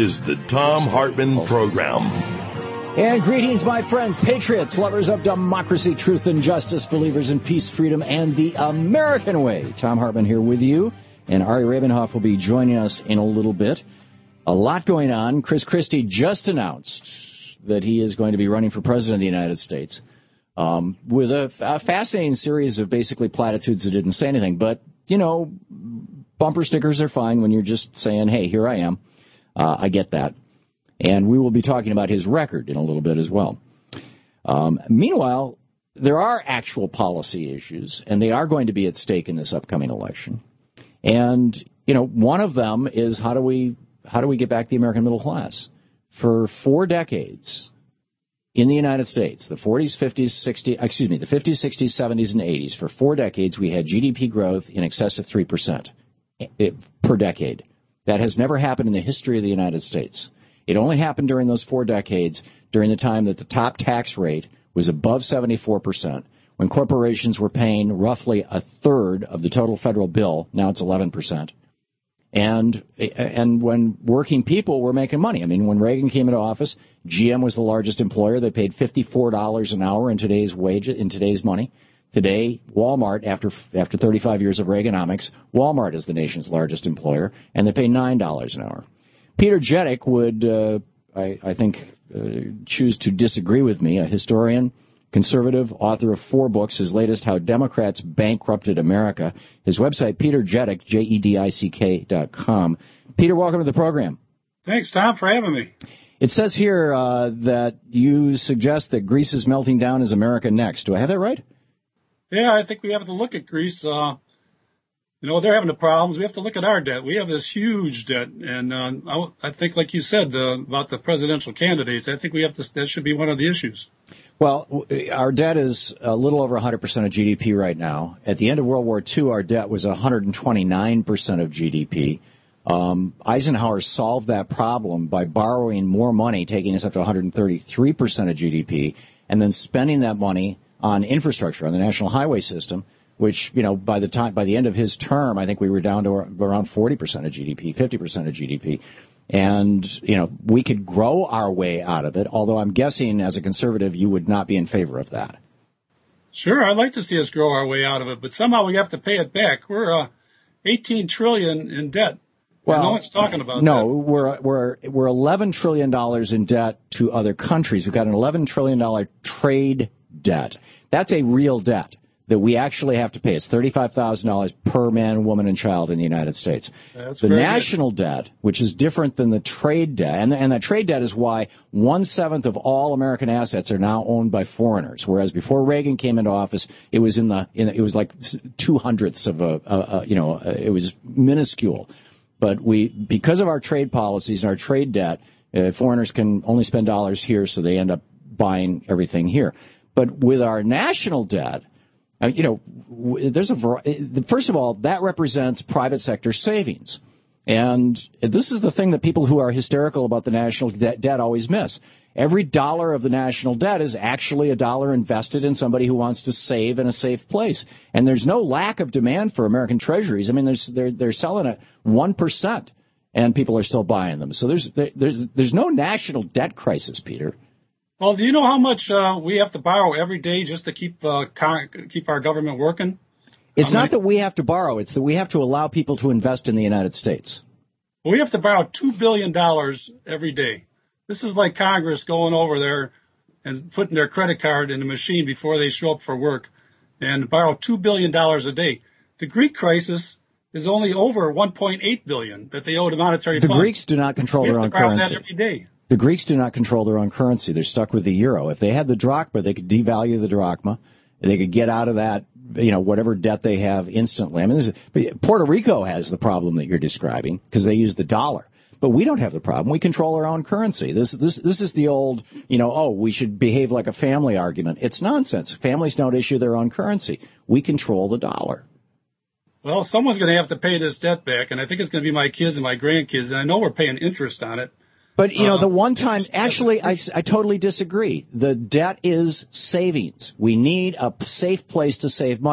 is the Thom Hartmann Program. And greetings, my friends, patriots, lovers of democracy, truth, and justice, believers in peace, freedom, and the American way. Thom Hartmann here with you, and Ari Rabenhoff will be joining us in a little bit. A lot going on. Chris Christie just announced that he is going to be running for president of the United States with a fascinating series of basically platitudes that didn't say anything. But, you know, bumper stickers are fine when you're just saying, hey, here I am. I get that. And we will be talking about his record in a little bit as well. Meanwhile, there are actual policy issues, and they are going to be at stake in this upcoming election. And, you know, one of them is how do we get back the American middle class? For 4 decades in the United States, the 40s, 50s, 60s, the 50s, 60s, 70s, and 80s, for 4 decades, we had GDP growth in excess of 3% per decade. That has never happened in the history of the United States. It only happened during those 4 decades, during the time that the top tax rate was above 74%, when corporations were paying roughly a third of the total federal bill. Now it's 11%. And when working people were making money. I mean, when Reagan came into office, GM was the largest employer. They paid $54 an hour in today's money. Today, Walmart, after 35 years of Reaganomics, Walmart is the nation's largest employer, and they pay $9 an hour. Peter Jeddick would, I think, choose to disagree with me, a historian, conservative, author of 4 books, his latest, How Democrats Bankrupted America. His website, Peter Jeddick, JEDICK.com. Peter, welcome to the program. Thanks, Tom, for having me. It says here that you suggest that Greece is melting down. Is America next? Do I have that right? Yeah, I think we have to look at Greece. You know, they're having the problems. We have to look at our debt. We have this huge debt. And I think, like you said, about the presidential candidates, I think that should be one of the issues. Well, our debt is a little over 100% of GDP right now. At the end of World War II, our debt was 129% of GDP. Eisenhower solved that problem by borrowing more money, taking us up to 133% of GDP, and then spending that money on infrastructure, on the national highway system, which, you know, by the end of his term, I think we were down to around 40% of GDP, 50% of GDP. And, you know, we could grow our way out of it, although I'm guessing as a conservative you would not be in favor of that. Sure, I'd like to see us grow our way out of it, but somehow we have to pay it back. We're $18 trillion in debt. Well, no one's talking about that. We're $11 trillion in debt to other countries. We've got an $11 trillion trade debt. That's a real debt that we actually have to pay. It's $35,000 per man, woman, and child in the United States. The national debt, which is different than the trade debt, and that trade debt is why 1/7 of all American assets are now owned by foreigners, whereas before Reagan came into office, it was it was like 2/100ths of it was minuscule. But because of our trade policies and our trade debt, foreigners can only spend dollars here, so they end up buying everything here. But with our national debt, there's first of all, that represents private sector savings. And this is the thing that people who are hysterical about the national debt always miss. Every dollar of the national debt is actually a dollar invested in somebody who wants to save in a safe place. And there's no lack of demand for American treasuries. I mean, they're selling at 1%, and people are still buying them. So there's no national debt crisis, Peter. Well, do you know how much we have to borrow every day just to keep our government working? It's not that we have to borrow. It's that we have to allow people to invest in the United States. Well, we have to borrow $2 billion every day. This is like Congress going over there and putting their credit card in the machine before they show up for work and borrow $2 billion a day. The Greek crisis is only over $1.8 billion that they owe to monetary funds. The Greeks do not control their own currency. We have to borrow that every day. The Greeks do not control their own currency. They're stuck with the euro. If they had the drachma, they could devalue the drachma. They could get out of that, whatever debt they have instantly. I mean, Puerto Rico has the problem that you're describing because they use the dollar. But we don't have the problem. We control our own currency. This is the old, we should behave like a family argument. It's nonsense. Families don't issue their own currency. We control the dollar. Well, someone's going to have to pay this debt back, and I think it's going to be my kids and my grandkids, and I know we're paying interest on it. But, the one time, actually, I totally disagree. The debt is savings. We need a safe place to save money.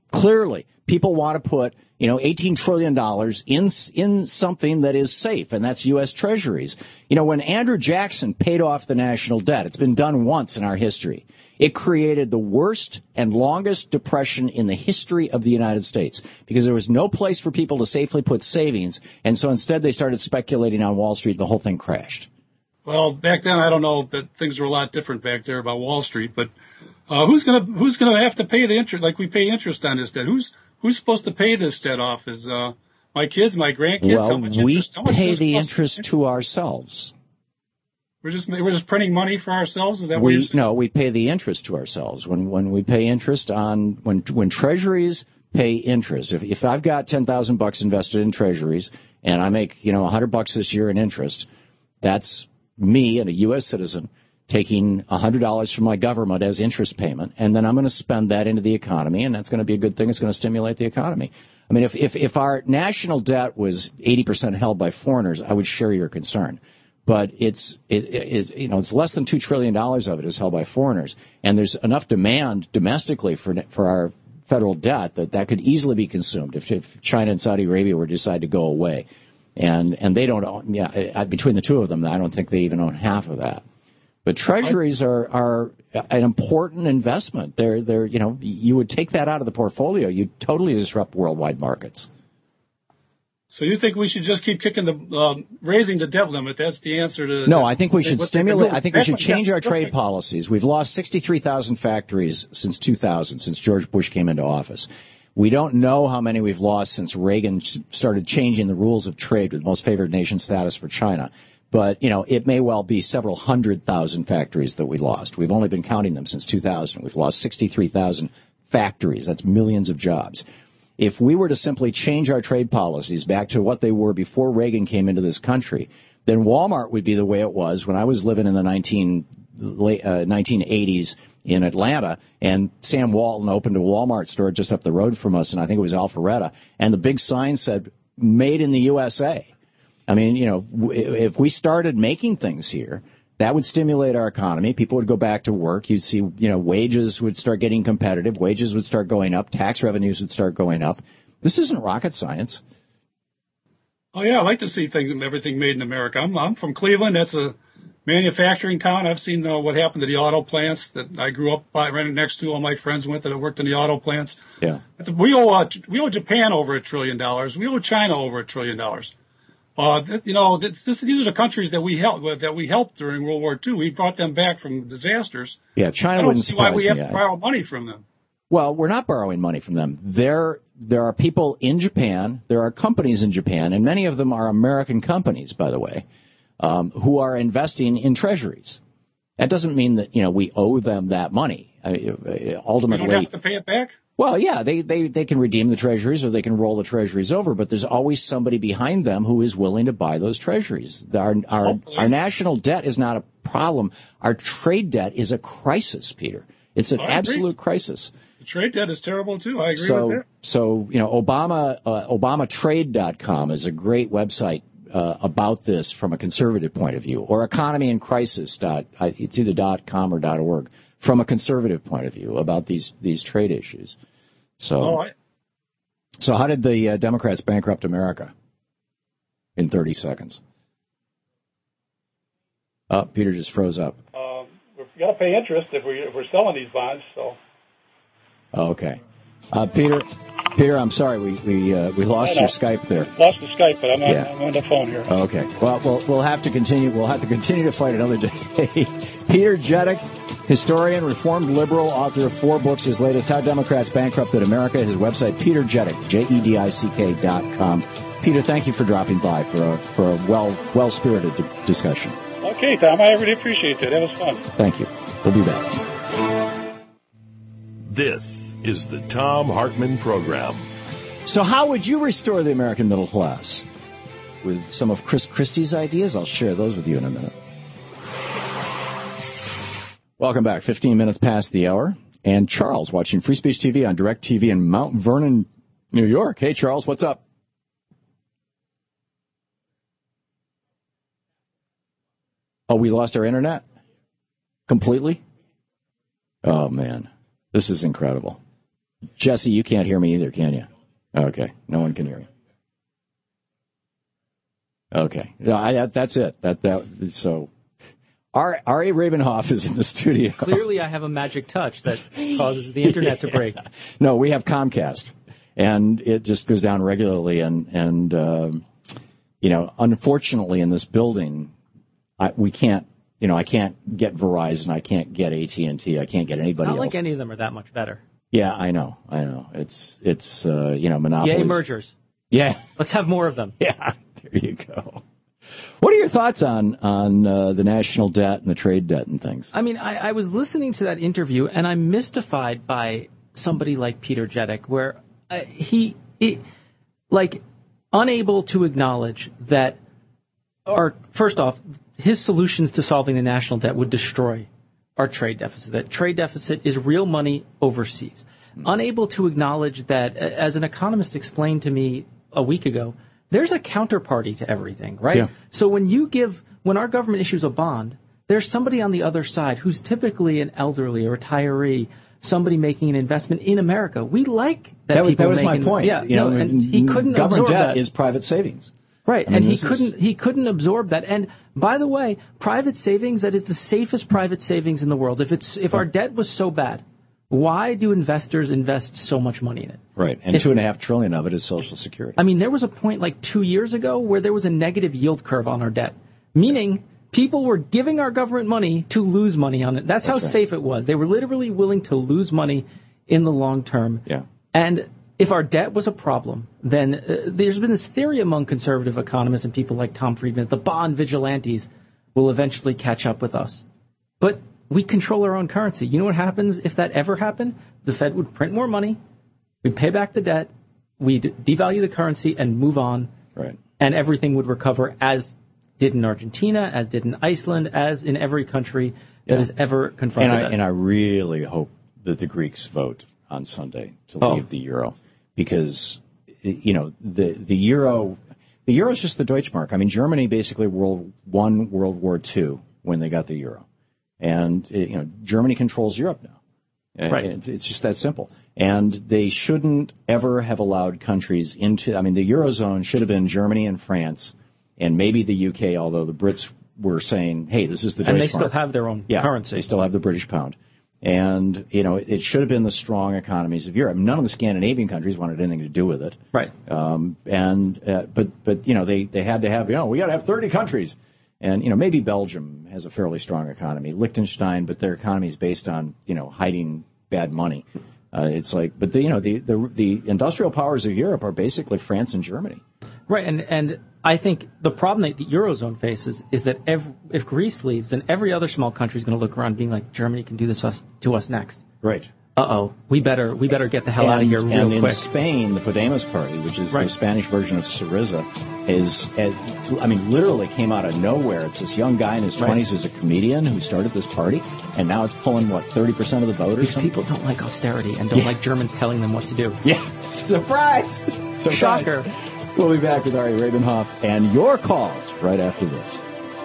Clearly, people want to put, $18 trillion in something that is safe, and that's U.S. Treasuries. When Andrew Jackson paid off the national debt, it's been done once in our history. It created the worst and longest depression in the history of the United States because there was no place for people to safely put savings, and so instead they started speculating on Wall Street, and the whole thing crashed. Well, back then, I don't know, but things were a lot different back there about Wall Street. But who's gonna have to pay the interest? Like we pay interest on this debt. Who's supposed to pay this debt off? Is my kids, my grandkids? Well, how much we interest? How much pay the interest to ourselves. We're just printing money for ourselves. Is that what you're saying? No, we pay the interest to ourselves. When we pay interest on when Treasuries pay interest. If I've got $10,000 invested in Treasuries and I make $100 this year in interest, that's me, and a U.S. citizen, taking $100 from my government as interest payment, and then I'm going to spend that into the economy, and that's going to be a good thing. It's going to stimulate the economy. I mean, if our national debt was 80% held by foreigners, I would share your concern. But it's less than $2 trillion of it is held by foreigners, and there's enough demand domestically for our federal debt that could easily be consumed if China and Saudi Arabia were to decide to go away. And they don't own, between the two of them, I don't think they even own half of that. But Treasuries are an important investment. They're you would take that out of the portfolio, you'd totally disrupt worldwide markets. So you think we should just keep raising the debt limit? That's the answer to. No, I think we should stimulate. I think we should change our trade policies. We've lost 63,000 factories since 2000, since George Bush came into office. We don't know how many we've lost since Reagan started changing the rules of trade with most favored nation status for China. But, it may well be several 100,000 factories that we lost. We've only been counting them since 2000. We've lost 63,000 factories. That's millions of jobs. If we were to simply change our trade policies back to what they were before Reagan came into this country, then Walmart would be the way it was when I was living in the 1980s in Atlanta, and Sam Walton opened a Walmart store just up the road from us, and I think it was Alpharetta, and the big sign said, "Made in the USA." I mean, if we started making things here, that would stimulate our economy. People would go back to work. You'd see, wages would start getting competitive. Wages would start going up. Tax revenues would start going up. This isn't rocket science. Oh, yeah, I like to see everything made in America. I'm from Cleveland. That's a manufacturing town. I've seen what happened to the auto plants that I grew up right next to. All my friends went that worked in the auto plants. Yeah. We owe Japan over $1 trillion. We owe China over $1 trillion. These are the countries that we helped during World War II. We brought them back from disasters. Yeah, China wouldn't surprise me. I don't see why we have to borrow money from them. Well, we're not borrowing money from them. There are people in Japan, there are companies in Japan, and many of them are American companies, by the way, who are investing in treasuries. That doesn't mean that, we owe them that money. Ultimately, we don't have to pay it back? Well, yeah, they can redeem the treasuries or they can roll the treasuries over, but there's always somebody behind them who is willing to buy those treasuries. Our national debt is not a problem. Our trade debt is a crisis, Peter. It's an absolute crisis. The trade debt is terrible, too. I agree with that. So, Obamatrade.com is a great website about this from a conservative point of view, or economyincrisis. It's either .com or .org. From a conservative point of view about these trade issues. So how did the Democrats bankrupt America in 30 seconds? Oh, Peter just froze up. We've got to pay interest if we're selling these bonds. So. Okay, Peter, I'm sorry we lost your Skype there. Lost the Skype, but I'm on the phone here. Okay, well we'll have to continue. We'll have to continue to fight another day. Peter Jedyk, historian, reformed liberal, author of 4 books. His latest, How Democrats Bankrupted America. His website, Peter Jedyk, JEDICK.com. Peter, thank you for dropping by for a well-spirited discussion. Okay, Tom, I really appreciate that. That was fun. Thank you. We'll be back. This is the Thom Hartmann Program. So how would you restore the American middle class? With some of Chris Christie's ideas? I'll share those with you in a minute. Welcome back. 15 minutes past the hour. And Charles watching Free Speech TV on DirecTV in Mount Vernon, New York. Hey, Charles, what's up? Oh, we lost our internet? Completely? Oh, man. This is incredible. Jesse, you can't hear me either, can you? Okay, no one can hear me. Okay, that's it. So, Ari Rabenhoff is in the studio. Clearly, I have a magic touch that causes the internet to break. No, we have Comcast, and it just goes down regularly. And unfortunately, in this building, we can't. I can't get Verizon. I can't get AT&T. I can't get anybody else. It's not like any of them are that much better. Yeah, I know. It's monopolies. Yay, mergers. Yeah. Let's have more of them. Yeah, there you go. What are your thoughts on the national debt and the trade debt and things? I mean, I was listening to that interview, and I'm mystified by somebody like Peter Jeddick, where he unable to acknowledge that, first off, his solutions to solving the national debt would destroy our trade deficit. That trade deficit is real money overseas. Unable to acknowledge that, as an economist explained to me a week ago, there's a counterparty to everything, right? Yeah. So when our government issues a bond, there's somebody on the other side who's typically an elderly, a retiree, somebody making an investment in America. We like that was my point. Yeah, and he couldn't absorb government debt that. Is private savings. Right, and he couldn't absorb that. And by the way, private savings, that is the safest private savings in the world. If our debt was so bad, why do investors invest so much money in it? Right, and $2.5 trillion of it is Social Security. I mean, there was a point like 2 years ago where there was a negative yield curve on our debt, meaning people were giving our government money to lose money on it. That's how right. safe it was. They were literally willing to lose money in the long term. Yeah. And if our debt was a problem, then there's been this theory among conservative economists and people like Tom Friedman that the bond vigilantes will eventually catch up with us. But we control our own currency. You know what happens if that ever happened? The Fed would print more money, we'd pay back the debt, we'd devalue the currency and move on. Right. And everything would recover, as did in Argentina, as did in Iceland, as in every country that has ever confronted that. And I really hope that the Greeks vote on Sunday to leave the euro. Because, the euro is just the Deutschmark. I mean, Germany basically won World War II when they got the euro. And, Germany controls Europe now. Right. It's just that simple. And they shouldn't ever have allowed countries the Eurozone should have been Germany and France and maybe the UK, although the Brits were saying, hey, this is the Deutschmark. And they still have their own currency. They still have the British pound. And, it should have been the strong economies of Europe. None of the Scandinavian countries wanted anything to do with it. Right. But they had to have, we got to have 30 countries. And, maybe Belgium has a fairly strong economy. Liechtenstein, but their economy is based on, hiding bad money. The industrial powers of Europe are basically France and Germany. Right. And I think the problem that the Eurozone faces is that if Greece leaves, then every other small country is going to look around being like, Germany can do this to us next. Right. Uh-oh. We better get the hell out of here real quick. And in Spain, the Podemos party, which is the Spanish version of Syriza, literally came out of nowhere. It's this young guy in his 20s who's a comedian who started this party, and now it's pulling, 30% of the vote or something? People don't like austerity and don't like Germans telling them what to do. Yeah. Surprise! Shocker. We'll be back with Ari Rabenhoff and your calls right after this.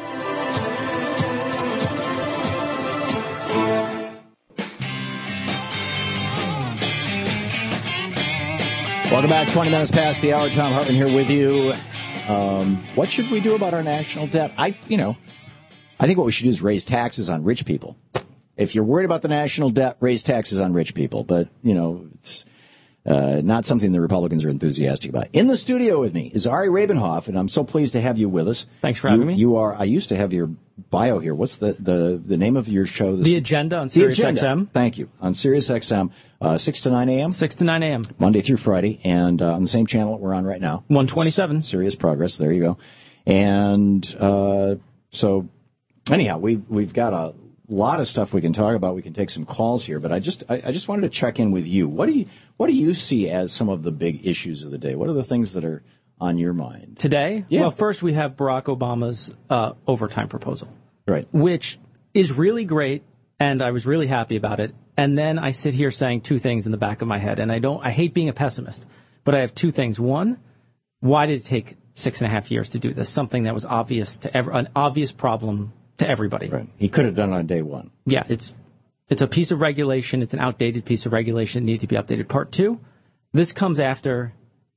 Welcome back. 20 minutes past the hour. Tom Hartman here with you. What should we do about our national debt? I think what we should do is raise taxes on rich people. If you're worried about the national debt, raise taxes on rich people. But, it's not something the Republicans are enthusiastic about. In the studio with me is Ari Rabenhoff, and I'm so pleased to have you with us. Thanks for having me. I used to have your bio here. What's the name of your show? The Agenda on Sirius XM. Thank you. On Sirius XM, 6 to 9 a.m.? 6 to 9 a.m. Monday through Friday, and on the same channel that we're on right now. 127. Sirius Progress. There you go. And so, anyhow, we've got a lot of stuff we can talk about. We can take some calls here, but I just wanted to check in with you. What do you see as some of the big issues of the day? What are the things that are on your mind today? Yeah. Well, first we have Barack Obama's overtime proposal, right? Which is really great, and I was really happy about it. And then I sit here saying two things in the back of my head, and I hate being a pessimist, but I have two things. One, why did it take 6.5 years to do this? Something that was obvious to an obvious problem to everybody. Right. He could have done it on day one. Yeah, it's It's a piece of regulation. It's an outdated piece of regulation. It needs to be updated. Part 2, this comes after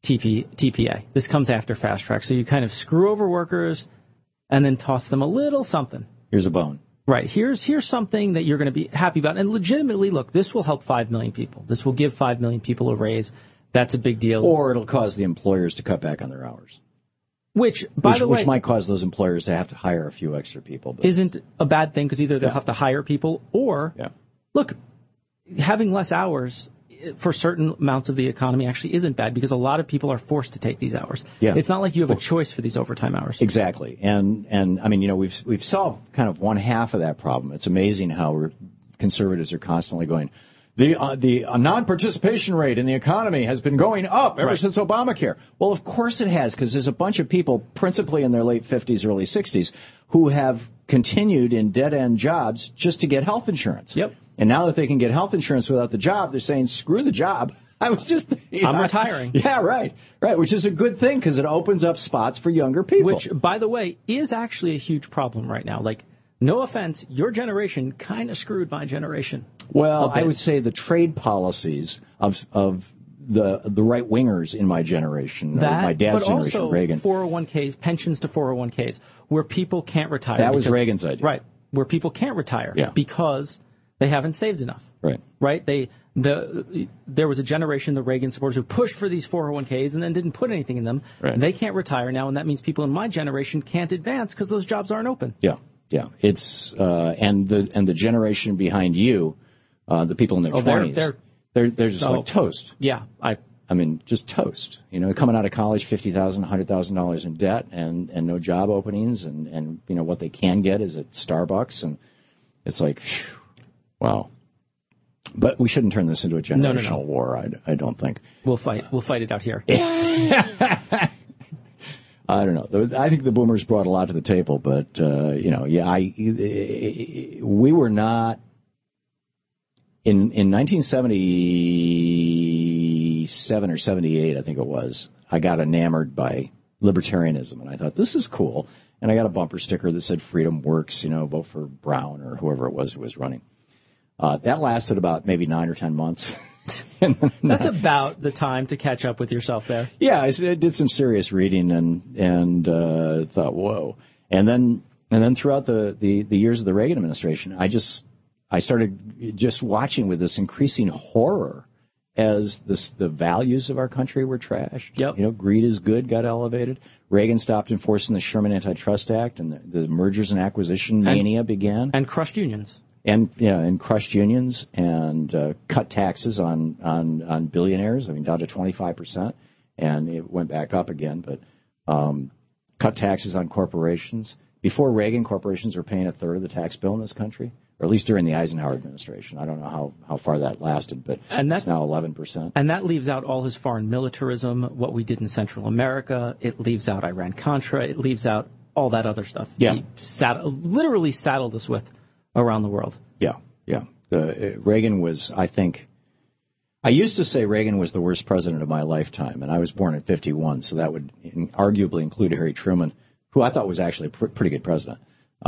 TPA. This comes after fast track. So you kind of screw over workers and then toss them a little something. Here's a bone. Right. Here's something that you're going to be happy about. And legitimately, look, this will help 5 million people. This will give 5 million people a raise. That's a big deal. Or it'll cause the employers to cut back on their hours. Which, by the way, which might cause those employers to have to hire a few extra people. But isn't a bad thing, because either they'll have to hire people or, look, having less hours for certain amounts of the economy actually isn't bad, because a lot of people are forced to take these hours. Yeah. It's not like you have a choice for these overtime hours. Exactly. And I mean, you know, we've solved kind of one half of that problem. It's amazing how conservatives are constantly going, the non-participation rate in the economy has been going up ever since Obamacare. Well, of course it has, because there's a bunch of people, principally in their late 50s, early 60s, who have continued in dead-end jobs just to get health insurance. Yep. And now that they can get health insurance without the job, they're saying, screw the job. I'm retiring. Yeah, right, which is a good thing, because it opens up spots for younger people. Which, by the way, is actually a huge problem right now. Like, no offense, your generation kind of screwed my generation. Well, I would say the trade policies of the right-wingers in my generation, my dad's generation, Reagan. But also 401ks, pensions to 401ks, where people can't retire. That was Reagan's idea. Right, where people can't retire because they haven't saved enough. Right? There was a generation, the Reagan supporters, who pushed for these 401ks and then didn't put anything in them. Right. They can't retire now, and that means people in my generation can't advance because those jobs aren't open. Yeah. It's and the generation behind you, the people in their 20s, they're just like toast. Yeah, I mean, just toast. You know, coming out of college, $50,000, $100,000 in debt, and no job openings, and you know what they can get is at Starbucks, and it's like, wow. But we shouldn't turn this into a generational war. I don't think. We'll fight it out here. I don't know. I think the boomers brought a lot to the table, but we were not in 1977 or 78, I think it was. I got enamored by libertarianism, and I thought, this is cool. And I got a bumper sticker that said "Freedom Works," you know, vote for Brown or whoever it was who was running. That lasted about maybe 9 or 10 months. That's about the time to catch up with yourself there. Yeah, I did some serious reading and thought, whoa. And then throughout the years of the Reagan administration, I started just watching with this increasing horror as the values of our country were trashed. Yep. You know, greed is good got elevated. Reagan stopped enforcing the Sherman Antitrust Act, and the mergers and acquisition mania began. And crushed unions. And crushed unions and cut taxes on billionaires. I mean, down to 25%, and it went back up again. But cut taxes on corporations. Before Reagan, corporations were paying a third of the tax bill in this country, or at least during the Eisenhower administration. I don't know how far that lasted, but it's now 11%. And that leaves out all his foreign militarism, what we did in Central America. It leaves out Iran-Contra. It leaves out all that other stuff. Yeah. He literally saddled us with around the world. Yeah. Reagan was, I think, I used to say Reagan was the worst president of my lifetime, and I was born in 51, so that would arguably include Harry Truman, who I thought was actually a pretty good president.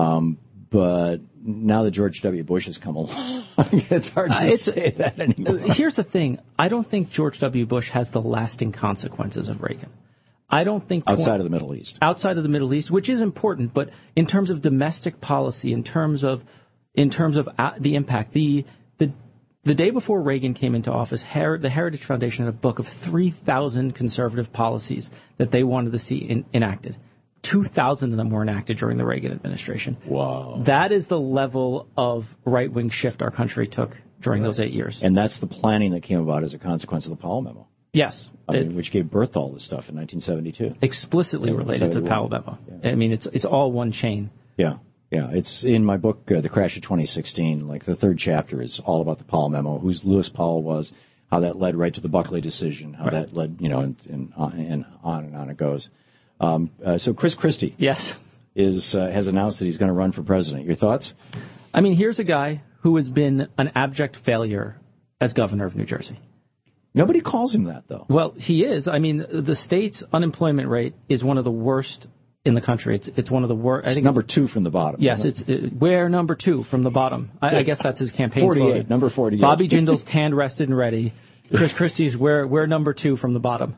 But now that George W. Bush has come along, it's hard to say that anymore. Here's the thing. I don't think George W. Bush has the lasting consequences of Reagan. I don't think outside of the Middle East. Outside of the Middle East, which is important, but in terms of domestic policy, in terms of the impact, the day before Reagan came into office, the Heritage Foundation had a book of 3,000 conservative policies that they wanted to see enacted. 2,000 of them were enacted during the Reagan administration. Wow. That is the level of right-wing shift our country took during those 8 years. And that's the planning that came about as a consequence of the Powell Memo. Yes. Which gave birth to all this stuff in 1972. Explicitly related to the Powell Memo. Yeah. I mean, it's all one chain. Yeah. It's in my book, The Crash of 2016. Like, the third chapter is all about the Powell Memo, who Lewis Powell was, how that led right to the Buckley decision, how that led, and on it goes. So Chris Christie, yes, has announced that he's going to run for president. Your thoughts? I mean, here's a guy who has been an abject failure as governor of New Jersey. Nobody calls him that, though. Well, he is. I mean, the state's unemployment rate is one of the worst in the country. It's one of the worst. I think number 2 from the bottom. Yes, we're number 2 from the bottom. I guess that's his campaign 48, slogan. Number 48. Bobby Jindal's tanned, rested, and ready. Chris Christie's we're number 2 from the bottom.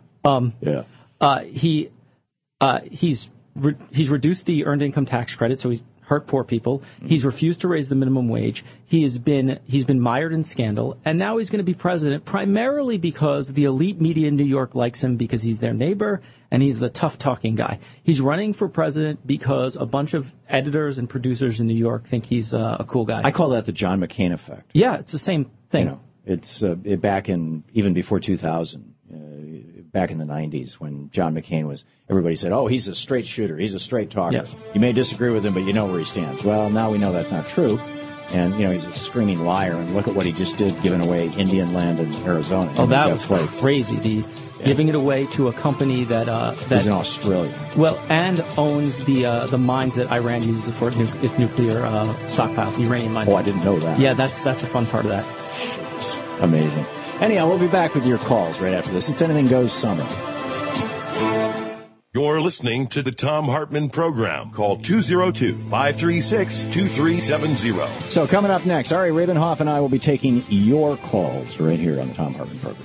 He's reduced the earned income tax credit, so he's hurt poor people. He's refused to raise the minimum wage. He's been mired in scandal, and now he's going to be president primarily because the elite media in New York likes him because he's their neighbor and he's the tough-talking guy. He's running for president because a bunch of editors and producers in New York think he's a cool guy. I call that the John McCain effect. Yeah, it's the same thing. It's back in, even before 2000, back in the 90s when John McCain was, everybody said, oh, he's a straight shooter, he's a straight talker. Yep. You may disagree with him, but you know where he stands. Well, now we know that's not true. And, he's a screaming liar, and look at what he just did, giving away Indian land in Arizona. Oh, that was crazy. Giving it away to a company that is in Australia. Well, and owns the mines that Iran uses for its nuclear stockpiles, uranium mines. Oh, I didn't know that. Yeah, that's a fun part of that. Amazing. Anyhow, we'll be back with your calls right after this. It's Anything Goes Summer. You're listening to the Thom Hartmann Program. Call 202-536-2370. So coming up next, Ari Ravenhoff and I will be taking your calls right here on the Thom Hartmann Program.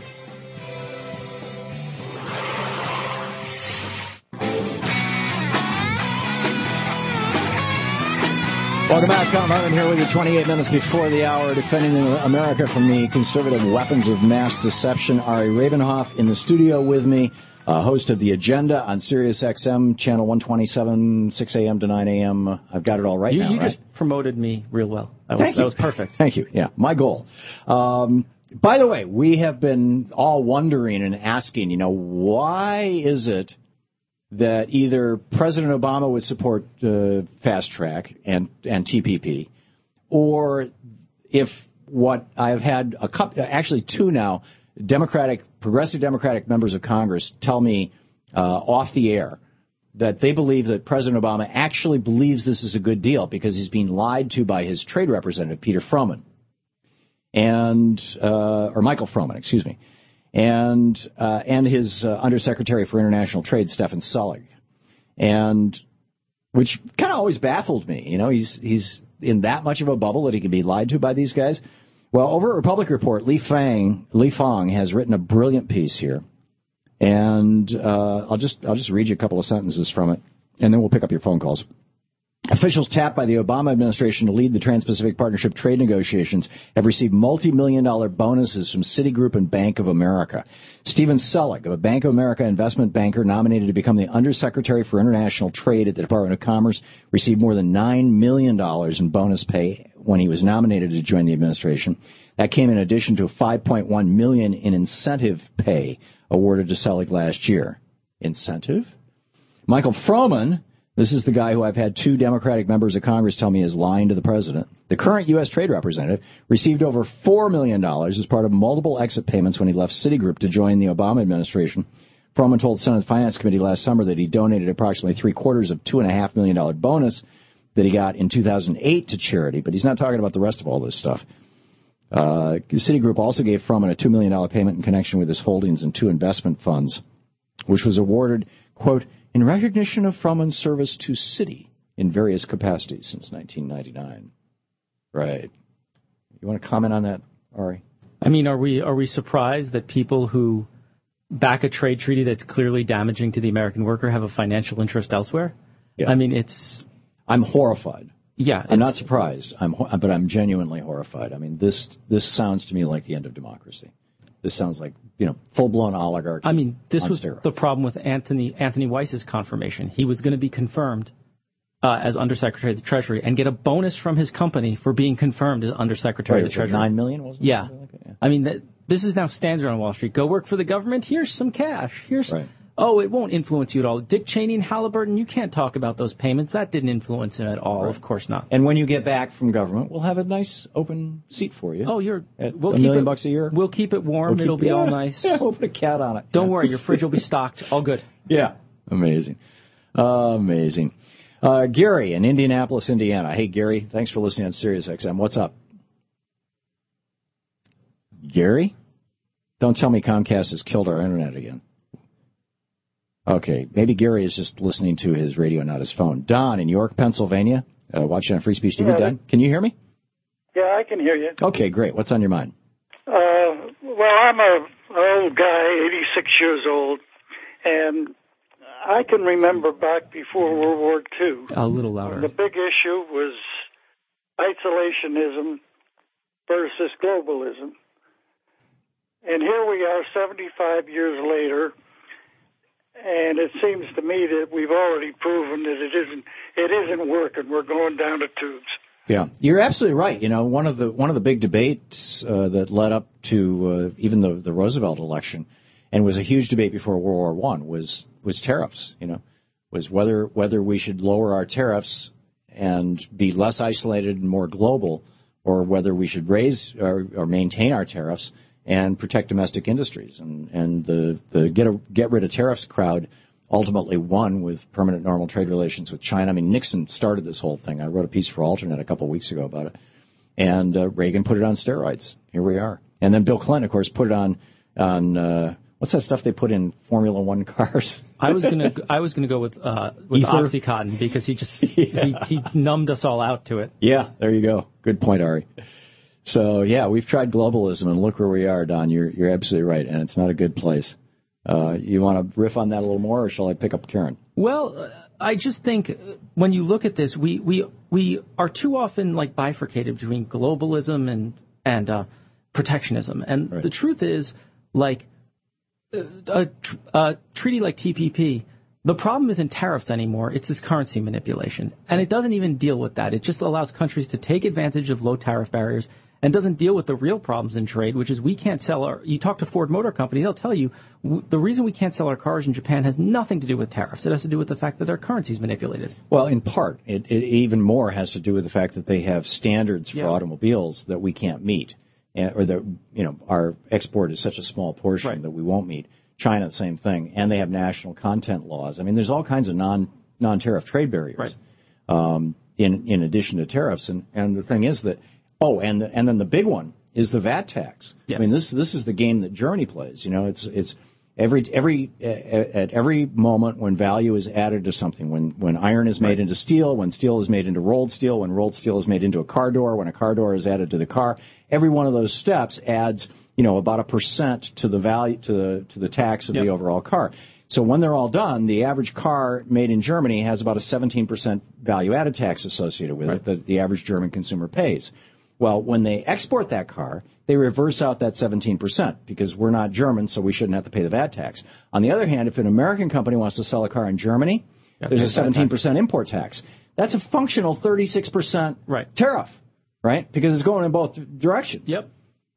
Welcome back. Thom Hartmann here with you 28 minutes before the hour, defending America from the conservative weapons of mass deception. Ari Ravenhoff in the studio with me, host of The Agenda on Sirius XM, channel 127, 6 a.m. to 9 a.m. I've got it all right now, You right? just promoted me real well. That was perfect. Thank you. Yeah, my goal. By the way, we have been all wondering and asking, why is it that either President Obama would support Fast Track and TPP, or if what I've had actually 2 now, progressive Democratic members of Congress tell me off the air that they believe that President Obama actually believes this is a good deal because he's being lied to by his trade representative, Peter Froman, or Michael Froman, excuse me. And his Undersecretary for International Trade, Stephen Sullig, and which kind of always baffled me. He's in that much of a bubble that he can be lied to by these guys. Well, over at Republic Report, Li Fang has written a brilliant piece here, and I'll just read you a couple of sentences from it, and then we'll pick up your phone calls. Officials tapped by the Obama administration to lead the Trans-Pacific Partnership trade negotiations have received multi-million-dollar bonuses from Citigroup and Bank of America. Stephen Sullig, a Bank of America investment banker nominated to become the Undersecretary for International Trade at the Department of Commerce, received more than $9 million in bonus pay when he was nominated to join the administration. That came in addition to $5.1 million in incentive pay awarded to Sullig last year. Incentive? Michael Froman, this is the guy who I've had 2 Democratic members of Congress tell me is lying to the president. The current U.S. trade representative received over $4 million as part of multiple exit payments when he left Citigroup to join the Obama administration. Froman told Senate Finance Committee last summer that he donated approximately $750,000 of $2.5 million bonus that he got in 2008 to charity, but he's not talking about the rest of all this stuff. Citigroup also gave Froman a $2 million payment in connection with his holdings in 2 investment funds, which was awarded, quote, in recognition of Froman's service to Citi in various capacities since 1999. Right. You want to comment on that, Ari? I mean, are we surprised that people who back a trade treaty that's clearly damaging to the American worker have a financial interest elsewhere? Yeah. I mean, I'm horrified. Yeah. I'm not surprised, but I'm genuinely horrified. I mean, this sounds to me like the end of democracy. This sounds like, full-blown oligarchy. I mean, this was steroids. The problem with Anthony Weiss's confirmation. He was going to be confirmed as Undersecretary of the Treasury and get a bonus from his company for being confirmed as Undersecretary of the Treasury. $9 million, wasn't it? Yeah. I mean, this is now standard on Wall Street. Go work for the government. Here's some cash. Right. Oh, it won't influence you at all. Dick Cheney and Halliburton, you can't talk about those payments. That didn't influence him at all. Right. Of course not. And when you get back from government, we'll have a nice open seat for you. Oh, we'll $1 million a year. We'll keep it warm. It'll be all nice. Yeah, we'll put a cat on it. Don't worry, your fridge will be stocked. All good. Yeah. Amazing. Amazing. Gary in Indianapolis, Indiana. Hey, Gary, thanks for listening on Sirius XM. What's up? Gary? Don't tell me Comcast has killed our internet again. Okay, maybe Gary is just listening to his radio, not his phone. Don in York, Pennsylvania, watching on Free Speech TV. Don, can you hear me? Yeah, I can hear you. Okay, great. What's on your mind? Well, I'm an old guy, 86 years old, and I can remember back before World War II. A little louder. The big issue was isolationism versus globalism. And here we are 75 years later, and it seems to me that we've already proven that it isn't working. We're going down the tubes. Yeah, you're absolutely right. You know, one of the big debates that led up to even the Roosevelt election, and was a huge debate before World War I, was tariffs. You know, was whether we should lower our tariffs and be less isolated and more global, or whether we should raise or maintain our tariffs and protect domestic industries. And the get rid of tariffs crowd ultimately won with permanent normal trade relations with China. I mean, Nixon started this whole thing. I wrote a piece for Alternate a couple of weeks ago about it. And Reagan put it on steroids. Here we are. And then Bill Clinton, of course, put it on what's that stuff they put in Formula One cars? I was gonna go with OxyContin, because he numbed us all out to it. Yeah, there you go. Good point, Ari. So yeah, we've tried globalism, and look where we are, Don. You're absolutely right, and it's not a good place. You want to riff on that a little more, or shall I pick up Karen? Well, I just think when you look at this, we are too often like bifurcated between globalism and protectionism, and right. The truth is, like a treaty like TPP, the problem isn't tariffs anymore. It's this currency manipulation, and it doesn't even deal with that. It just allows countries to take advantage of low tariff barriers, and doesn't deal with the real problems in trade, which is we can't sell you talk to Ford Motor Company, they'll tell you the reason we can't sell our cars in Japan has nothing to do with tariffs. It has to do with the fact that their currency is manipulated. Well, in part, it even more has to do with the fact that they have standards for automobiles that we can't meet, or that, our export is such a small portion that we won't meet. China, the same thing, and they have national content laws. I mean, there's all kinds of non-tariff trade barriers, in addition to tariffs. And the thing is that and then the big one is the VAT tax. Yes. I mean, this is the game that Germany plays. You know, it's at every moment when value is added to something, when iron is made into steel, when steel is made into rolled steel, when rolled steel is made into a car door, when a car door is added to the car, every one of those steps adds, about 1% to the value to the tax of the overall car. So when they're all done, the average car made in Germany has about a 17% value-added tax associated with it that the average German consumer pays. Well, when they export that car, they reverse out that 17% because we're not German, so we shouldn't have to pay the VAT tax. On the other hand, if an American company wants to sell a car in Germany, there's a 17% import tax. That's a functional 36% tariff, right? Because it's going in both directions. Yep.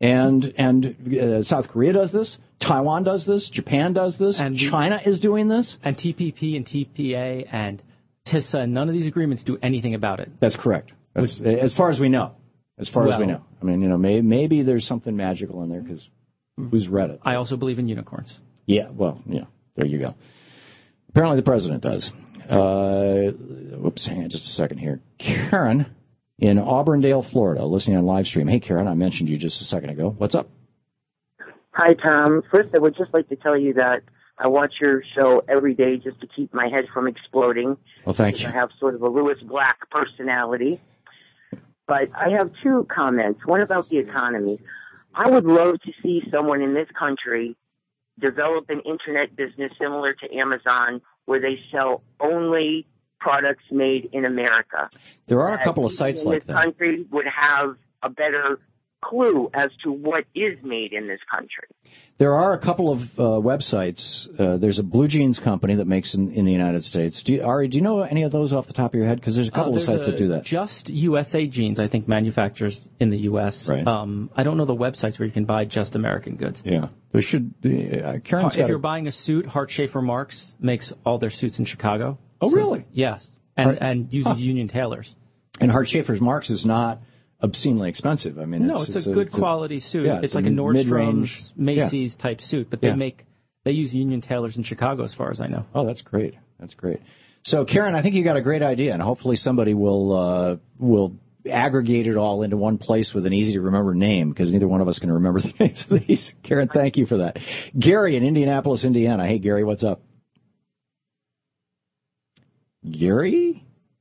And South Korea does this, Taiwan does this, Japan does this, and China is doing this. And TPP and TPA and TISA, none of these agreements do anything about it. That's correct. As far as we know. As far as we know. I mean, maybe there's something magical in there because who's read it? I also believe in unicorns. Yeah, well, there you go. Apparently the president does. Hang on just a second here. Karen in Auburndale, Florida, listening on live stream. Hey, Karen, I mentioned you just a second ago. What's up? Hi, Tom. First, I would just like to tell you that I watch your show every day just to keep my head from exploding. Well, thank you. I have sort of a Lewis Black personality. But I have two comments. One about the economy. I would love to see someone in this country develop an internet business similar to Amazon where they sell only products made in America. There are a couple of sites like that. This country would have a better clue as to what is made in this country. There are a couple of websites. There's a Blue Jeans company that makes in the United States. Ari, do you know any of those off the top of your head? Because there's a couple of sites that do that. Just USA Jeans, I think, manufactures in the U.S. Right. I don't know the websites where you can buy just American goods. Yeah. There should. If you're buying a suit, Hart Schaefer Marks makes all their suits in Chicago. Oh, really? Yes. And uses union tailors. And Hart Schaefer's Marks is not obscenely expensive. I mean, it's a good quality suit. It's like a Nordstrom's, Macy's type suit, but they use union tailors in Chicago, as far as I know. Oh, that's great. That's great. So, Karen, I think you got a great idea, and hopefully somebody will aggregate it all into one place with an easy to remember name, because neither one of us can remember the names of these. Karen, thank you for that. Gary in Indianapolis, Indiana. Hey, Gary, what's up? Gary?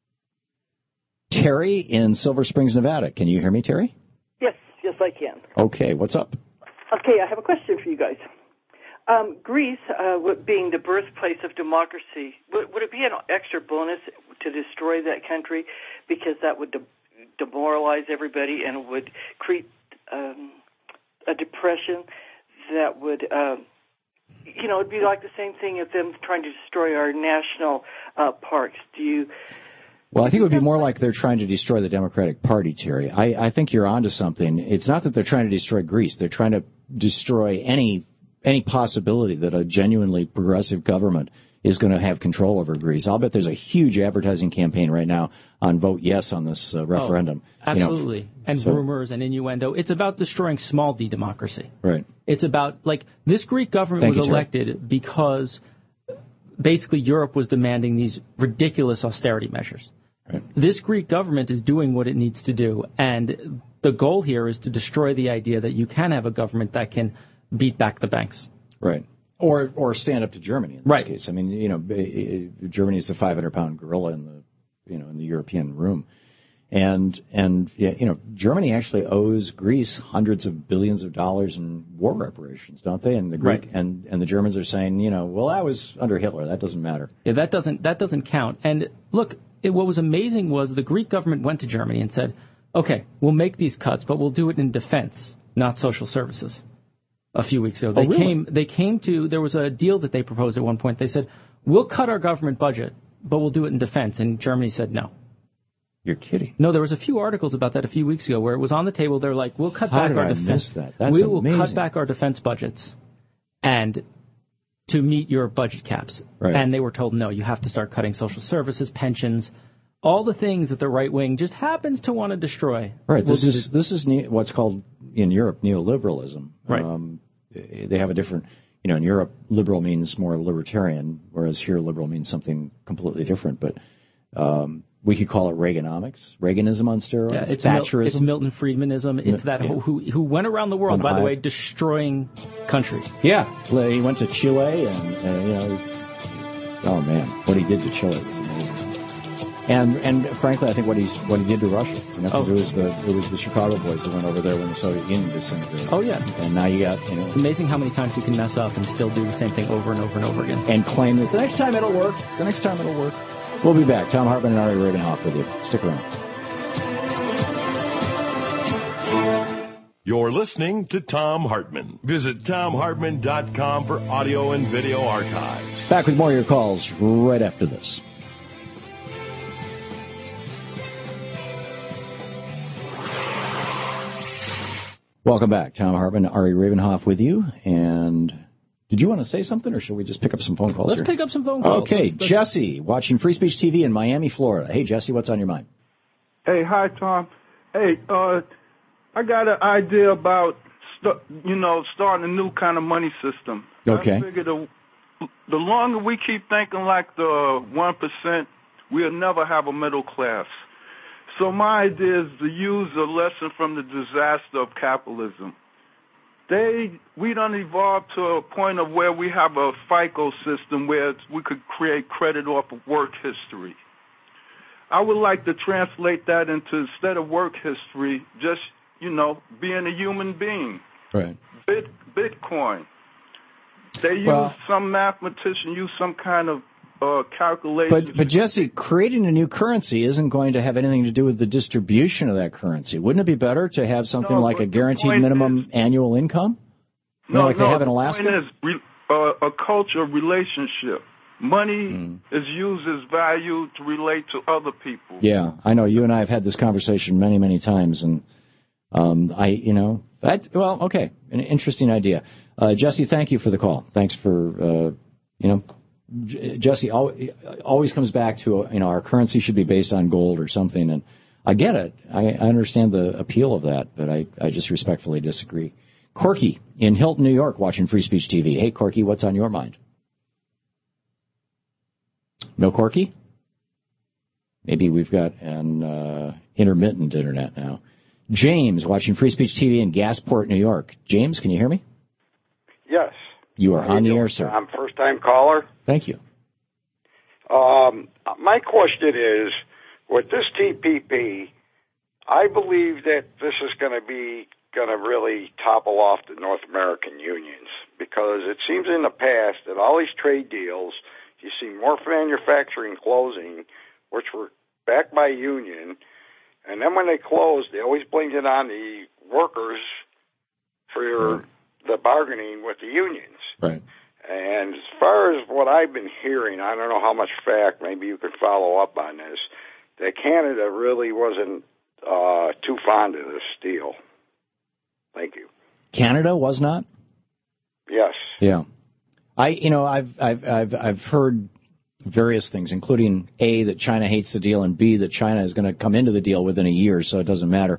Terry in Silver Springs, Nevada. Can you hear me, Terry? Yes, I can. Okay, what's up? Okay, I have a question for you guys. Greece, being the birthplace of democracy, would it be an extra bonus to destroy that country because that would demoralize everybody and would create a depression that would, it'd be like the same thing as them trying to destroy our national parks. Well, I think it would be more like they're trying to destroy the Democratic Party, Terry. I think you're onto something. It's not that they're trying to destroy Greece. They're trying to destroy any possibility that a genuinely progressive government is going to have control over Greece. I'll bet there's a huge advertising campaign right now on vote yes on this referendum. Absolutely. Rumors and innuendo. It's about destroying small d democracy. Right. It's about, this Greek government was elected because basically Europe was demanding these ridiculous austerity measures. Right. This Greek government is doing what it needs to do, and the goal here is to destroy the idea that you can have a government that can beat back the banks. Right. Or stand up to Germany in this case. I mean, Germany is the 500-pound gorilla in the European room. And Germany actually owes Greece hundreds of billions of dollars in war reparations, don't they? And the Greek and the Germans are saying, well, that was under Hitler. That doesn't matter. Yeah, that doesn't count. And look, what was amazing was the Greek government went to Germany and said, okay, we'll make these cuts, but we'll do it in defense, not social services. A few weeks ago, they came to, there was a deal that they proposed at one point. They said, we'll cut our government budget, but we'll do it in defense. And Germany said no. You're kidding. No, there was a few articles about that a few weeks ago where it was on the table. They're like, we'll cut back our defense. We will cut back our defense budgets and to meet your budget caps. Right. And they were told, no, you have to start cutting social services, pensions, all the things that the right wing just happens to want to destroy. Right. This is what's called in Europe neoliberalism. Right. They have a different, in Europe, liberal means more libertarian, whereas here liberal means something completely different. But we could call it Reaganomics, Reaganism on steroids, yeah, Thatcherism. It's Milton Friedmanism. It's that who went around the world, by the way, destroying countries. Yeah, he went to Chile, and oh man, what he did to Chile was amazing. And frankly, I think what he did to Russia. It was the Chicago boys that went over there when the Soviet Union disintegrated. Oh yeah. And now you got It's amazing how many times you can mess up and still do the same thing over and over and over again. And claim that the next time it'll work. We'll be back. Tom Hartman and Ari Ravenhoff with you. Stick around. You're listening to Tom Hartman. Visit TomHartman.com for audio and video archives. Back with more of your calls right after this. Welcome back. Tom Hartman, Ari Ravenhoff with you. And did you want to say something, or should we just pick up some phone calls Let's pick up some phone calls. Okay, Jesse, watching Free Speech TV in Miami, Florida. Hey, Jesse, what's on your mind? Hey, hi, Tom. Hey, I got an idea about, starting a new kind of money system. Okay. I figure the longer we keep thinking like the 1%, we'll never have a middle class. So my idea is to use a lesson from the disaster of capitalism. We done evolved to a point of where we have a FICO system where we could create credit off of work history. I would like to translate that into, instead of work history, just, being a human being. Right. Bitcoin. Some mathematician use some kind of calculation. But Jesse, creating a new currency isn't going to have anything to do with the distribution of that currency. Wouldn't it be better to have something like a guaranteed minimum annual income? They have in Alaska? The point is a culture relationship. Money is used as value to relate to other people. Yeah, I know. You and I have had this conversation many, many times, and okay, an interesting idea. Jesse, thank you for the call. Thanks for, Jesse always comes back to, our currency should be based on gold or something, and I get it. I understand the appeal of that, but I just respectfully disagree. Corky in Hilton, New York, watching Free Speech TV. Hey, Corky, what's on your mind? No Corky? Maybe we've got an intermittent internet now. James, watching Free Speech TV in Gasport, New York. James, can you hear me? Yes. You are on the air, sir. I'm a first-time caller. Thank you. My question is, with this TPP, I believe that this is going to really topple off the North American unions, because it seems in the past that all these trade deals, you see more manufacturing closing, which were backed by union, and then when they close, they always blame it on the workers for the bargaining with the unions. Right. And as far as what I've been hearing, I don't know how much fact, maybe you could follow up on this, that Canada really wasn't too fond of this deal. Thank you. Canada was not? Yes. Yeah. I've heard various things, including A, that China hates the deal, and B, that China is going to come into the deal within a year, so it doesn't matter.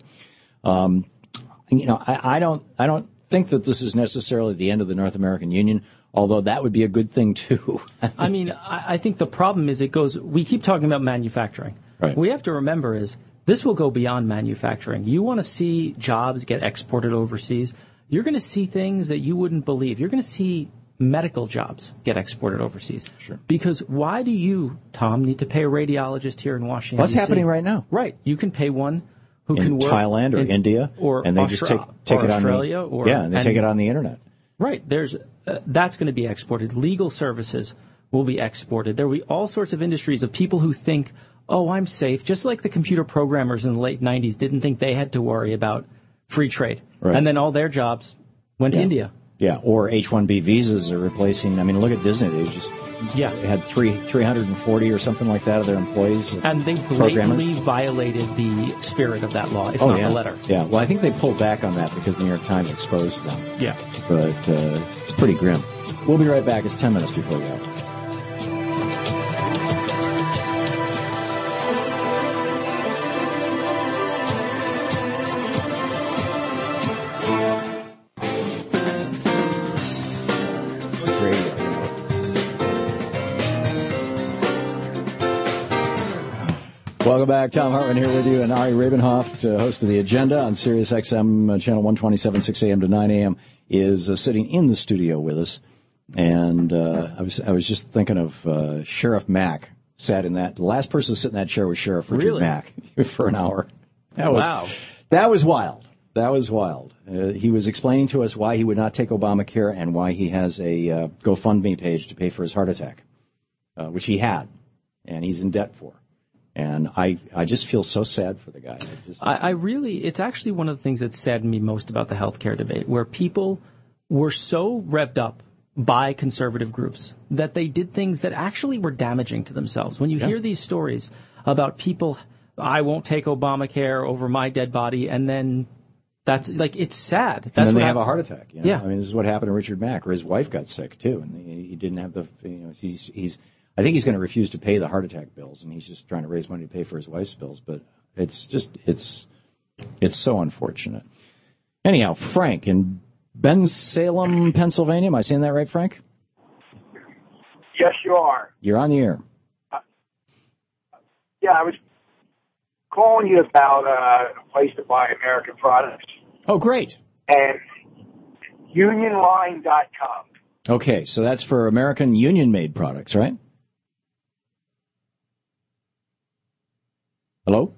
I don't think that this is necessarily the end of the North American Union, although that would be a good thing too. I mean, I think the problem is we keep talking about manufacturing. Right. What we have to remember is this will go beyond manufacturing. You want to see jobs get exported overseas, you're going to see things that you wouldn't believe. You're going to see medical jobs get exported overseas. Sure. Because why do you, Tom, need to pay a radiologist here in Washington, What's D.C.? happening right now? Right. You can pay one who in can work Thailand or in India, or and they just take it on Australia, take it on the internet. Right. That's going to be exported. Legal services will be exported. There will be all sorts of industries of people who think, oh, I'm safe, just like the computer programmers in the late 90s didn't think they had to worry about free trade. Right. And then all their jobs went to India. Yeah, or H-1B visas are replacing. I mean, look at Disney. They just had 340 or something like that of their employees. And they blatantly violated the spirit of that law, if not the letter. Yeah, well, I think they pulled back on that because the New York Times exposed them. Yeah. But it's pretty grim. We'll be right back. It's 10 minutes before the hour. Welcome back. Tom Hartman here with you, and Ari Rabenhoft, host of The Agenda on Sirius XM, channel 127, 6 a.m. to 9 a.m., is sitting in the studio with us. And I was just thinking of Sheriff Mack sat in that. The last person to sit in that chair was Sheriff Richard Mack for an hour. That was wild. That was wild. He was explaining to us why he would not take Obamacare and why he has a GoFundMe page to pay for his heart attack, which he had, and he's in debt for. And I just feel so sad for the guy. It's actually one of the things that saddened me most about the healthcare debate, where people were so revved up by conservative groups that they did things that actually were damaging to themselves. When you hear these stories about people, I won't take Obamacare over my dead body, and then that's like, it's sad. That's and then they have a heart attack. You know? Yeah. I mean, this is what happened to Richard Mack, or his wife got sick too, and he didn't have I think he's going to refuse to pay the heart attack bills, and he's just trying to raise money to pay for his wife's bills. But it's so unfortunate. Anyhow, Frank in Bensalem, Pennsylvania. Am I saying that right, Frank? Yes, you are. You're on the air. I was calling you about a place to buy American products. Oh, great. And unionline.com. Okay, so that's for American union-made products, right? Hello?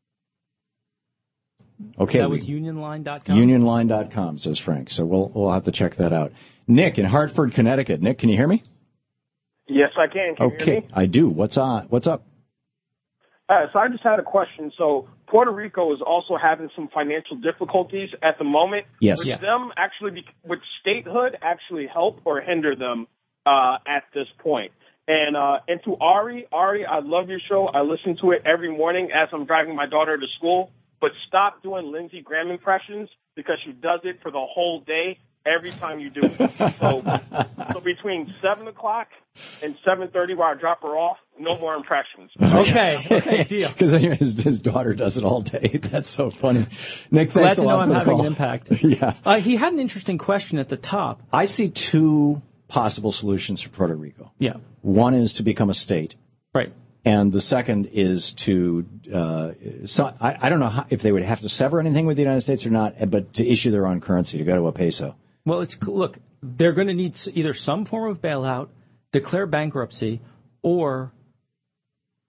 Okay. That was unionline.com? Unionline.com, says Frank. So we'll have to check that out. Nick in Hartford, Connecticut. Nick, can you hear me? Yes, I can. Can you hear me? I do. What's up? So I just had a question. So Puerto Rico is also having some financial difficulties at the moment. Yes. Would statehood actually help or hinder them at this point? And to Ari, I love your show. I listen to it every morning as I'm driving my daughter to school. But stop doing Lindsey Graham impressions, because she does it for the whole day every time you do it. So between 7 o'clock and 7:30, where I drop her off, no more impressions. Okay, deal. Because his daughter does it all day. That's so funny. Nick, thanks Glad to know I'm having an impact. Yeah. He had an interesting question at the top. I see two possible solutions for Puerto Rico. Yeah. One is to become a state. Right. And the second is to, I don't know if they would have to sever anything with the United States or not, but to issue their own currency, to go to a peso. Well, they're going to need either some form of bailout, declare bankruptcy, or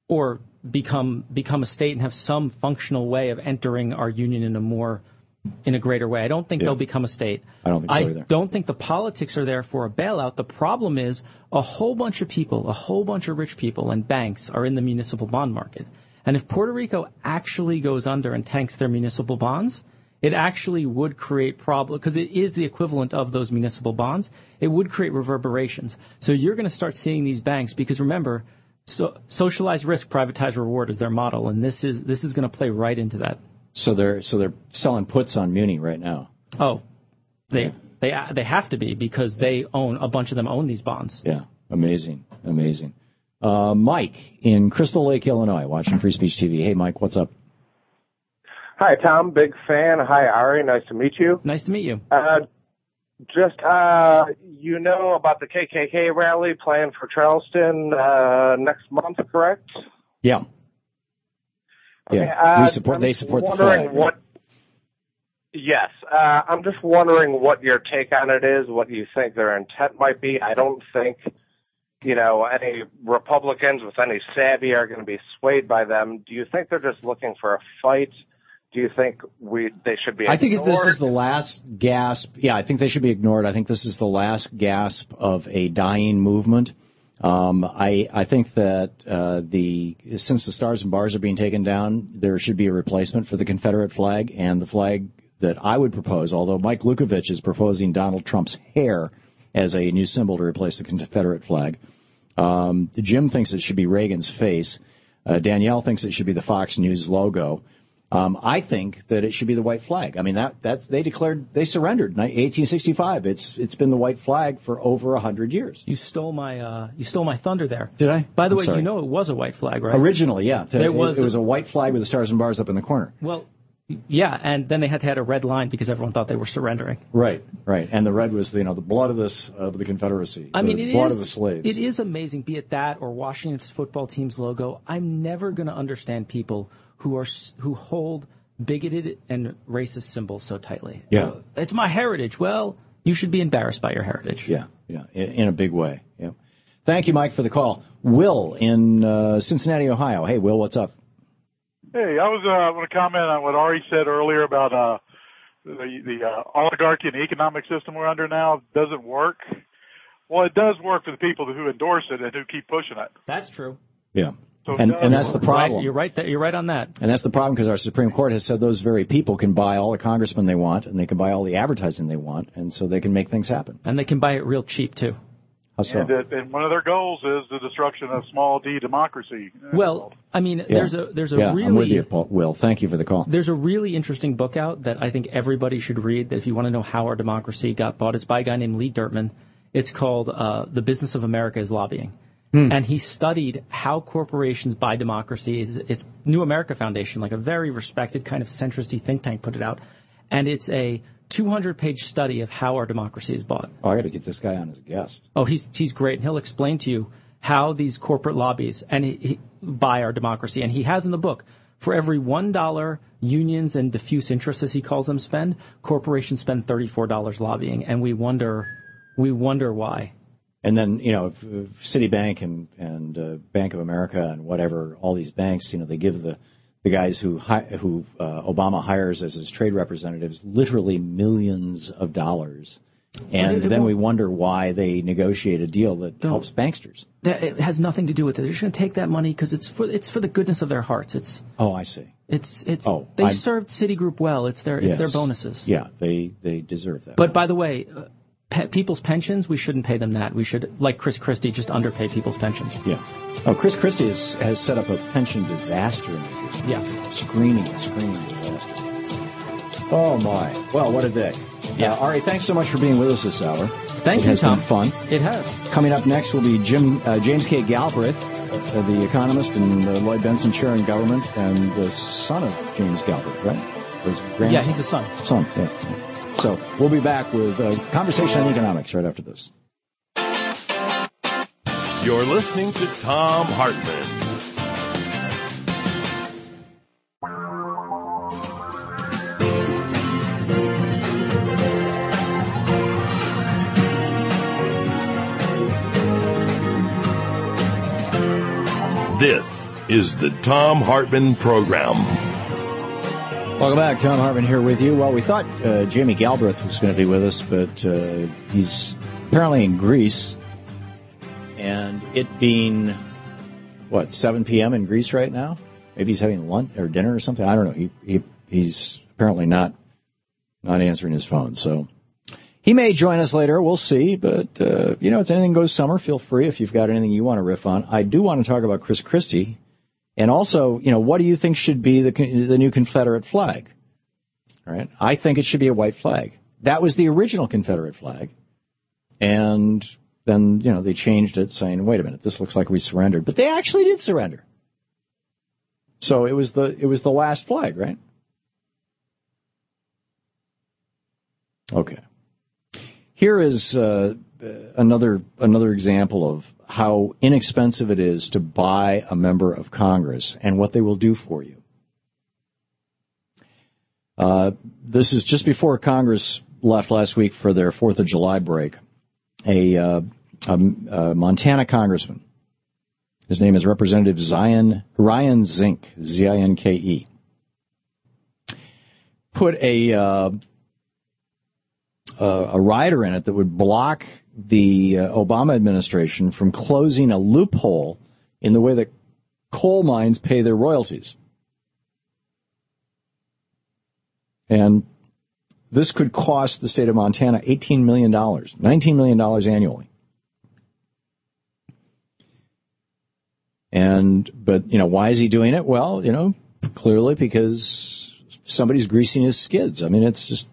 or become a state and have some functional way of entering our union in a greater way. I don't think they'll become a state. I don't think so either. I don't think the politics are there for a bailout. The problem is a whole bunch of people, a whole bunch of rich people and banks are in the municipal bond market. And if Puerto Rico actually goes under and tanks their municipal bonds, it actually would create problems, because it is the equivalent of those municipal bonds. It would create reverberations. So you're going to start seeing these banks, because remember, socialize risk, privatize reward is their model, and this is going to play right into that. So they're selling puts on Muni right now. Oh, they have to be, because a bunch of them own these bonds. Yeah, amazing. Mike in Crystal Lake, Illinois, watching Free Speech TV. Hey, Mike, what's up? Hi, Tom. Big fan. Hi, Ari. Nice to meet you. Nice to meet you. You know about the KKK rally planned for Charleston next month, correct? Yeah. Okay, they support the flag. Yes. I'm just wondering what your take on it is, what you think their intent might be. I don't think, any Republicans with any savvy are going to be swayed by them. Do you think they're just looking for a fight? Do you think they should be ignored? I think this is the last gasp. Yeah, I think they should be ignored. I think this is the last gasp of a dying movement. I think that since the stars and bars are being taken down, there should be a replacement for the Confederate flag, and the flag that I would propose, although Mike Lukovich is proposing Donald Trump's hair as a new symbol to replace the Confederate flag. Jim thinks it should be Reagan's face. Danielle thinks it should be the Fox News logo. I think that it should be the white flag. I mean, they surrendered in 1865. It's been the white flag for over 100 years. You stole my thunder there. Did I? By the way, you know it was a white flag, right? Originally, yeah. It was a white flag with the stars and bars up in the corner. Well, yeah, and then they had to add a red line because everyone thought they were surrendering. Right. And the red was the blood of the Confederacy. I mean, the blood of the slaves. It is amazing, be it that or Washington's football team's logo. I'm never going to understand people who hold bigoted and racist symbols so tightly. Yeah. It's my heritage. Well, you should be embarrassed by your heritage. Yeah, in a big way. Yeah. Thank you, Mike, for the call. Will in Cincinnati, Ohio. Hey, Will, what's up? Hey, I want to comment on what Ari said earlier about the oligarchy and the economic system we're under now doesn't work. Well, it does work for the people who endorse it and who keep pushing it. That's true. Yeah. So and that's the problem. Right, you're right on that. And that's the problem, because our Supreme Court has said those very people can buy all the congressmen they want, and they can buy all the advertising they want, and so they can make things happen. And they can buy it real cheap, too. How so? And one of their goals is the destruction of small d democracy. Well, I mean, there's a really... I'm with you, Will. Thank you for the call. There's a really interesting book out that I think everybody should read, that if you want to know how our democracy got bought. It's by a guy named Lee Dirtman. It's called The Business of America is Lobbying. And he studied how corporations buy democracy. It's New America Foundation, like a very respected kind of centrist-y think tank, put it out. And it's a 200-page study of how our democracy is bought. Oh, I got to get this guy on as a guest. Oh, he's great. And he'll explain to you how these corporate lobbies he buy our democracy. And he has in the book, for every $1 unions and diffuse interests, as he calls them, spend, corporations spend $34 lobbying. And we wonder why. And then, Citibank and Bank of America and whatever, all these banks, they give the guys who Obama hires as his trade representatives literally millions of dollars. And then we wonder why they negotiate a deal that helps banksters. It has nothing to do with it. They're just going to take that money because it's for the goodness of their hearts. I see. They served Citigroup well. It's their bonuses. Yeah, they deserve that. But by the way, people's pensions, we shouldn't pay them that. We should, like Chris Christie, just underpay people's pensions. Yeah. Oh, Chris Christie has set up a pension disaster in New Jersey. Yes. Screaming disaster. Oh, my. Well, what a day. Yeah. Ari, thanks so much for being with us this hour. Thank you, Tom. It has been fun. It has. Coming up next will be James K. Galbraith, the economist and Lloyd Bentsen chair in government, and the son of James Galbraith, right? Or his grandson? Yeah, he's the son. Yeah. So we'll be back with a conversation on economics right after this. You're listening to Thom Hartmann. This is the Thom Hartmann Program. Welcome back. Thom Hartmann here with you. Well, we thought Jamie Galbraith was going to be with us, but he's apparently in Greece. And it being, 7 p.m. in Greece right now? Maybe he's having lunch or dinner or something. I don't know. He's apparently not answering his phone. So he may join us later. We'll see. But, it's Anything Goes Summer. Feel free if you've got anything you want to riff on. I do want to talk about Chris Christie. And also, what do you think should be the new Confederate flag? All right. I think it should be a white flag. That was the original Confederate flag. And then, they changed it saying, wait a minute, this looks like we surrendered. But they actually did surrender. So it was the last flag, right? Okay. Here is another example of how inexpensive it is to buy a member of Congress and what they will do for you. This is just before Congress left last week for their 4th of July break. A Montana congressman. His name is Representative Ryan Zink, Z-I-N-K-E. Put a rider in it that would block the Obama administration from closing a loophole in the way that coal mines pay their royalties. And this could cost the state of Montana $18 million, $19 million annually. But why is he doing it? Well, clearly because somebody's greasing his skids. I mean, it's just,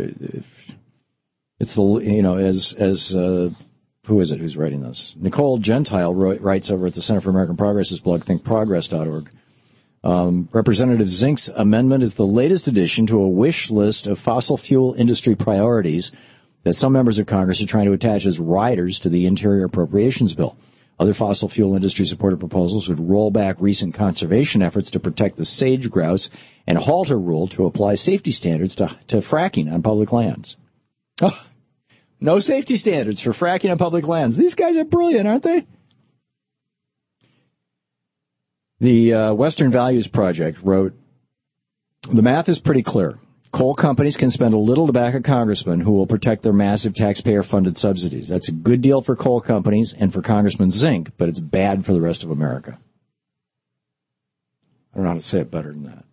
who is it who's writing this? Nicole Gentile writes over at the Center for American Progress's blog, thinkprogress.org. Representative Zink's amendment is the latest addition to a wish list of fossil fuel industry priorities that some members of Congress are trying to attach as riders to the Interior Appropriations Bill. Other fossil fuel industry-supported proposals would roll back recent conservation efforts to protect the sage grouse and halt a rule to apply safety standards to fracking on public lands. Oh, no safety standards for fracking on public lands. These guys are brilliant, aren't they? The Western Values Project wrote, the math is pretty clear. Coal companies can spend a little to back a congressman who will protect their massive taxpayer-funded subsidies. That's a good deal for coal companies and for Congressman Zink, but it's bad for the rest of America. I don't know how to say it better than that.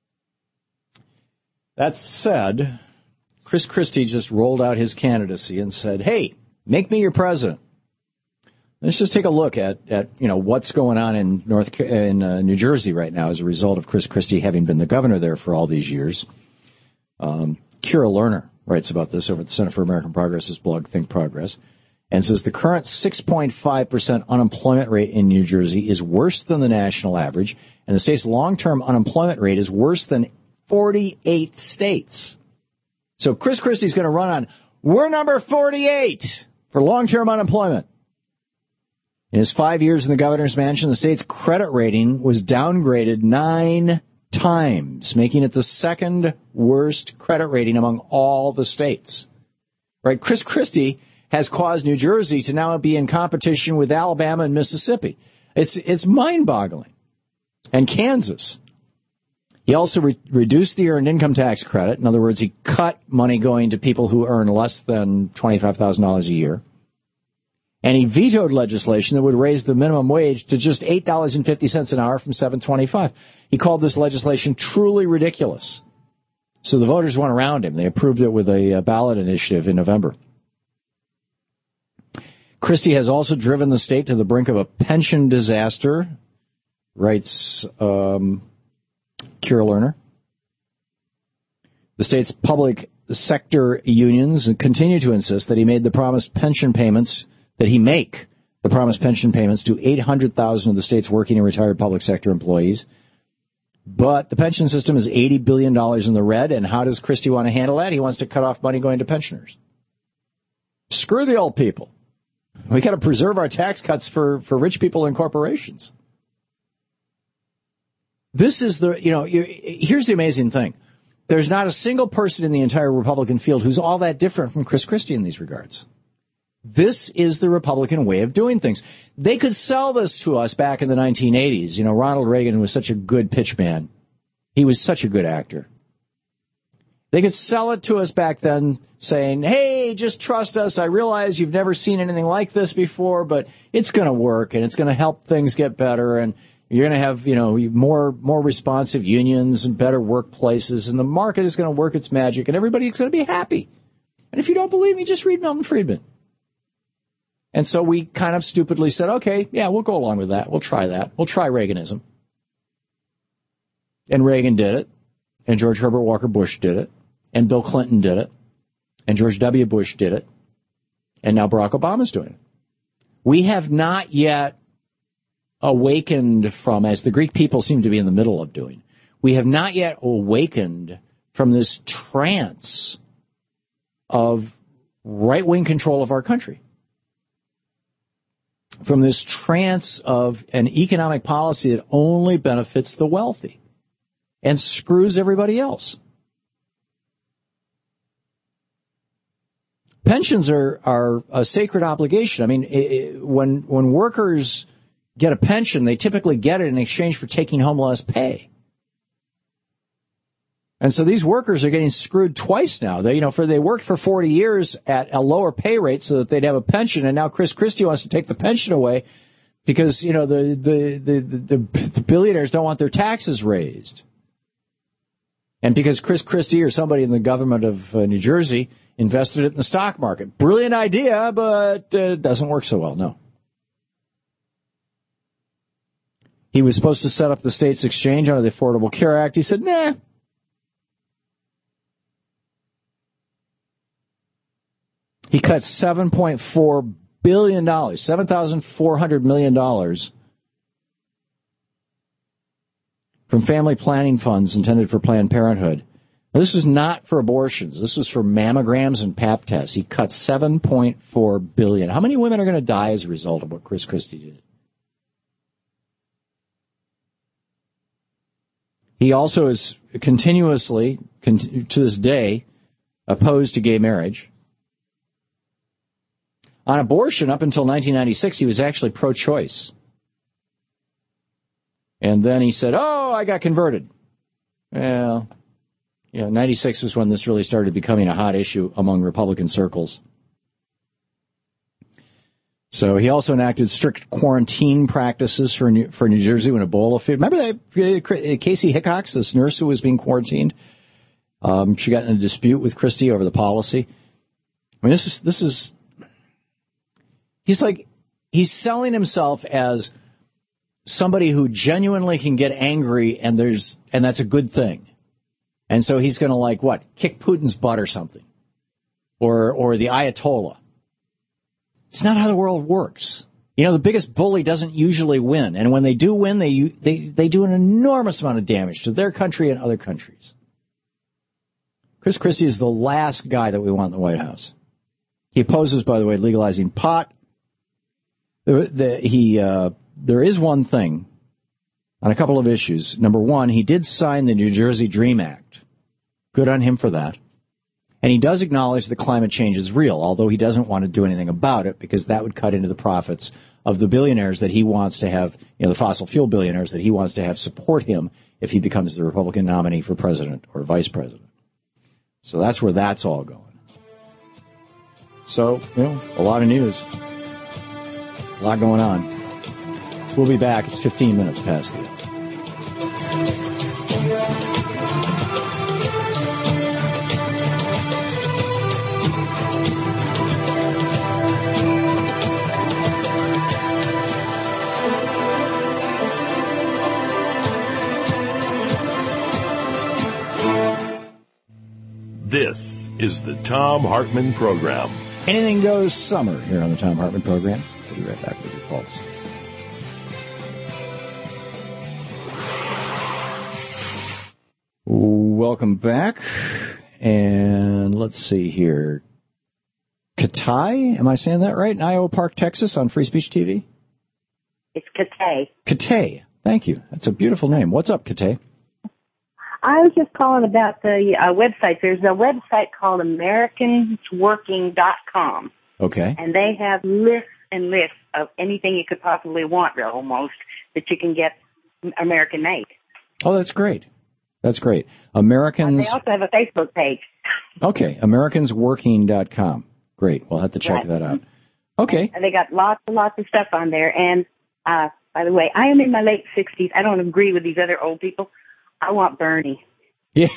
That said, Chris Christie just rolled out his candidacy and said, hey, make me your president. Let's just take a look at what's going on in New Jersey right now as a result of Chris Christie having been the governor there for all these years. Kira Lerner writes about this over at the Center for American Progress's blog, Think Progress, and says the current 6.5% unemployment rate in New Jersey is worse than the national average, and the state's long-term unemployment rate is worse than 48 states. So Chris Christie's going to run on, we're number 48 for long-term unemployment. In his 5 years in the governor's mansion, the state's credit rating was downgraded 9 times, making it the second worst credit rating among all the states. Right? Chris Christie has caused New Jersey to now be in competition with Alabama and Mississippi. It's mind-boggling. And Kansas. He also reduced the earned income tax credit. In other words, he cut money going to people who earn less than $25,000 a year. And he vetoed legislation that would raise the minimum wage to just $8.50 an hour from $7.25. He called this legislation truly ridiculous. So the voters went around him. They approved it with a ballot initiative in November. Christie has also driven the state to the brink of a pension disaster, writes Kira Lerner. The state's public sector unions continue to insist that he made the promised pension payments to 800,000 of the state's working and retired public sector employees. But the pension system is $80 billion in the red, and how does Christie want to handle that? He wants to cut off money going to pensioners. Screw the old people. We got to preserve our tax cuts for rich people and corporations. This is here's the amazing thing. There's not a single person in the entire Republican field who's all that different from Chris Christie in these regards. This is the Republican way of doing things. They could sell this to us back in the 1980s. You know, Ronald Reagan was such a good pitchman. He was such a good actor. They could sell it to us back then saying, hey, just trust us. I realize you've never seen anything like this before, but it's going to work and it's going to help things get better. And you're going to have, you know, more responsive unions and better workplaces. And the market is going to work its magic and everybody's going to be happy. And if you don't believe me, just read Milton Friedman. And so we kind of stupidly said, okay, yeah, we'll go along with that. We'll try that. We'll try Reaganism. And Reagan did it. And George Herbert Walker Bush did it. And Bill Clinton did it. And George W. Bush did it. And now Barack Obama's doing it. We have not yet awakened from, as the Greek people seem to be in the middle of doing, we have not yet awakened from this trance of right-wing control of our country. From this trance of an economic policy that only benefits the wealthy and screws everybody else. Pensions are a sacred obligation. I mean, when workers get a pension, they typically get it in exchange for taking home less pay. And so these workers are getting screwed twice now. They worked for 40 years at a lower pay rate so that they'd have a pension, and now Chris Christie wants to take the pension away because, you know, the billionaires don't want their taxes raised. And because Chris Christie or somebody in the government of New Jersey invested it in the stock market. Brilliant idea, but it doesn't work so well, no. He was supposed to set up the state's exchange under the Affordable Care Act. He said, nah. He cut $7.4 billion, $7,400 million from family planning funds intended for Planned Parenthood. Now, this is not for abortions. This was for mammograms and pap tests. He cut $7.4 billion. How many women are going to die as a result of what Chris Christie did? He also is continuously, to this day, opposed to gay marriage. On abortion, up until 1996, he was actually pro-choice. And then he said, oh, I got converted. Well, 96 was when this really started becoming a hot issue among Republican circles. So he also enacted strict quarantine practices for New Jersey when Ebola. Remember that Casey Hickox, this nurse who was being quarantined? She got in a dispute with Christie over the policy. I mean, this is. He's selling himself as somebody who genuinely can get angry, and that's a good thing. And so he's going to kick Putin's butt or something, or the Ayatollah. It's not how the world works. You know, the biggest bully doesn't usually win, and when they do win, they do an enormous amount of damage to their country and other countries. Chris Christie is the last guy that we want in the White House. He opposes, by the way, legalizing pot. There is one thing on a couple of issues. Number one, he did sign the New Jersey Dream Act. Good on him for that. And he does acknowledge that climate change is real, although he doesn't want to do anything about it because that would cut into the profits of the billionaires that he wants to have, the fossil fuel billionaires that he wants to have support him if he becomes the Republican nominee for president or vice president. So that's where that's all going. So, a lot of news. A lot going on. We'll be back. It's 15 minutes past the hour. This is the Thom Hartmann Program. Anything goes summer here on the Thom Hartmann Program. We'll be right back with your calls. Welcome back. And let's see here. Katay, am I saying that right? In Iowa Park, Texas on Free Speech TV? It's Katay. Katay. Thank you. That's a beautiful name. What's up, Katay? I was just calling about the website. There's a website called AmericansWorking.com. Okay. And they have lists and lists of anything you could possibly want, almost, that you can get American made. Oh, that's great. That's great. Americans. They also have a Facebook page. Okay, AmericansWorking.com. Great. We'll have to check that out. Okay. And they got lots and lots of stuff on there. And by the way, I am in my late 60s. I don't agree with these other old people. I want Bernie. Yeah,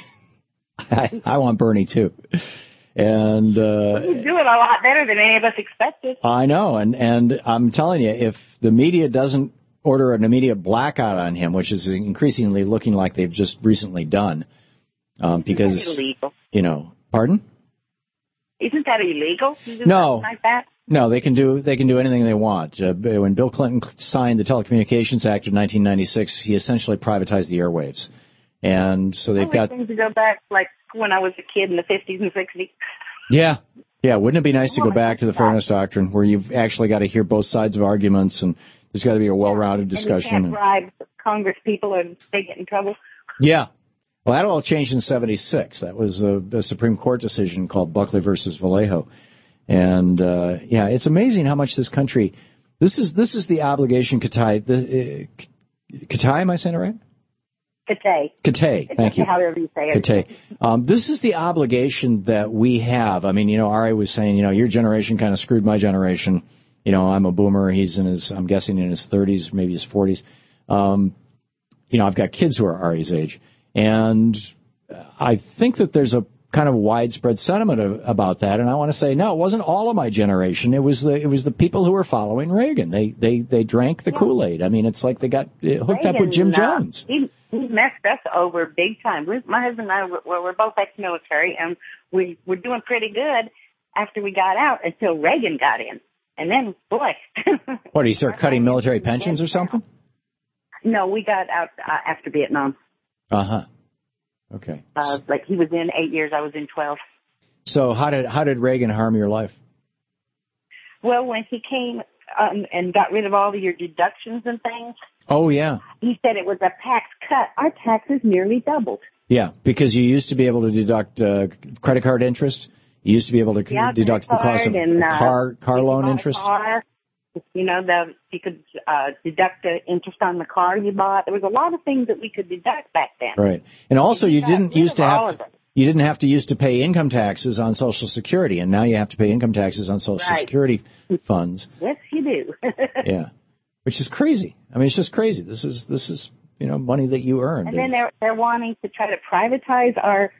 I want Bernie too. And he's doing a lot better than any of us expected. I know, and I'm telling you, if the media doesn't order an immediate blackout on him, which is increasingly looking like they've just recently done, because Isn't that illegal? You know, pardon? Isn't that illegal? No. Like that? No, they can do anything they want. When Bill Clinton signed the Telecommunications Act of 1996, he essentially privatized the airwaves. And so they've got things to go back like when I was a kid in the 50s and 60s. Yeah. Wouldn't it be nice to go back to the Fairness Doctrine where you've actually got to hear both sides of arguments and there's got to be a well-rounded discussion. And you can't bribe Congress people or they get in trouble. Yeah. Well, that all changed in 76. That was a Supreme Court decision called Buckley versus Vallejo. And, it's amazing how much this country, this is the obligation, Katay, am I saying it right? Katay, thank you. However you say it. Katay. This is the obligation that we have. I mean, Ari was saying, your generation kind of screwed my generation. I'm a boomer. He's I'm guessing in his 30s, maybe his 40s. I've got kids who are Ari's age. And I think that there's a kind of widespread sentiment about that. And I want to say, no, it wasn't all of my generation. It was the people who were following Reagan. They drank the Kool-Aid. I mean, it's like they got hooked up with Jim Jones. He messed us over big time. My husband and I we're both ex-military, and we were doing pretty good after we got out until Reagan got in. And then, boy. What, did he start cutting military pensions or something? No, we got out after Vietnam. Uh-huh. Okay. Like he was in 8 years, I was in 12. So how did Reagan harm your life? Well, when he came and got rid of all of your deductions and things. Oh, yeah. He said it was a tax cut. Our taxes nearly doubled. Yeah, because you used to be able to deduct credit card interest. You used to be able to deduct the cost of car loan interest. You could deduct the interest on the car you bought. There was a lot of things that we could deduct back then. Right, and also you didn't have to pay income taxes on Social Security, and now you have to pay income taxes on Social Security funds. Yes, you do. Yeah, which is crazy. I mean, it's just crazy. This is money that you earned. And then they're wanting to try to privatize our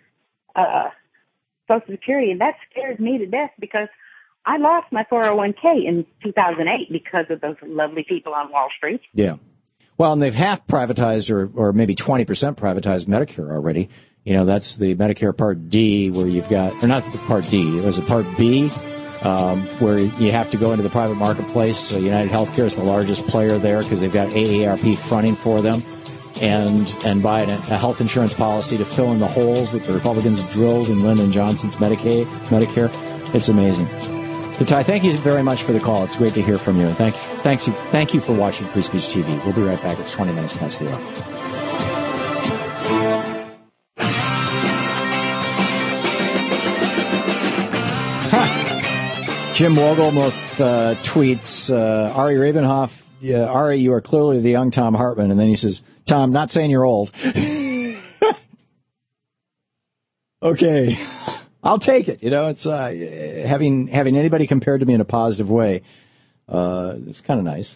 Social Security, and that scares me to death because I lost my 401k in 2008 because of those lovely people on Wall Street. Yeah. Well, and they've half privatized or maybe 20% privatized Medicare already. That's the Medicare Part D where you've got, or not the Part D, it was a Part B where you have to go into the private marketplace. So United Healthcare is the largest player there because they've got AARP fronting for them and buy a health insurance policy to fill in the holes that the Republicans drilled in Lyndon Johnson's Medicare. It's amazing. Katay, thank you very much for the call. It's great to hear from you. And thank you for watching Free Speech TV. We'll be right back. It's 20 minutes past the hour. Jim Wogelmuth tweets, Ari Rabenhoff, Ari, you are clearly the young Tom Hartman. And then he says, Tom, not saying you're old. Okay. I'll take it. It's having anybody compared to me in a positive way. It's kind of nice.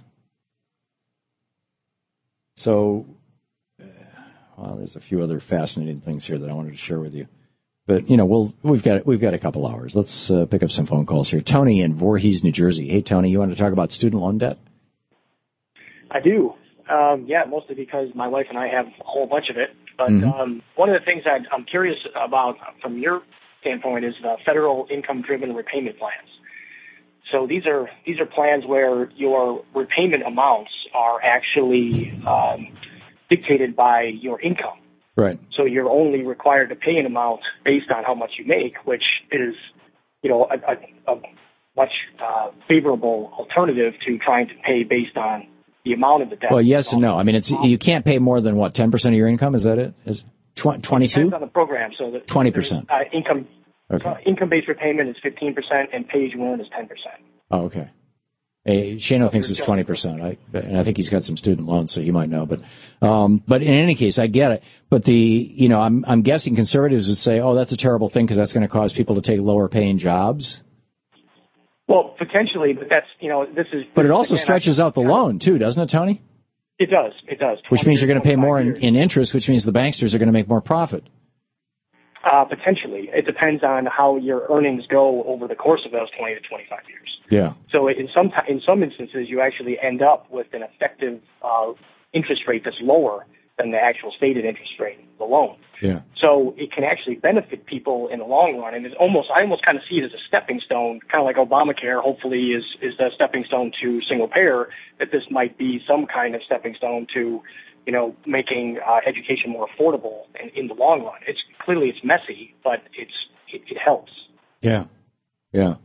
So, there's a few other fascinating things here that I wanted to share with you. But we've got a couple hours. Let's pick up some phone calls here. Tony in Voorhees, New Jersey. Hey, Tony, you want to talk about student loan debt? I do. Mostly because my wife and I have a whole bunch of it. But one of the things that I'm curious about from your standpoint is the federal income-driven repayment plans. So these are plans where your repayment amounts are actually dictated by your income. Right. So you're only required to pay an amount based on how much you make, which is, a much favorable alternative to trying to pay based on the amount of the debt. Well, yes and no. I mean, you can't pay more than 10% of your income. Is that it? Is 22? Depends on the program. So 20%. Income. Okay. Income-based repayment is 15%, and pay-as-you-earn is 10%. Oh, okay. Shano thinks it's 20%, and I think he's got some student loans, so he might know. But in any case, I get it. But I'm guessing conservatives would say, oh, that's a terrible thing because that's going to cause people to take lower-paying jobs. Well, potentially, but that's this is. But it also stretches out the loan too, doesn't it, Tony? It does. It does. Which means you're going to pay more in interest, which means the banksters are going to make more profit. Potentially. It depends on how your earnings go over the course of those 20 to 25 years. Yeah. So in some instances, you actually end up with an effective interest rate that's lower than the actual stated interest rate of the loan. Yeah. So it can actually benefit people in the long run, and I almost kind of see it as a stepping stone, kind of like Obamacare. Hopefully, is the stepping stone to single payer. That this might be some kind of stepping stone to, making education more affordable in the long run. It's messy, but it helps. Yeah. Yeah.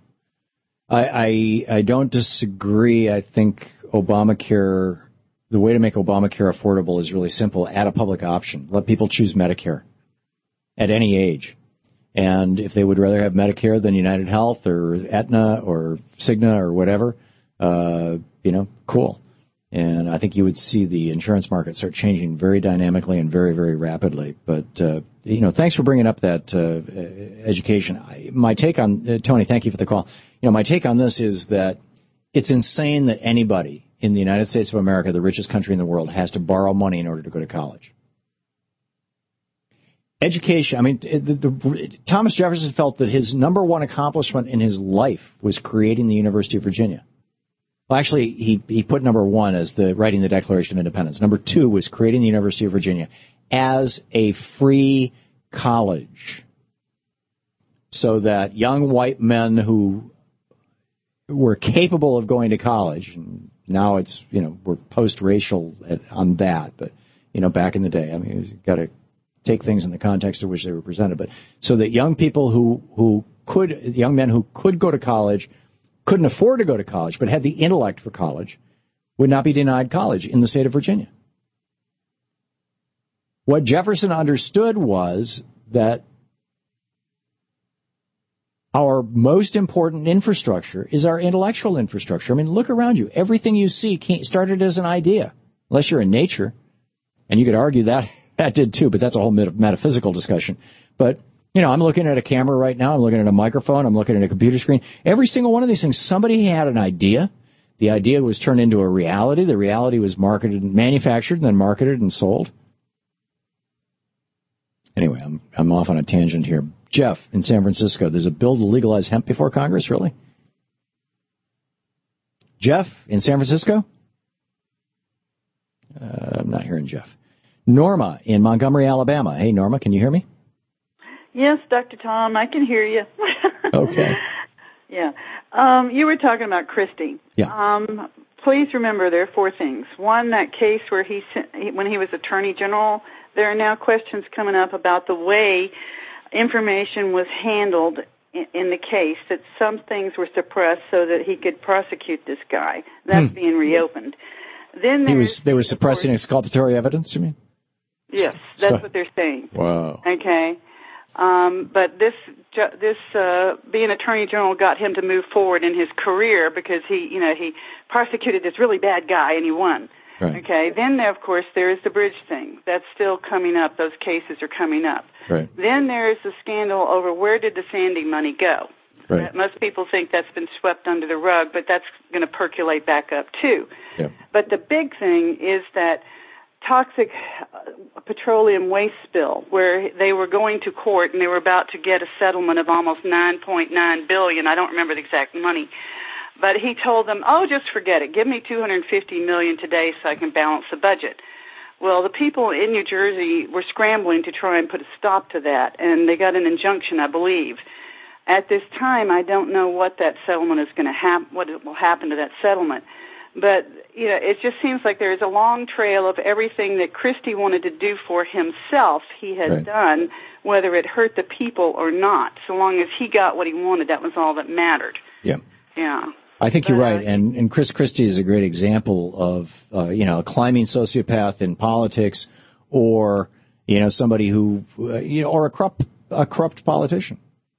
I don't disagree. I think Obamacare, the way to make Obamacare affordable is really simple. Add a public option. Let people choose Medicare at any age. And if they would rather have Medicare than United Health or Aetna or Cigna or whatever, cool. And I think you would see the insurance market start changing very dynamically and very, very rapidly. But, thanks for bringing up that education. My take on, Tony, thank you for the call. My take on this is that it's insane that anybody in the United States of America, the richest country in the world, has to borrow money in order to go to college. Education, Thomas Jefferson felt that his number one accomplishment in his life was creating the University of Virginia. Well, actually, he put number one as writing the Declaration of Independence. Number two was creating the University of Virginia as a free college so that young white men who were capable of going to college, and now it's, we're post-racial on that, but, back in the day, you've got to take things in the context of which they were presented, but so that young people young men who could go to college, couldn't afford to go to college, but had the intellect for college, would not be denied college in the state of Virginia. What Jefferson understood was that our most important infrastructure is our intellectual infrastructure. Look around you. Everything you see started as an idea, unless you're in nature. And you could argue that did too, but that's a whole metaphysical discussion. But, I'm looking at a camera right now. I'm looking at a microphone. I'm looking at a computer screen. Every single one of these things, somebody had an idea. The idea was turned into a reality. The reality was marketed and manufactured and then marketed and sold. Anyway, I'm off on a tangent here. Jeff in San Francisco, there's a bill to legalize hemp before Congress, really? Jeff in San Francisco? I'm not hearing Jeff. Norma in Montgomery, Alabama. Hey, Norma, can you hear me? Yes, Dr. Tom, I can hear you. Okay. Yeah. You were talking about Christie. Yeah. Please remember there are four things. One, that case where when he was Attorney General, there are now questions coming up about the way information was handled in the case, that some things were suppressed so that he could prosecute this guy. That's being reopened. Then they were suppressing exculpatory evidence, you mean? Yes, that's what they're saying. Wow. Okay. But this being Attorney General got him to move forward in his career because he prosecuted this really bad guy and he won. Right. Okay. Then, of course, there is the bridge thing. That's still coming up. Those cases are coming up. Right. Then there is the scandal over where did the Sandy money go. Right. Most people think that's been swept under the rug, but that's going to percolate back up, too. Yep. But the big thing is that toxic petroleum waste spill, where they were going to court and they were about to get a settlement of almost $9.9 billion. I don't remember the exact money. But he told them, just forget it. Give me $250 million today so I can balance the budget. Well, the people in New Jersey were scrambling to try and put a stop to that, and they got an injunction, I believe. At this time, I don't know what that settlement is going to happen, what will happen to that settlement. But, it just seems like there is a long trail of everything that Christie wanted to do for himself he had done, whether it hurt the people or not. So long as he got what he wanted, that was all that mattered. Yeah. Yeah. I think you're right, and Chris Christie is a great example of, a climbing sociopath in politics, or, somebody who, or a corrupt politician.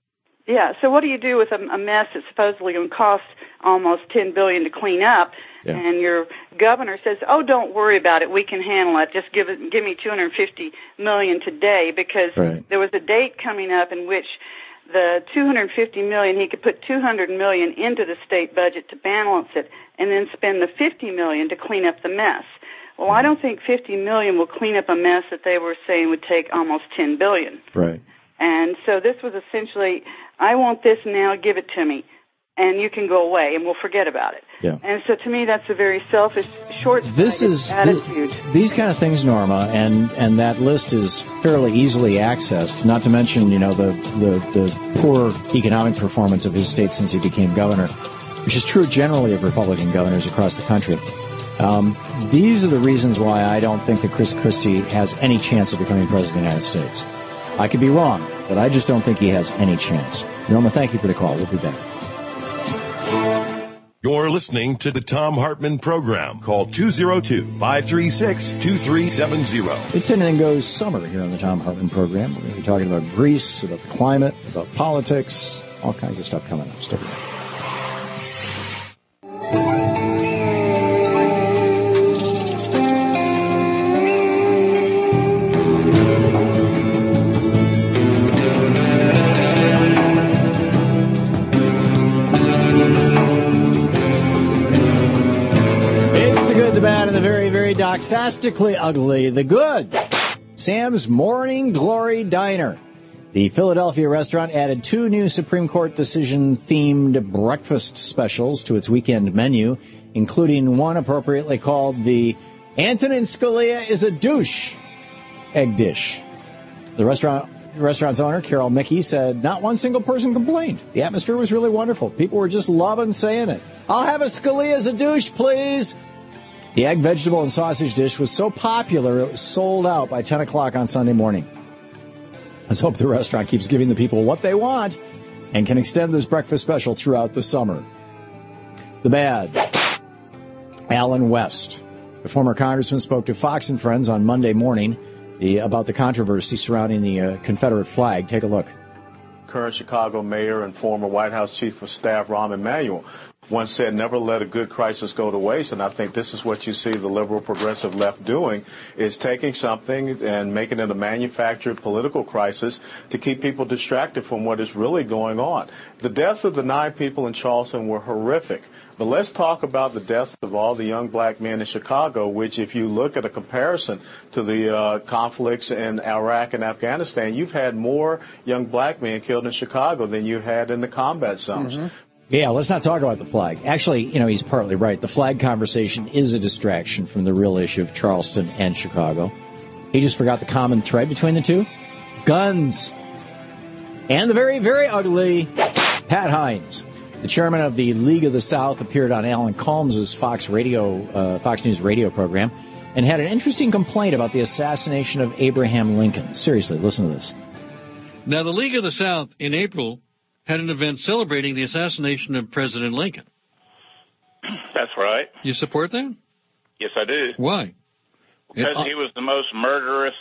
Yeah, so what do you do with a mess that's supposedly going to cost almost $10 billion to clean up, and your governor says, "Oh, don't worry about it, we can handle it. Just give me $250 million today," because there was a date coming up in which the $250 million, he could put $200 million into the state budget to balance it, and then spend the $50 million to clean up the mess. Well, I don't think $50 million will clean up a mess that they were saying would take almost $10 billion. Right. And so this was essentially, I want this now, give it to me, and you can go away, and we'll forget about it. Yeah. And so to me, that's a very selfish, short-sighted attitude. These kind of things, Norma, and that list is fairly easily accessed, not to mention, the poor economic performance of his state since he became governor, which is true generally of Republican governors across the country. These are the reasons why I don't think that Chris Christie has any chance of becoming president of the United States. I could be wrong, but I just don't think he has any chance. Norma, thank you for the call. We'll be back. You're listening to the Thom Hartmann Program. Call 202-536-2370. It's Anything Goes Summer here on the Thom Hartmann Program. We're going to be talking about Greece, about the climate, about politics, all kinds of stuff coming up. Stick around. Doxastically ugly, the good. Sam's Morning Glory Diner. The Philadelphia restaurant added 2 new Supreme Court decision-themed breakfast specials to its weekend menu, including one appropriately called the Antonin Scalia is a douche egg dish. The restaurant's owner, Carol Mickey, said not one single person complained. The atmosphere was really wonderful. People were just loving saying it. I'll have a Scalia is a douche, please. The egg, vegetable, and sausage dish was so popular it was sold out by 10 o'clock on Sunday morning. Let's hope the restaurant keeps giving the people what they want and can extend this breakfast special throughout the summer. The bad. Alan West. The former congressman spoke to Fox and Friends on Monday morning about the controversy surrounding the Confederate flag. Take a look. Current Chicago mayor and former White House chief of staff Rahm Emanuel once said, never let a good crisis go to waste. And I think this is what you see the liberal progressive left doing, is taking something and making it a manufactured political crisis to keep people distracted from what is really going on. The deaths of the 9 people in Charleston were horrific. But let's talk about the deaths of all the young black men in Chicago, which if you look at a comparison to the conflicts in Iraq and Afghanistan, you've had more young black men killed in Chicago than you had in the combat zones. Mm-hmm. Yeah, let's not talk about the flag. Actually, he's partly right. The flag conversation is a distraction from the real issue of Charleston and Chicago. He just forgot the common thread between the two. Guns. And the very, very ugly Pat Hines. The chairman of the League of the South appeared on Alan Colmes' Fox News radio program and had an interesting complaint about the assassination of Abraham Lincoln. Seriously, listen to this. Now, the League of the South in April had an event celebrating the assassination of President Lincoln. That's right. You support that? Yes, I do. Why? Because he was the most murderous,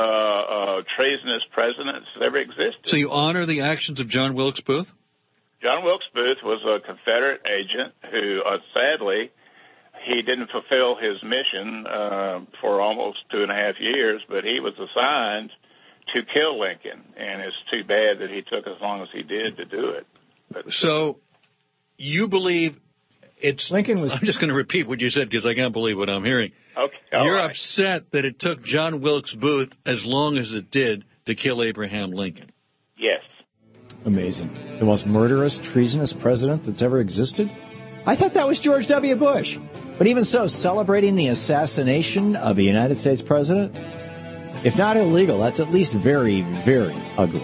treasonous president that's ever existed. So you honor the actions of John Wilkes Booth? John Wilkes Booth was a Confederate agent who, sadly, he didn't fulfill his mission for almost 2.5 years, but he was assigned to kill Lincoln, and it's too bad that he took as long as he did to do it. But, so you believe it's Lincoln was... I'm just going to repeat what you said because I can't believe what I'm hearing. Okay, You're upset that it took John Wilkes Booth as long as it did to kill Abraham Lincoln. Yes. Amazing. The most murderous, treasonous president that's ever existed? I thought that was George W. Bush. But even so, celebrating the assassination of a United States president... if not illegal, that's at least very, very ugly.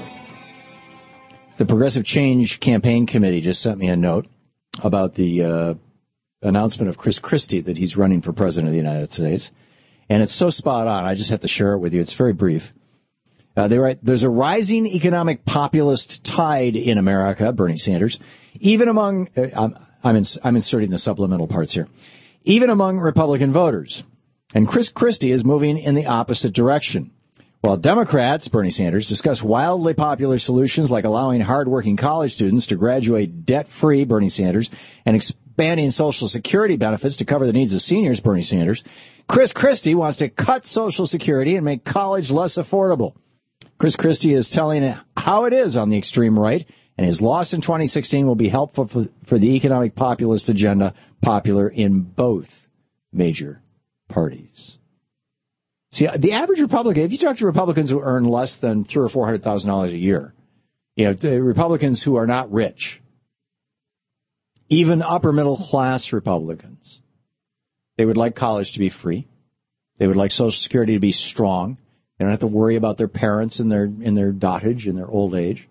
The Progressive Change Campaign Committee just sent me a note about the announcement of Chris Christie that he's running for president of the United States. And it's so spot on, I just have to share it with you. It's very brief. They write, there's a rising economic populist tide in America, Bernie Sanders, even among, I'm inserting the supplemental parts here, even among Republican voters. And Chris Christie is moving in the opposite direction. While Democrats, Bernie Sanders, discuss wildly popular solutions like allowing hardworking college students to graduate debt-free, Bernie Sanders, and expanding Social Security benefits to cover the needs of seniors, Bernie Sanders, Chris Christie wants to cut Social Security and make college less affordable. Chris Christie is telling how it is on the extreme right, and his loss in 2016 will be helpful for the economic populist agenda popular in both major parties. See, the average Republican, if you talk to Republicans who earn less than $300,000 or $400,000 a year, the Republicans who are not rich, even upper middle class Republicans, they would like college to be free. They would like Social Security to be strong. They don't have to worry about their parents in their dotage in their old age.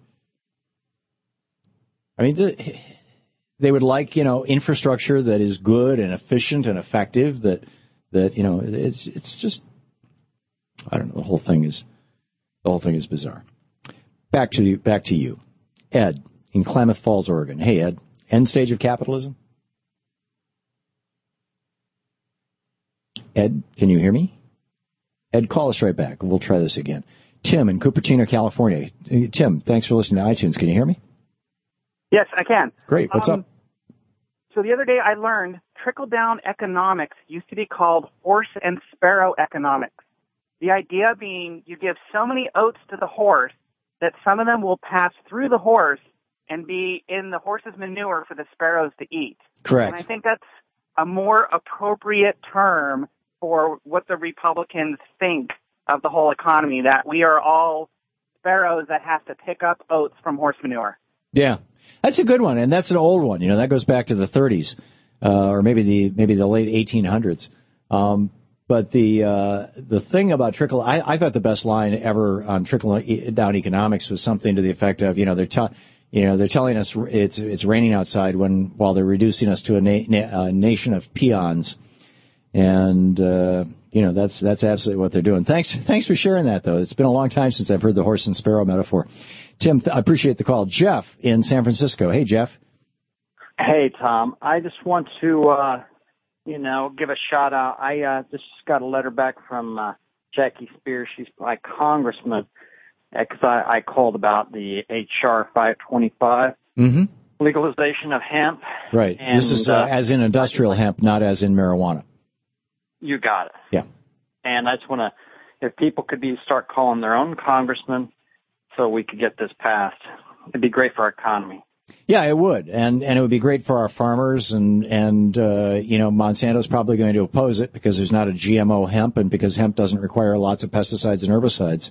I mean, they would like infrastructure that is good and efficient and effective. That it's just. I don't know. The whole thing is bizarre. Back to you, Ed in Klamath Falls, Oregon. Hey, Ed. End stage of capitalism. Ed, can you hear me? Ed, call us right back. We'll try this again. Tim in Cupertino, California. Tim, thanks for listening to iTunes. Can you hear me? Yes, I can. Great. What's up? So the other day I learned trickle-down economics used to be called horse and sparrow economics. The idea being you give so many oats to the horse that some of them will pass through the horse and be in the horse's manure for the sparrows to eat. Correct. And I think that's a more appropriate term for what the Republicans think of the whole economy, that we are all sparrows that have to pick up oats from horse manure. Yeah, that's a good one, and that's an old one. That goes back to the 30s or maybe the late 1800s. But the thing about trickle, I thought the best line ever on trickle down economics was something to the effect of, they're telling us it's raining outside while they're reducing us to a nation of peons, and that's absolutely what they're doing. Thanks for sharing that, though. It's been a long time since I've heard the horse and sparrow metaphor. Tim, I appreciate the call. Jeff in San Francisco. Hey, Jeff. Hey, Tom. I just want to give a shout out. I just got a letter back from Jackie Spears. She's my congressman, because I called about the HR 525 legalization of hemp. Right. And this is as in industrial hemp, not as in marijuana. You got it. Yeah. And I just want to, if people could start calling their own congressman so we could get this passed, it'd be great for our economy. Yeah, it would, and it would be great for our farmers, and Monsanto's probably going to oppose it because there's not a GMO hemp, and because hemp doesn't require lots of pesticides and herbicides.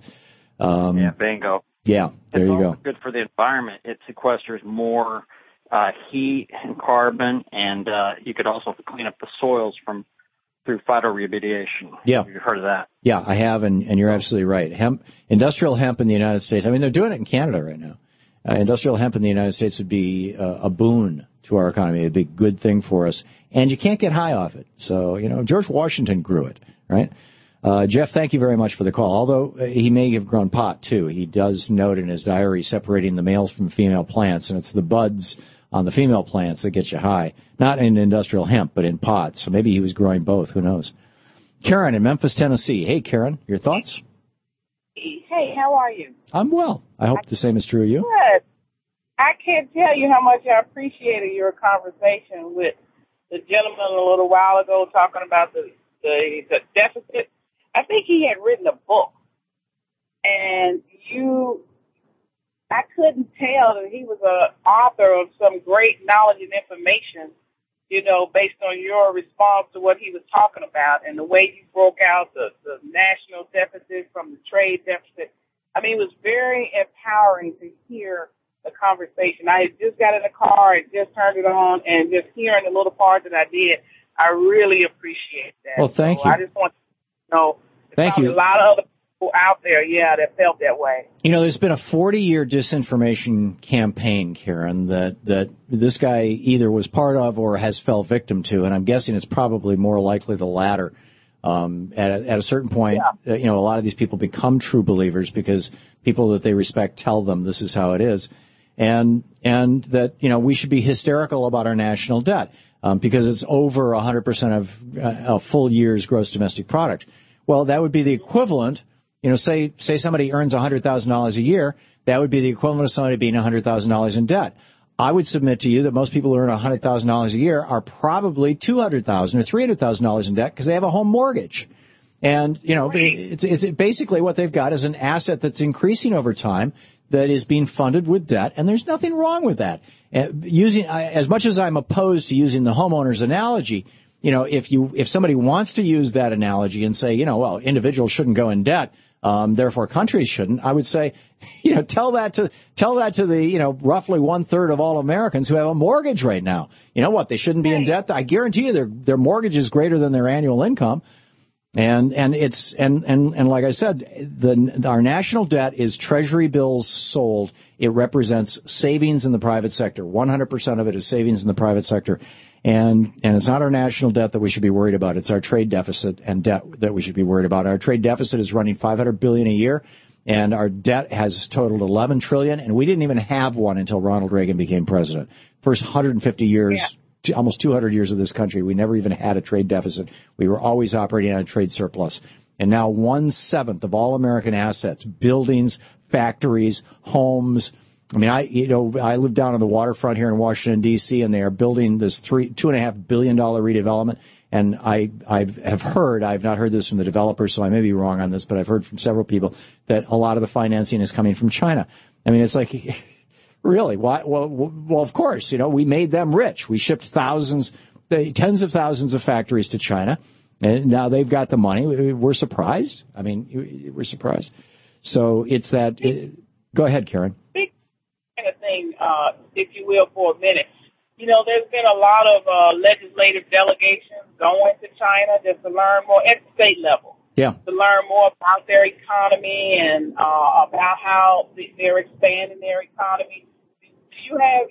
Bingo. Yeah, there you go. It's good for the environment. It sequesters more heat and carbon, and you could also clean up the soils through phytoremediation. Yeah. You've heard of that? Yeah, I have, and you're absolutely right. Industrial hemp in the United States. I mean, they're doing it in Canada right now. Industrial hemp in the United States would be a boon to our economy. It'd be a good thing for us. And you can't get high off it. So, George Washington grew it, right? Jeff, thank you very much for the call. Although he may have grown pot, too. He does note in his diary separating the males from female plants, and it's the buds on the female plants that get you high. Not in industrial hemp, but in pot. So maybe he was growing both. Who knows? Karen in Memphis, Tennessee. Hey, Karen, your thoughts? Hey, how are you? I'm well. I hope the same is true of you. Good. I can't tell you how much I appreciated your conversation with the gentleman a little while ago talking about the deficit. I think he had written a book, and I couldn't tell that he was an author of some great knowledge and information, based on your response to what he was talking about and the way you broke out the national deficit from the trade deficit. I mean, it was very empowering to hear the conversation. I had just got in the car and just turned it on, and just hearing the little part that I did, I really appreciate that. Well, thank you. I just want to know Thank you. A lot of other people out there, that felt that way. There's been a 40-year disinformation campaign, Karen, that this guy either was part of or has fell victim to, and I'm guessing it's probably more likely the latter. At a certain point, a lot of these people become true believers because people that they respect tell them this is how it is, and that we should be hysterical about our national debt because it's over 100% of a full year's gross domestic product. Well, that would be the equivalent say somebody earns $100,000 a year, that would be the equivalent of somebody being $100,000 in debt. I would submit to you that most people who earn $100,000 a year are probably $200,000 or $300,000 in debt because they have a home mortgage. And, it's basically what they've got is an asset that's increasing over time that is being funded with debt, and there's nothing wrong with that. As much as I'm opposed to using the homeowner's analogy, if somebody wants to use that analogy and say, well, individuals shouldn't go in debt, therefore countries shouldn't, I would say, tell that to the, roughly 1/3 of all Americans who have a mortgage right now. You know what? They shouldn't be in debt. I guarantee you their mortgage is greater than their annual income. And like I said, our national debt is Treasury bills sold. It represents savings in the private sector. 100% of it is savings in the private sector. And it's not our national debt that we should be worried about. It's our trade deficit and debt that we should be worried about. Our trade deficit is running $500 billion a year, and our debt has totaled $11 trillion, and we didn't even have one until Ronald Reagan became president. First 150 years, almost 200 years of this country, we never even had a trade deficit. We were always operating on a trade surplus. And now 1/7 of all American assets, buildings, factories, homes. I mean, I live down on the waterfront here in Washington, D.C., and they are building this $2.5 billion redevelopment. And I've heard, I've not heard this from the developers, so I may be wrong on this, but I've heard from several people that a lot of the financing is coming from China. I mean, it's like, really? Why? Well, of course, we made them rich. We shipped tens of thousands of factories to China, and now they've got the money. We're surprised. I mean, we're surprised. So it's that. Go ahead, Karen. Kind of thing, if you will, for a minute. There's been a lot of legislative delegations going to China just to learn more at the state level. Yeah. To learn more about their economy and about how they're expanding their economy. Do you have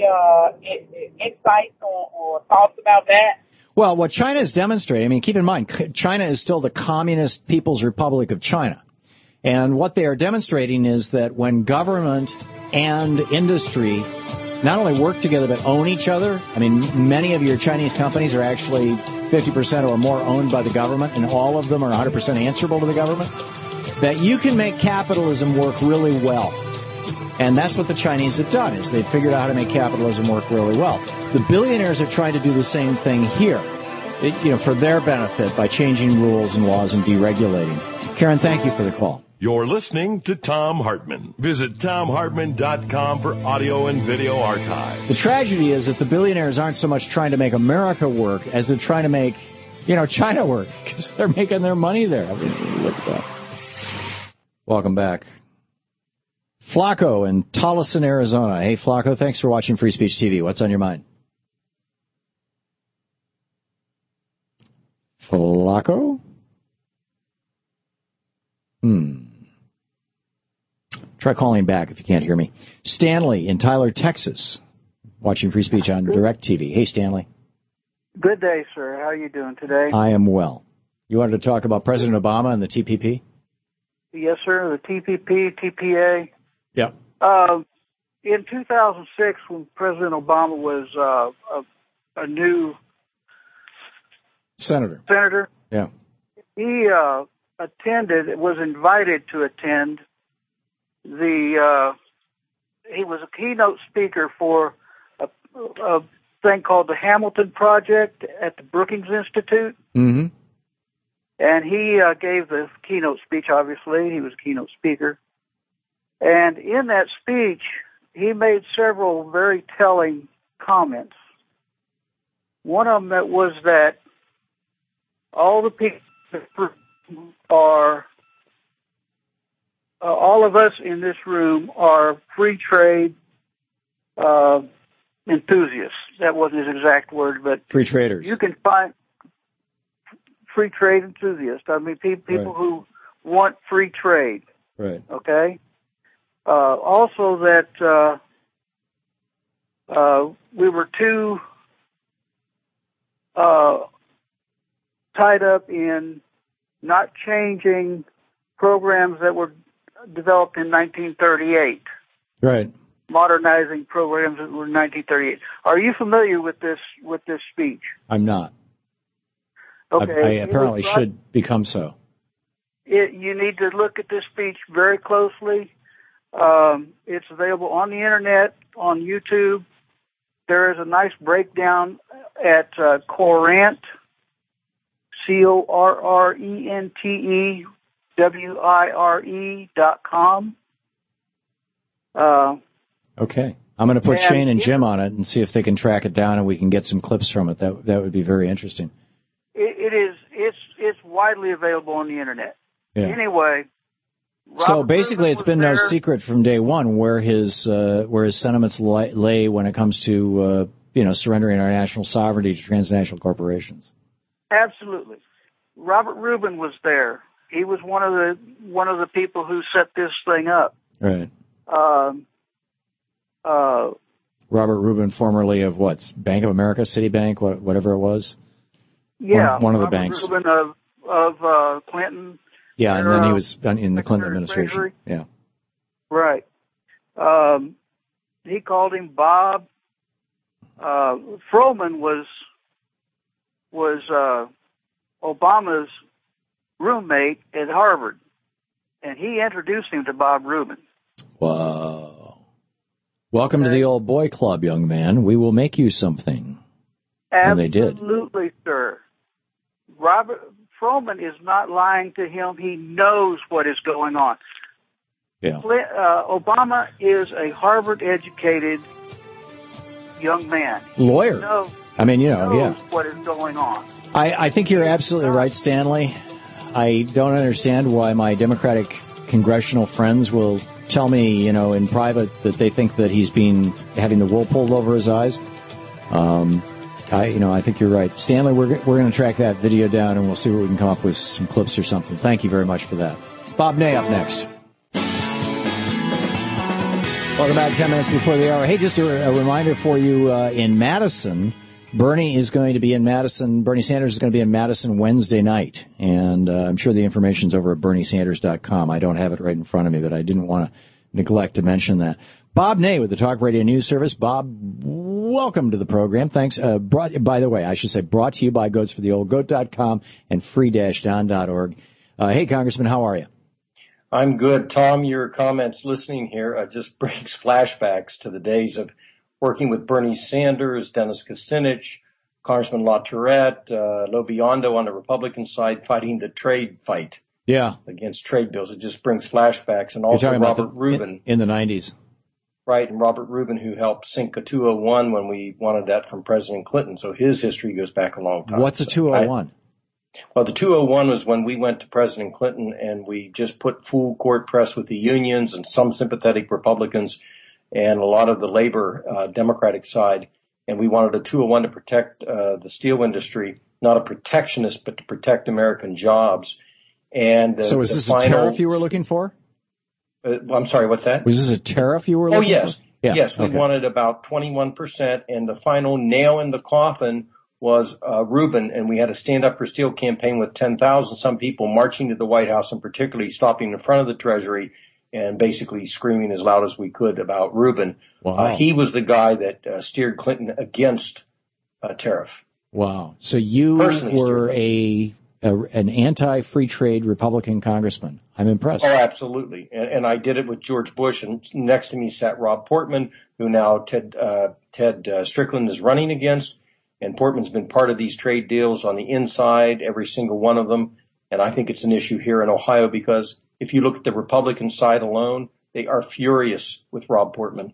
any insights or thoughts about that? Well, what China is demonstrating, I mean, keep in mind, China is still the Communist People's Republic of China. And what they are demonstrating is that when government and industry not only work together but own each other, I mean, many of your Chinese companies are actually 50% or more owned by the government, and all of them are 100% answerable to the government, that you can make capitalism work really well. And that's what the Chinese have done, is they've figured out how to make capitalism work really well. The billionaires are trying to do the same thing here, for their benefit by changing rules and laws and deregulating. Karen, thank you for the call. You're listening to Thom Hartmann. Visit ThomHartmann.com for audio and video archives. The tragedy is that the billionaires aren't so much trying to make America work as they're trying to make, China work, because they're making their money there. I mean, look at that. Welcome back. Flacco in Tolleson, Arizona. Hey, Flacco, thanks for watching Free Speech TV. What's on your mind? Flacco? Try calling back if you can't hear me. Stanley in Tyler, Texas, watching Free Speech on DirecTV. Hey, Stanley. Good day, sir. How are you doing today? I am well. You wanted to talk about President Obama and the TPP? Yes, sir. The TPP, TPA. Yeah. In 2006, when President Obama was a new senator. Yeah. He was invited to attend he was a keynote speaker for a thing called the Hamilton Project at the Brookings Institute. Mm-hmm. And he gave the keynote speech, obviously. He was a keynote speaker. And in that speech, he made several very telling comments. One of them was that all the people all of us in this room are free trade enthusiasts. That wasn't his exact word, but free traders. You can find free trade enthusiasts. I mean, people who want free trade. Right. Okay. Also, that we were too tied up in not changing programs that were developed in 1938. Right. Modernizing programs that were in 1938. Are you familiar with this speech? I'm not. Okay. I apparently should become so. You need to look at this speech very closely. It's available on the internet, on YouTube. There is a nice breakdown at Corrente, CORRENTEWIRE.com. Okay. I'm going to put Shane and Jim on it and see if they can track it down and we can get some clips from it. That would be very interesting. It's widely available on the internet. Yeah. Anyway. So basically, it's been no secret from day one where his sentiments lay when it comes to surrendering our national sovereignty to transnational corporations. Absolutely. Robert Rubin was there. He was one of the people who set this thing up. Right. Robert Rubin, formerly of what? Bank of America, Citibank, whatever it was. Yeah, one of the Robert banks. Rubin of Clinton. Yeah, and then he was in the Clinton administration. Treasury. Yeah. Right. He called him Bob. Froman was Obama's roommate at Harvard, and he introduced him to Bob Rubin. Wow. Welcome to the old boy club, young man. We will make you something. And they did. Absolutely, sir. Robert Froman is not lying to him. He knows what is going on. Yeah. Obama is a Harvard-educated young man. Lawyer. He knows what is going on. I think you're absolutely right, Stanley. I don't understand why my Democratic congressional friends will tell me, in private that they think that he's been having the wool pulled over his eyes. I think you're right. Stanley, we're going to track that video down, and we'll see what we can come up with, some clips or something. Thank you very much for that. Bob Ney up next. Welcome back, 10 minutes before the hour. Hey, just a reminder for you, in Madison, Bernie Sanders is going to be in Madison Wednesday night, and I'm sure the information's over at BernieSanders.com. I don't have it right in front of me, but I didn't want to neglect to mention that. Bob Ney with the Talk Radio News Service. Bob, welcome to the program. Thanks. Brought to you by GoatsForTheOldGoat.com and free-don.org. Hey, Congressman, how are you? I'm good. Tom, your comments listening here just brings flashbacks to the days of working with Bernie Sanders, Dennis Kucinich, Congressman LaTourette, Lo Biondo on the Republican side fighting the trade fight. Yeah. Against trade bills. It just brings flashbacks. And also Robert Rubin. In the 90s. Right, and Robert Rubin, who helped sink a 201 when we wanted that from President Clinton. So his history goes back a long time. What's a 201? Well, the 201 was when we went to President Clinton and we just put full court press with the unions and some sympathetic Republicans and a lot of the labor Democratic side. And we wanted a 201 to protect the steel industry, not a protectionist, but to protect American jobs. And so is this a tariff you were looking for? I'm sorry, what's that? Was this a tariff you were looking for? Yes. Yeah, yes, we wanted about 21%, and the final nail in the coffin was Rubin, and we had a Stand Up for Steel campaign with 10,000 some people marching to the White House and particularly stopping in front of the Treasury and basically screaming as loud as we could about Rubin. Wow. He was the guy that steered Clinton against tariff. Wow. So you were an anti-free trade Republican congressman. I'm impressed. Oh, absolutely. And I did it with George Bush, and next to me sat Rob Portman, who now Ted Strickland is running against. And Portman's been part of these trade deals on the inside, every single one of them. And I think it's an issue here in Ohio because if you look at the Republican side alone, they are furious with Rob Portman.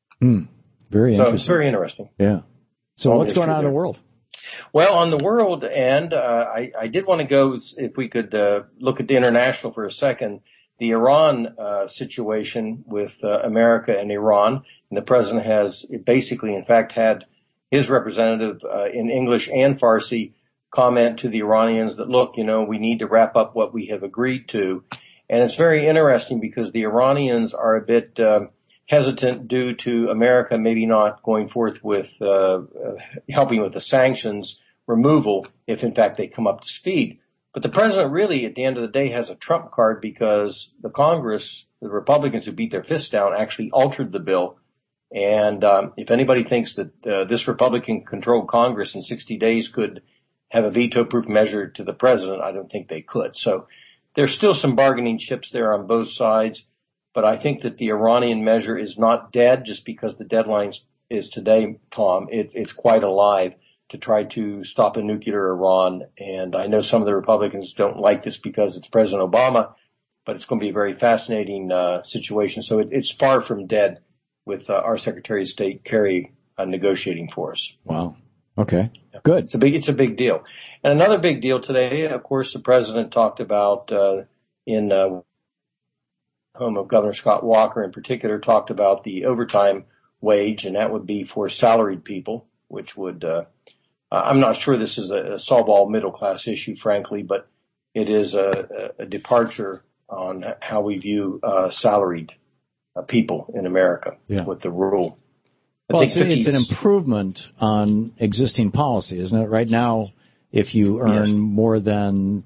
Very interesting. It's very interesting. Yeah. So what's going on in the world? Well, on the world end, I did want to go, if we could look at the international for a second, the Iran situation with America and Iran. And the president has basically, in fact, had his representative in English and Farsi comment to the Iranians that, look, we need to wrap up what we have agreed to. And it's very interesting because the Iranians are a bit hesitant due to America maybe not going forth with helping with the sanctions removal if, in fact, they come up to speed. But the president really, at the end of the day, has a trump card because the Congress, the Republicans who beat their fists down, actually altered the bill. And if anybody thinks that this Republican-controlled Congress in 60 days could have a veto-proof measure to the president, I don't think they could. So there's still some bargaining chips there on both sides, but I think that the Iranian measure is not dead just because the deadline is today, Tom. It's quite alive to try to stop a nuclear Iran. And I know some of the Republicans don't like this because it's President Obama, but it's going to be a very fascinating situation. So it's far from dead with our Secretary of State Kerry negotiating for us. Wow. Okay. Good. It's a big deal. And another big deal today, of course, the president talked about in home of Governor Scott Walker in particular, talked about the overtime wage, and that would be for salaried people, which would I'm not sure this is a solve all middle class issue, frankly, but it is a departure on how we view salaried people in America with the rule. Well, it's an improvement on existing policy, isn't it? Right now, if you earn more than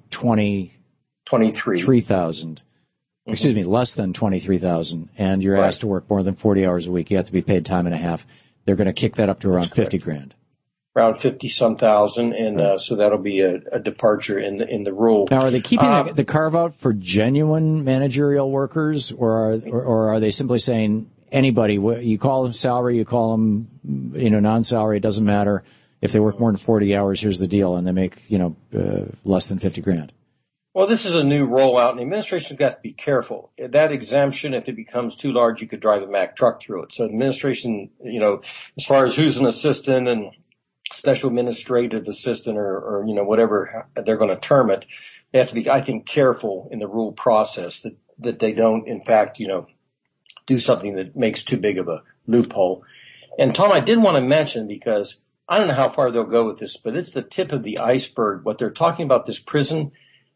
23,000, excuse me, less than 23,000, and you're asked to work more than 40 hours a week, you have to be paid time and a half. They're going to kick that up to around 50 grand. Around 50-some thousand, and so that'll be a departure in the rule. Now, are they keeping the carve out for genuine managerial workers, or are they simply saying anybody? You call them salary, you call them non-salary, it doesn't matter. If they work more than 40 hours, here's the deal, and they make less than 50 grand. Well, this is a new rollout, and the administration's got to be careful. That exemption, if it becomes too large, you could drive a Mack truck through it. So the administration, as far as who's an assistant and special administrative assistant or whatever they're going to term it, they have to be, I think, careful in the rule process that they don't, in fact, do something that makes too big of a loophole. And Tom, I did want to mention, because I don't know how far they'll go with this, but it's the tip of the iceberg. What they're talking about, this prison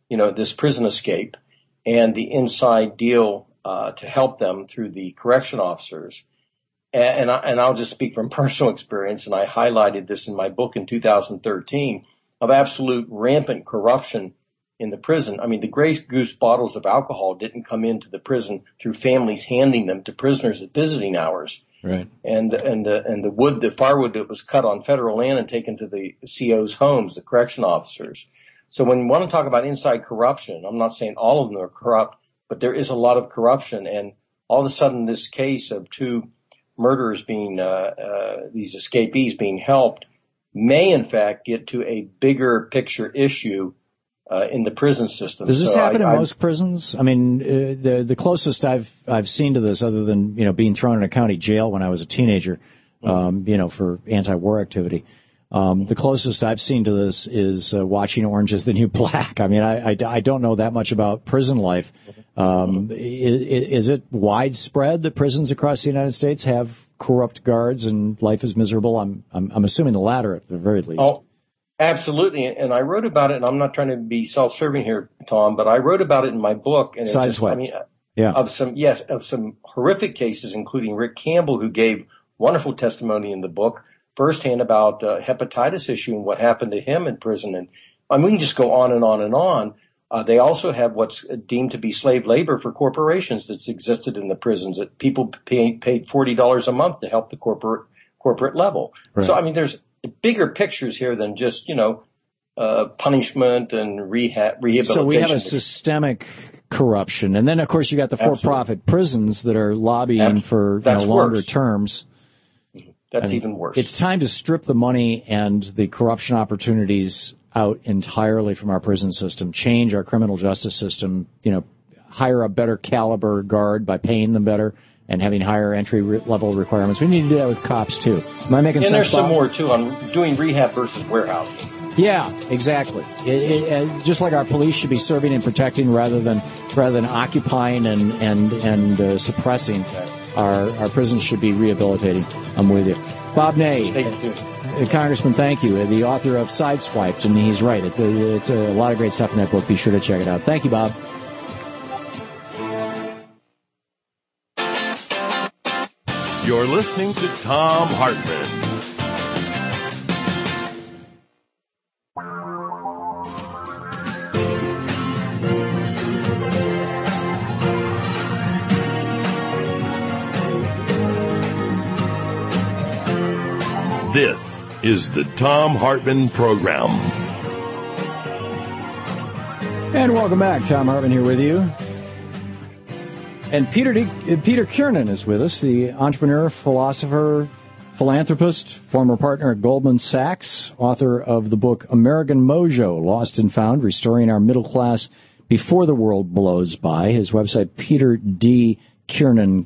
escape and the inside deal to help them through the correction officers. And I'll just speak from personal experience, and I highlighted this in my book in 2013, of absolute rampant corruption in the prison. I mean, the Grey Goose bottles of alcohol didn't come into the prison through families handing them to prisoners at visiting hours. Right. And the firewood that was cut on federal land and taken to the CO's homes, the correction officers. So when you want to talk about inside corruption, I'm not saying all of them are corrupt, but there is a lot of corruption. And all of a sudden, this case of two murderers being, these escapees being helped, may in fact get to a bigger picture issue in the prison system. Does this happen in most prisons? I mean, the closest I've seen to this, other than being thrown in a county jail when I was a teenager, for anti-war activity. The closest I've seen to this is watching Orange is the New Black. I mean, I don't know that much about prison life. Is it widespread that prisons across the United States have corrupt guards and life is miserable? I'm assuming the latter at the very least. Oh, absolutely. And I wrote about it, and I'm not trying to be self-serving here, Tom, but I wrote about it in my book. And of some horrific cases, including Rick Campbell, who gave wonderful testimony in the book, firsthand about hepatitis issue and what happened to him in prison. And we can just go on and on and on. They also have what's deemed to be slave labor for corporations that's existed in the prisons, that people paid $40 a month to help the corporate level. Right. So, there's bigger pictures here than just, punishment and rehabilitation. So we have a systemic corruption. And then, of course, you got the for-profit prisons that are lobbying for longer terms. That's even worse. It's time to strip the money and the corruption opportunities out entirely from our prison system, change our criminal justice system, hire a better caliber guard by paying them better and having higher entry-level requirements. We need to do that with cops, too. Am I making sense, And there's Bob? some more, too, on doing rehab versus warehousing. Yeah, exactly. Just like our police should be serving and protecting rather than occupying and suppressing. Our prisons should be rehabilitating. I'm with you. Bob Ney, Congressman, thank you. The author of Sideswiped, and he's right. It's a lot of great stuff in that book. Be sure to check it out. Thank you, Bob. You're listening to Thom Hartmann. This is the Thom Hartmann Program. And welcome back. Tom Hartman here with you. And Peter Kiernan is with us, the entrepreneur, philosopher, philanthropist, former partner at Goldman Sachs, author of the book American Mojo, Lost and Found, Restoring Our Middle Class Before the World Blows By. His website, PeterDKiernan,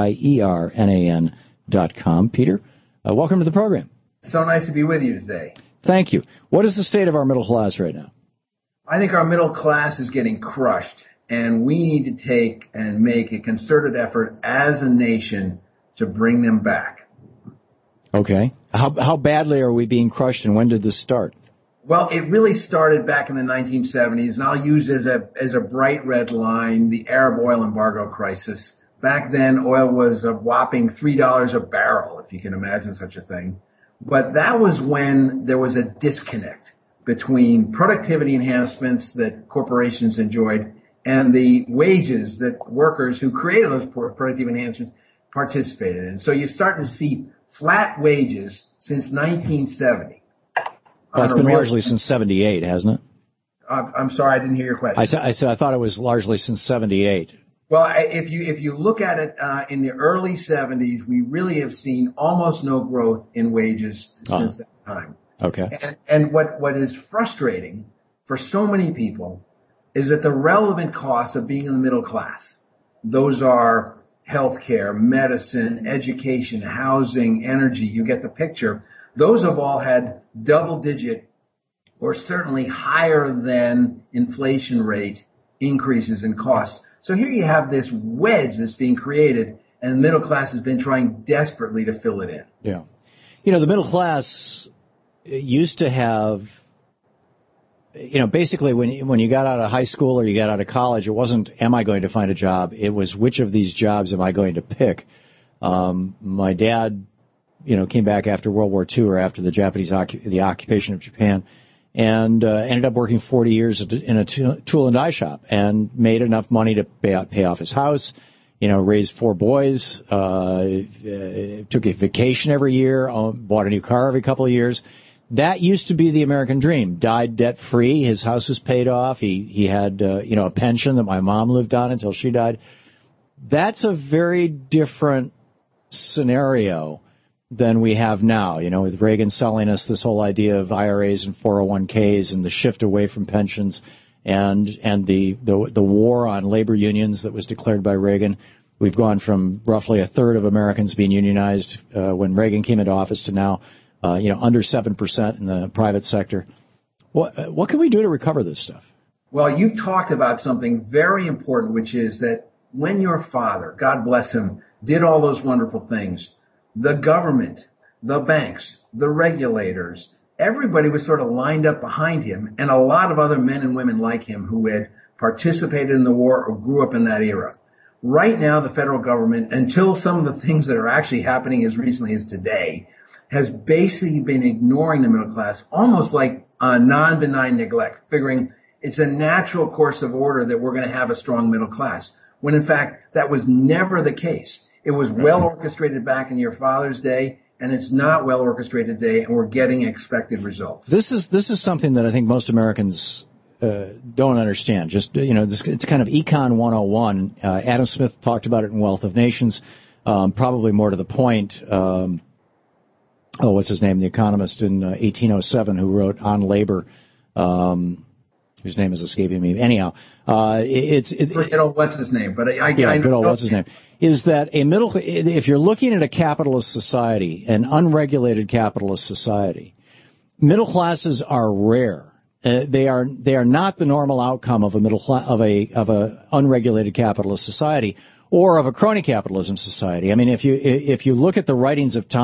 KIERNAN.com. Peter, welcome to the program. So nice to be with you today. Thank you. What is the state of our middle class right now? I think our middle class is getting crushed, and we need to take and make a concerted effort as a nation to bring them back. Okay. How badly are we being crushed, and when did this start? Well, it really started back in the 1970s, and I'll use as a bright red line the Arab oil embargo crisis. Back then, oil was a whopping $3 a barrel, if you can imagine such a thing. But that was when there was a disconnect between productivity enhancements that corporations enjoyed and the wages that workers who created those productive enhancements participated in. So you're starting to see flat wages since 1970. Well, it's been largely since 78, hasn't it? I'm sorry, I didn't hear your question. I said I thought it was largely since 78. Well, if you look at it in the early 70s, we really have seen almost no growth in wages since that time. Okay. And what is frustrating for so many people is that the relevant costs of being in the middle class, those are healthcare, medicine, education, housing, energy, you get the picture. Those have all had double-digit or certainly higher than inflation rate increases in costs. So here you have this wedge that's being created, and the middle class has been trying desperately to fill it in. Yeah. You know, the middle class used to have, you know, basically when you got out of high school or you got out of college, it wasn't, am I going to find a job? It was, which of these jobs am I going to pick? My dad, you know, came back after World War II or after the occupation of Japan, and ended up working 40 years in a tool and die shop and made enough money to pay off his house, you know, raised 4 boys, took a vacation every year, bought a new car every couple of years. That used to be the American dream. Died debt-free. His house was paid off. He had, you know, a pension that my mom lived on until she died. That's a very different scenario than we have now, you know, with Reagan selling us this whole idea of IRAs and 401ks and the shift away from pensions and the war on labor unions that was declared by Reagan. We've gone from roughly a third of Americans being unionized when Reagan came into office to now, you know, under 7% in the private sector. What can we do to recover this stuff? Well, you've talked about something very important, which is that when your father, God bless him, did all those wonderful things, the government, the banks, the regulators, everybody was sort of lined up behind him, and a lot of other men and women like him who had participated in the war or grew up in that era. Right now, the federal government, until some of the things that are actually happening as recently as today, has basically been ignoring the middle class, almost like a non-benign neglect, figuring it's a natural course of order that we're going to have a strong middle class, when in fact that was never the case. It was well orchestrated back in your father's day, and it's not well orchestrated today, and we're getting expected results. This is something that I think most Americans don't understand. Just, you know, it's kind of Econ 101. Adam Smith talked about it in Wealth of Nations. Probably more to the point, what's his name? The economist in 1807 who wrote On Labor, whose name is escaping me. Anyhow, what's his name? But I good old what's his name. Is that if you're looking at a capitalist society, an unregulated capitalist society, middle classes are rare. They are not the normal outcome of a unregulated capitalist society or of a crony capitalism society. I mean, if you look at the writings of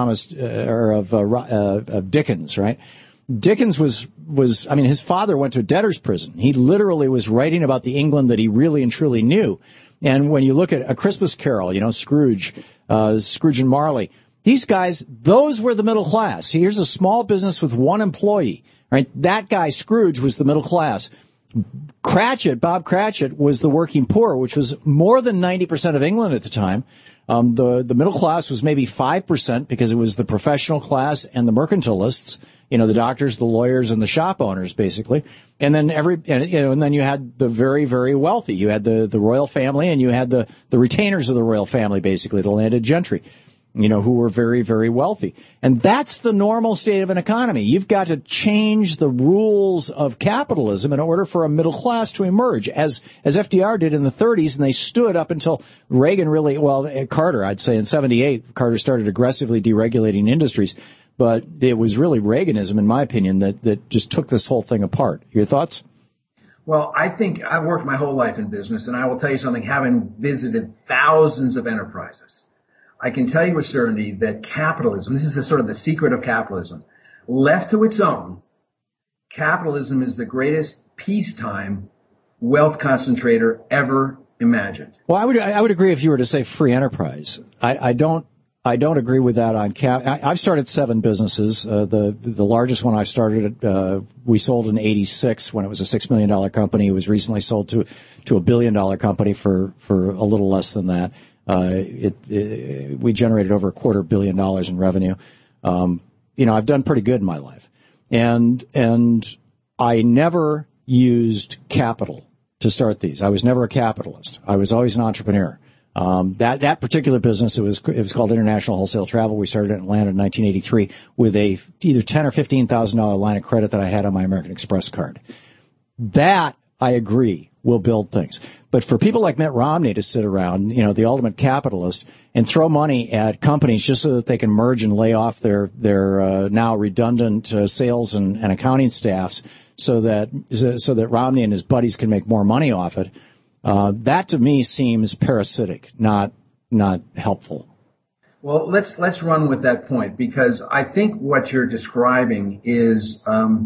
of Dickens, right? Dickens was I mean, his father went to a debtor's prison. He literally was writing about the England that he really and truly knew. And when you look at A Christmas Carol, you know, Scrooge and Marley, these guys, those were the middle class. Here's a small business with one employee, right? That guy, Scrooge, was the middle class. Bob Cratchit, was the working poor, which was more than 90% of England at the time. The middle class was maybe 5% because it was the professional class and the mercantilists, the doctors, the lawyers, and the shop owners, basically. And then and then you had the very, very wealthy. You had the royal family, and you had the retainers of the royal family, basically, the landed gentry, who were very, very wealthy. And that's the normal state of an economy. You've got to change the rules of capitalism in order for a middle class to emerge, as FDR did in the 30s, and they stood up until Reagan Carter, I'd say in 78, Carter started aggressively deregulating industries. But it was really Reaganism, in my opinion, that just took this whole thing apart. Your thoughts? Well, I think I've worked my whole life in business, and I will tell you something, having visited thousands of enterprises, I can tell you with certainty that capitalism, this is the sort of the secret of capitalism, left to its own, capitalism is the greatest peacetime wealth concentrator ever imagined. Well, I would agree if you were to say free enterprise. I don't agree with that on I've started 7 businesses. The largest one I started, we sold in '86 when it was a $6 million company. It was recently sold to a $1 billion company for a little less than that. We generated over $250 million in revenue. I've done pretty good in my life, and I never used capital to start these. I was never a capitalist. I was always an entrepreneur. That particular business, it was called International Wholesale Travel. We started in Atlanta in 1983 with either $10,000 or $15,000 line of credit that I had on my American Express card. That, I agree, will build things. But for people like Mitt Romney to sit around, the ultimate capitalist, and throw money at companies just so that they can merge and lay off their now redundant sales and accounting staffs, so that Romney and his buddies can make more money off it. That to me seems parasitic, not helpful. Well, let's run with that point, because I think what you're describing is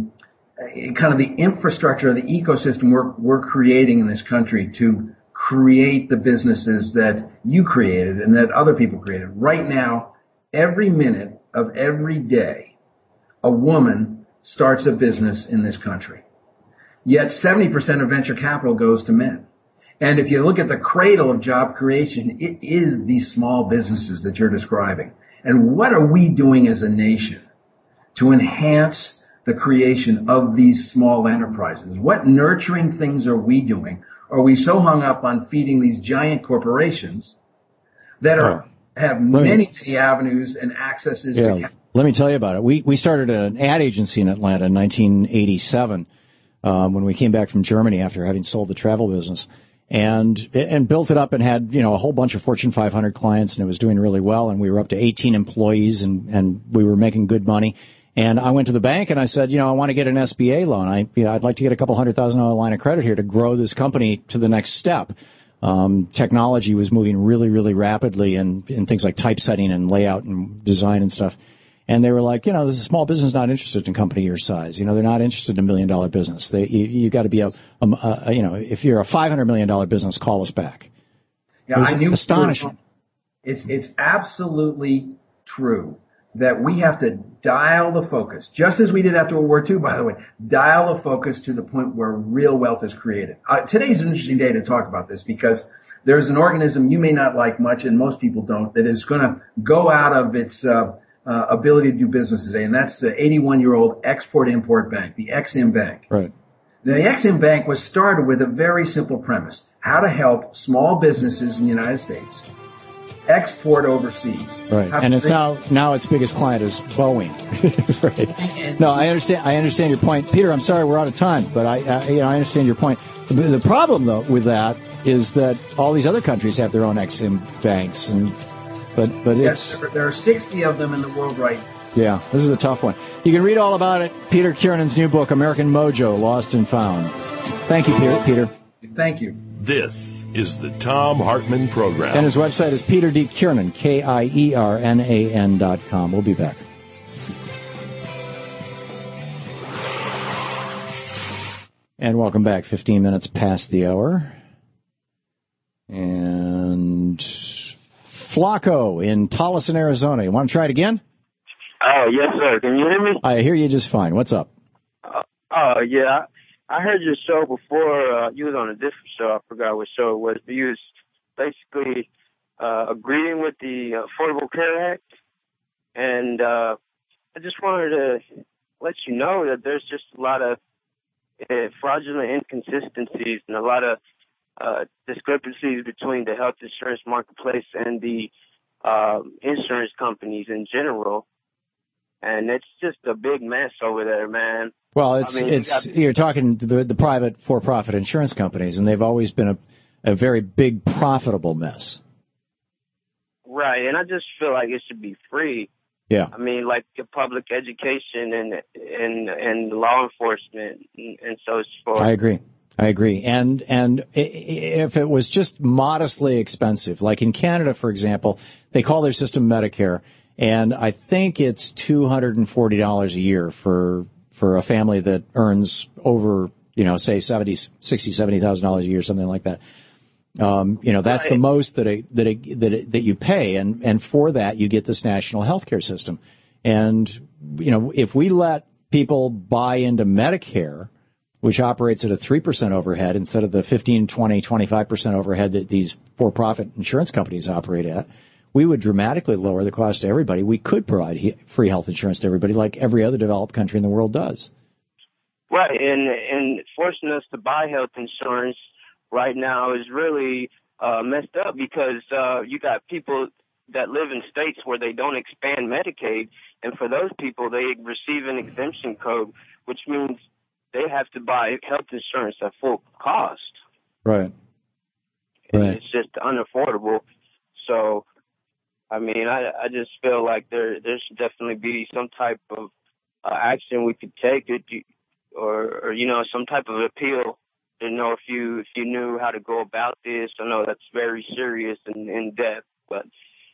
kind of the infrastructure, the ecosystem we're creating in this country to create the businesses that you created and that other people created. Right now, every minute of every day, a woman starts a business in this country. Yet 70% of venture capital goes to men. And if you look at the cradle of job creation, it is these small businesses that you're describing. And what are we doing as a nation to enhance the creation of these small enterprises? What nurturing things are we doing? Are we so hung up on feeding these giant corporations that have many avenues and accesses to capital? Let me tell you about it. We started an ad agency in Atlanta in 1987 when we came back from Germany after having sold the travel business. And built it up and had, a whole bunch of Fortune 500 clients, and it was doing really well. And we were up to 18 employees, and we were making good money. And I went to the bank and I said, I want to get an SBA loan. I'd like to get a couple $100,000 line of credit here to grow this company to the next step. Technology was moving really, really rapidly in things like typesetting and layout and design and stuff. And they were like, this is a small business not interested in a company your size. They're not interested in $1 million business. You got to be if you're a $500 million business, call us back. Yeah, I knew astonishing. It's absolutely true that we have to dial the focus, just as we did after World War II, by the way, dial the focus to the point where real wealth is created. Today's an interesting day to talk about this, because there's an organism you may not like much, and most people don't, that is going to go out of its ability to do business today, and that's the 81-year-old Export-Import Bank, the Ex-Im Bank. Right. Now, the Ex-Im Bank was started with a very simple premise: how to help small businesses in the United States export overseas. Right. And it's now its biggest client is Boeing. Right. No, I understand your point, Peter. I'm sorry we're out of time, but I understand your point. The problem though with that is that all these other countries have their own Ex-Im banks, but yes, there are 60 of them in the world right now. Yeah, this is a tough one. You can read all about it. Peter Kiernan's new book, American Mojo: Lost and Found. Thank you, Peter. Thank you. This is the Thom Hartmann Program. And his website is Peter D. Kiernan, KIERNAN.com. We'll be back. And welcome back. 15 minutes past the hour. And Flacco in Tolleson, Arizona. You want to try it again? Oh, yes, sir. Can you hear me? I hear you just fine. What's up? Yeah. I heard your show before. You was on a different show. I forgot what show it was. But you was basically agreeing with the Affordable Care Act. And I just wanted to let you know that there's just a lot of fraudulent inconsistencies and a lot of discrepancies between the health insurance marketplace and the insurance companies in general. And it's just a big mess over there, man. Well, you're talking the private for-profit insurance companies, and they've always been a very big profitable mess. Right, and I just feel like it should be free. Yeah. I mean, like the public education and law enforcement and so forth. I agree. And if it was just modestly expensive, like in Canada, for example, they call their system Medicare, and I think it's $240 a year for a family that earns over, say $70,000 a year, something like that. That's right. The most that you pay, and for that you get this national health care system. And if we let people buy into Medicare, which operates at a 3% overhead instead of the 15, 20, 25% overhead that these for-profit insurance companies operate at, we would dramatically lower the cost to everybody. We could provide free health insurance to everybody like every other developed country in the world does. Right, and forcing us to buy health insurance right now is really messed up because you got people that live in states where they don't expand Medicaid, and for those people, they receive an exemption code, which means they have to buy health insurance at full cost. Right. And it's just unaffordable. So, I mean, I just feel like there should definitely be some type of action we could take, or some type of appeal. To know if you knew how to go about this. I know that's very serious and in depth, but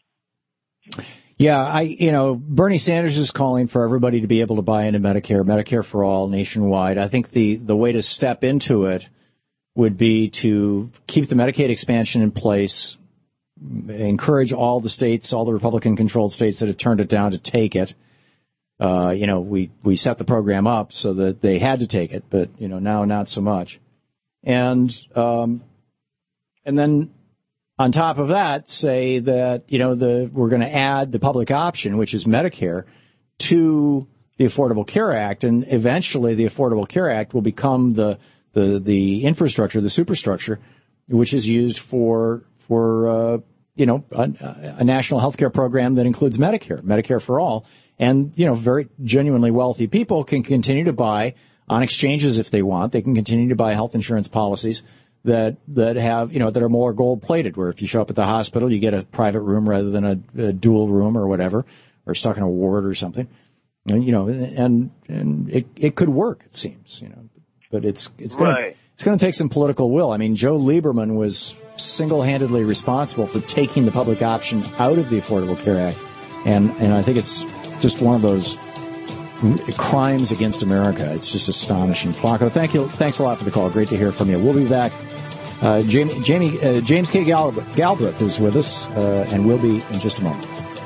yeah, Bernie Sanders is calling for everybody to be able to buy into Medicare for all nationwide. I think the way to step into it would be to keep the Medicaid expansion in place, encourage all the states, all the Republican-controlled states that have turned it down to take it. We set the program up so that they had to take it, but now not so much. And then on top of that, say that we're going to add the public option, which is Medicare, to the Affordable Care Act, and eventually the Affordable Care Act will become the infrastructure, the superstructure, which is used for a national health care program that includes Medicare for all, and very genuinely wealthy people can continue to buy on exchanges if they want. They can continue to buy health insurance policies that have, that are more gold-plated, where if you show up at the hospital, you get a private room rather than a dual room or whatever, or stuck in a ward or something. And it could work, it seems, but it's going to take some political will. I mean, Joe Lieberman was single-handedly responsible for taking the public option out of the Affordable Care Act, and I think it's just one of those crimes against America. It's just astonishing. Flacco, thanks a lot for the call. Great to hear from you. We'll be back. James K. Galbraith is with us, and we'll be in just a moment.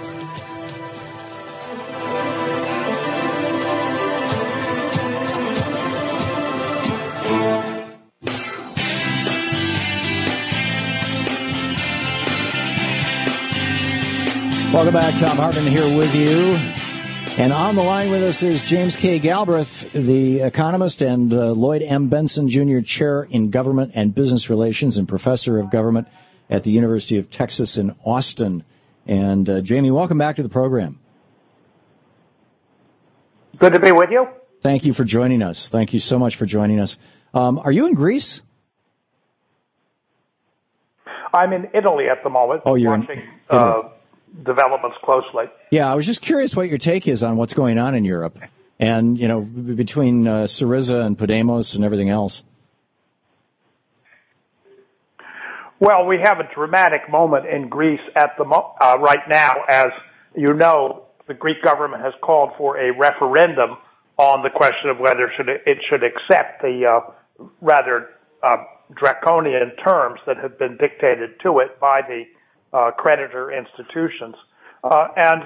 Welcome back. Tom Hartman here with you. And on the line with us is James K. Galbraith, the economist, and Lloyd M. Benson, Jr., Chair in Government and Business Relations and Professor of Government at the University of Texas in Austin. And, Jamie, welcome back to the program. Good to be with you. Thank you for joining us. Thank you so much for joining us. Are you in Greece? I'm in Italy at the moment. Oh, you're watching, in Italy. Developments closely. Yeah, I was just curious what your take is on what's going on in Europe, and between Syriza and Podemos and everything else. Well, we have a dramatic moment in Greece at the right now, as you know, the Greek government has called for a referendum on the question of whether it should accept the rather draconian terms that have been dictated to it by the creditor institutions, and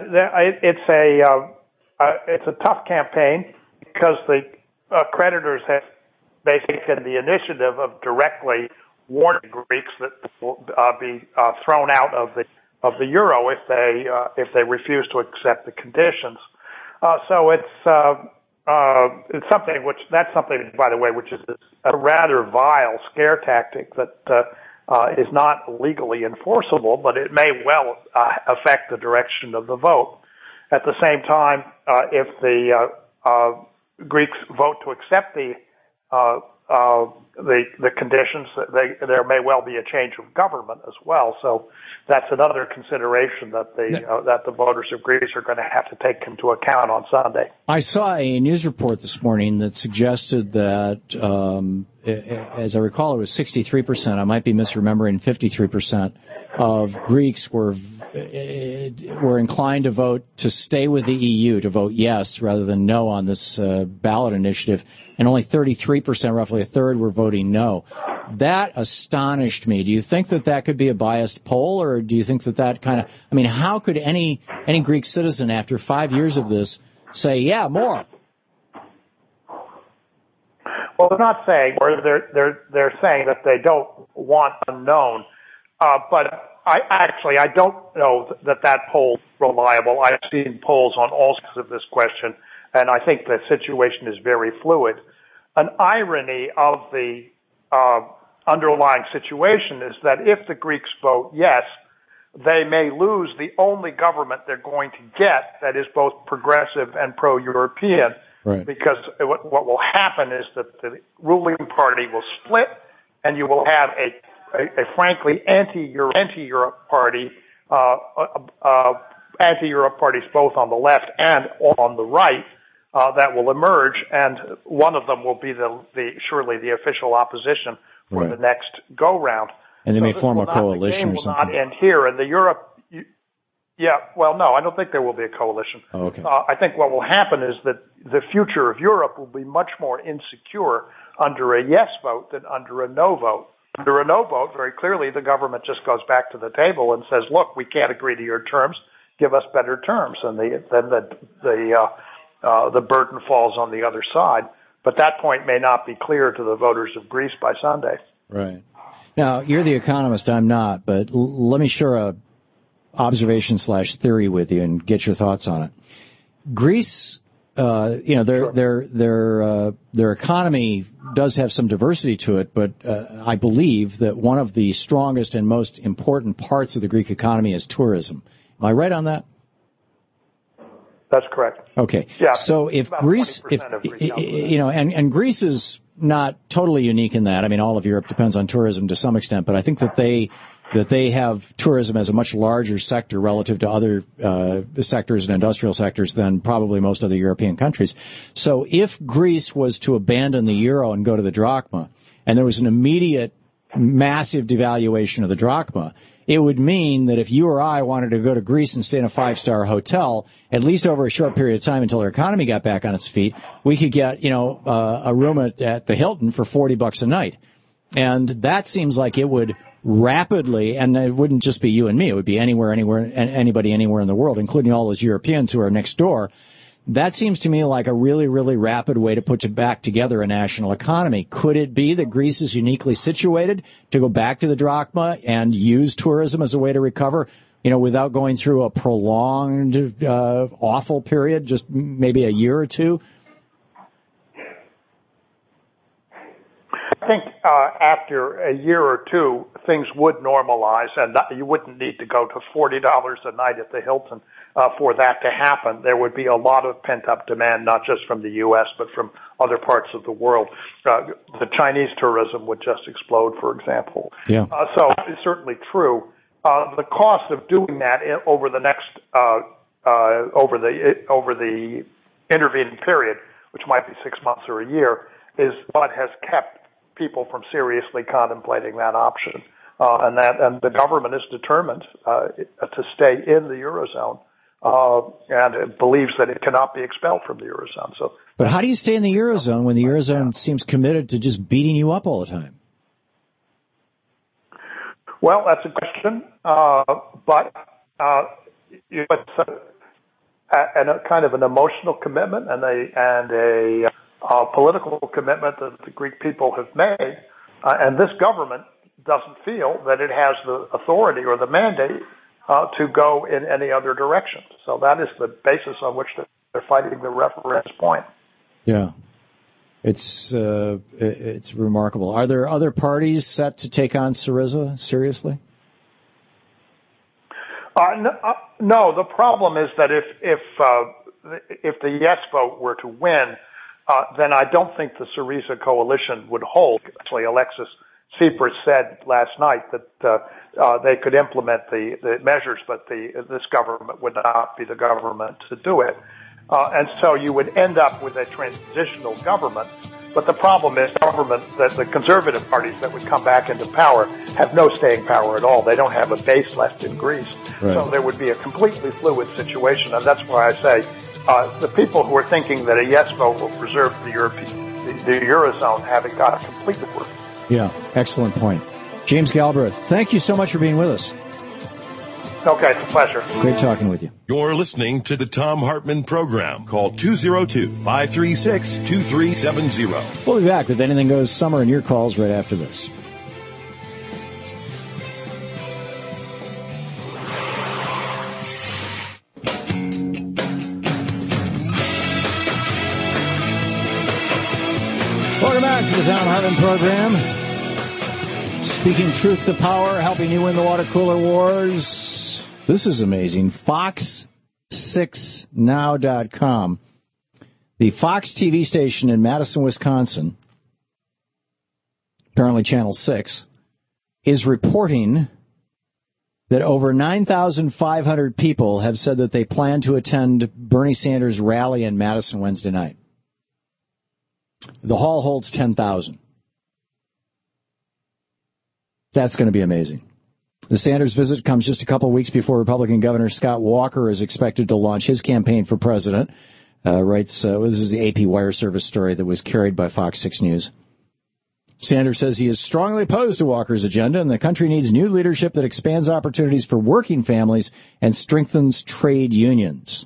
it's a tough campaign because the creditors have basically taken the initiative of directly warning Greeks that will be thrown out of the the euro if they refuse to accept the conditions. So it's something that's something, by the way, which is a rather vile scare tactic that is not legally enforceable, but it may well affect the direction of the vote. At the same time, if the Greeks vote to accept the conditions, there may well be a change of government as well. So that's another consideration that the voters of Greece are going to have to take into account on Sunday. I saw a news report this morning that suggested that, as I recall, it was 63%. I might be misremembering. 53% of Greeks were inclined to vote to stay with the EU, to vote yes rather than no on this ballot initiative, and only 33%, roughly a third, were voting no. That astonished me. Do you think that could be a biased poll, or do you think that kind of, I mean, how could any Greek citizen after 5 years of this say, yeah, more? Well, they're not saying, or they're saying that they don't want unknown, but I don't know that poll's reliable. I've seen polls on all sides of this question, and I think the situation is very fluid. An irony of the underlying situation is that if the Greeks vote yes, they may lose the only government they're going to get that is both progressive and pro-European. Right. Because what will happen is that the ruling party will split, and you will have a frankly anti-Europe party, anti-Europe parties both on the left and on the right that will emerge, and one of them will be surely the official opposition for the next go round. And they may form a coalition or something. The game will not end here, and no, I don't think there will be a coalition. Oh, okay. I think what will happen is that the future of Europe will be much more insecure under a yes vote than under a no vote. Under a no vote, very clearly, the government just goes back to the table and says, look, we can't agree to your terms, give us better terms. And then the burden falls on the other side. But that point may not be clear to the voters of Greece by Sunday. Right. Now, you're the economist, I'm not, but let me share a observation/theory with you and get your thoughts on it. Greece, their economy does have some diversity to it, but I believe that one of the strongest and most important parts of the Greek economy is tourism. Am I right on that? That's correct. Okay. Yeah. So if Greece, and Greece is not totally unique in that. I mean, all of Europe depends on tourism to some extent, but I think that they have tourism as a much larger sector relative to other sectors and industrial sectors than probably most other European countries. So if Greece was to abandon the euro and go to the drachma, and there was an immediate massive devaluation of the drachma, it would mean that if you or I wanted to go to Greece and stay in a 5-star hotel, at least over a short period of time until our economy got back on its feet, we could get, a room at the Hilton for $40 a night. And that seems like it would rapidly, and it wouldn't just be you and me, it would be anybody anywhere in the world, including all those Europeans who are next door. That seems to me like a really, really rapid way to put back together a national economy. Could it be that Greece is uniquely situated to go back to the drachma and use tourism as a way to recover, without going through a prolonged, awful period, just maybe a year or two? I think after a year or two, things would normalize, and you wouldn't need to go to $40 a night at the Hilton for that to happen. There would be a lot of pent-up demand, not just from the U.S., but from other parts of the world. The Chinese tourism would just explode, for example. Yeah. So it's certainly true. The cost of doing that over the next over the intervening period, which might be 6 months or a year, is what has kept people from seriously contemplating that option, and the government is determined to stay in the Eurozone, and it believes that it cannot be expelled from the Eurozone. So, but how do you stay in the Eurozone when the Eurozone seems committed to just beating you up all the time? Well, that's a question, but it's a kind of an emotional commitment and a political commitment that the Greek people have made, and this government doesn't feel that it has the authority or the mandate to go in any other direction. So that is the basis on which they're fighting the referendum's point. Yeah. It's remarkable. Are there other parties set to take on Syriza seriously? No. The problem is that if the yes vote were to win, then I don't think the Syriza coalition would hold. Actually, Alexis Tsipras said last night that they could implement the measures, but this government would not be the government to do it. And so you would end up with a transitional government. But the problem is that the conservative parties that would come back into power have no staying power at all. They don't have a base left in Greece. Right. So there would be a completely fluid situation. And that's why I say the people who are thinking that a yes vote will preserve the Eurozone haven't got a complete work. Yeah, excellent point. James Galbraith, thank you so much for being with us. Okay, it's a pleasure. Great talking with you. You're listening to the Thom Hartmann Program. Call 202-536-2370. We'll be back with Anything Goes Summer and your calls right after this. Welcome back to the Thom Hartmann Program. Speaking truth to power, helping you win the water cooler wars. This is amazing. Fox6now.com. The Fox TV station in Madison, Wisconsin, apparently Channel 6, is reporting that over 9,500 people have said that they plan to attend Bernie Sanders' rally in Madison Wednesday night. The hall holds 10,000. That's going to be amazing. The Sanders visit comes just a couple weeks before Republican Governor Scott Walker is expected to launch his campaign for president. This is the AP Wire Service story that was carried by Fox 6 News. Sanders says he is strongly opposed to Walker's agenda, and the country needs new leadership that expands opportunities for working families and strengthens trade unions.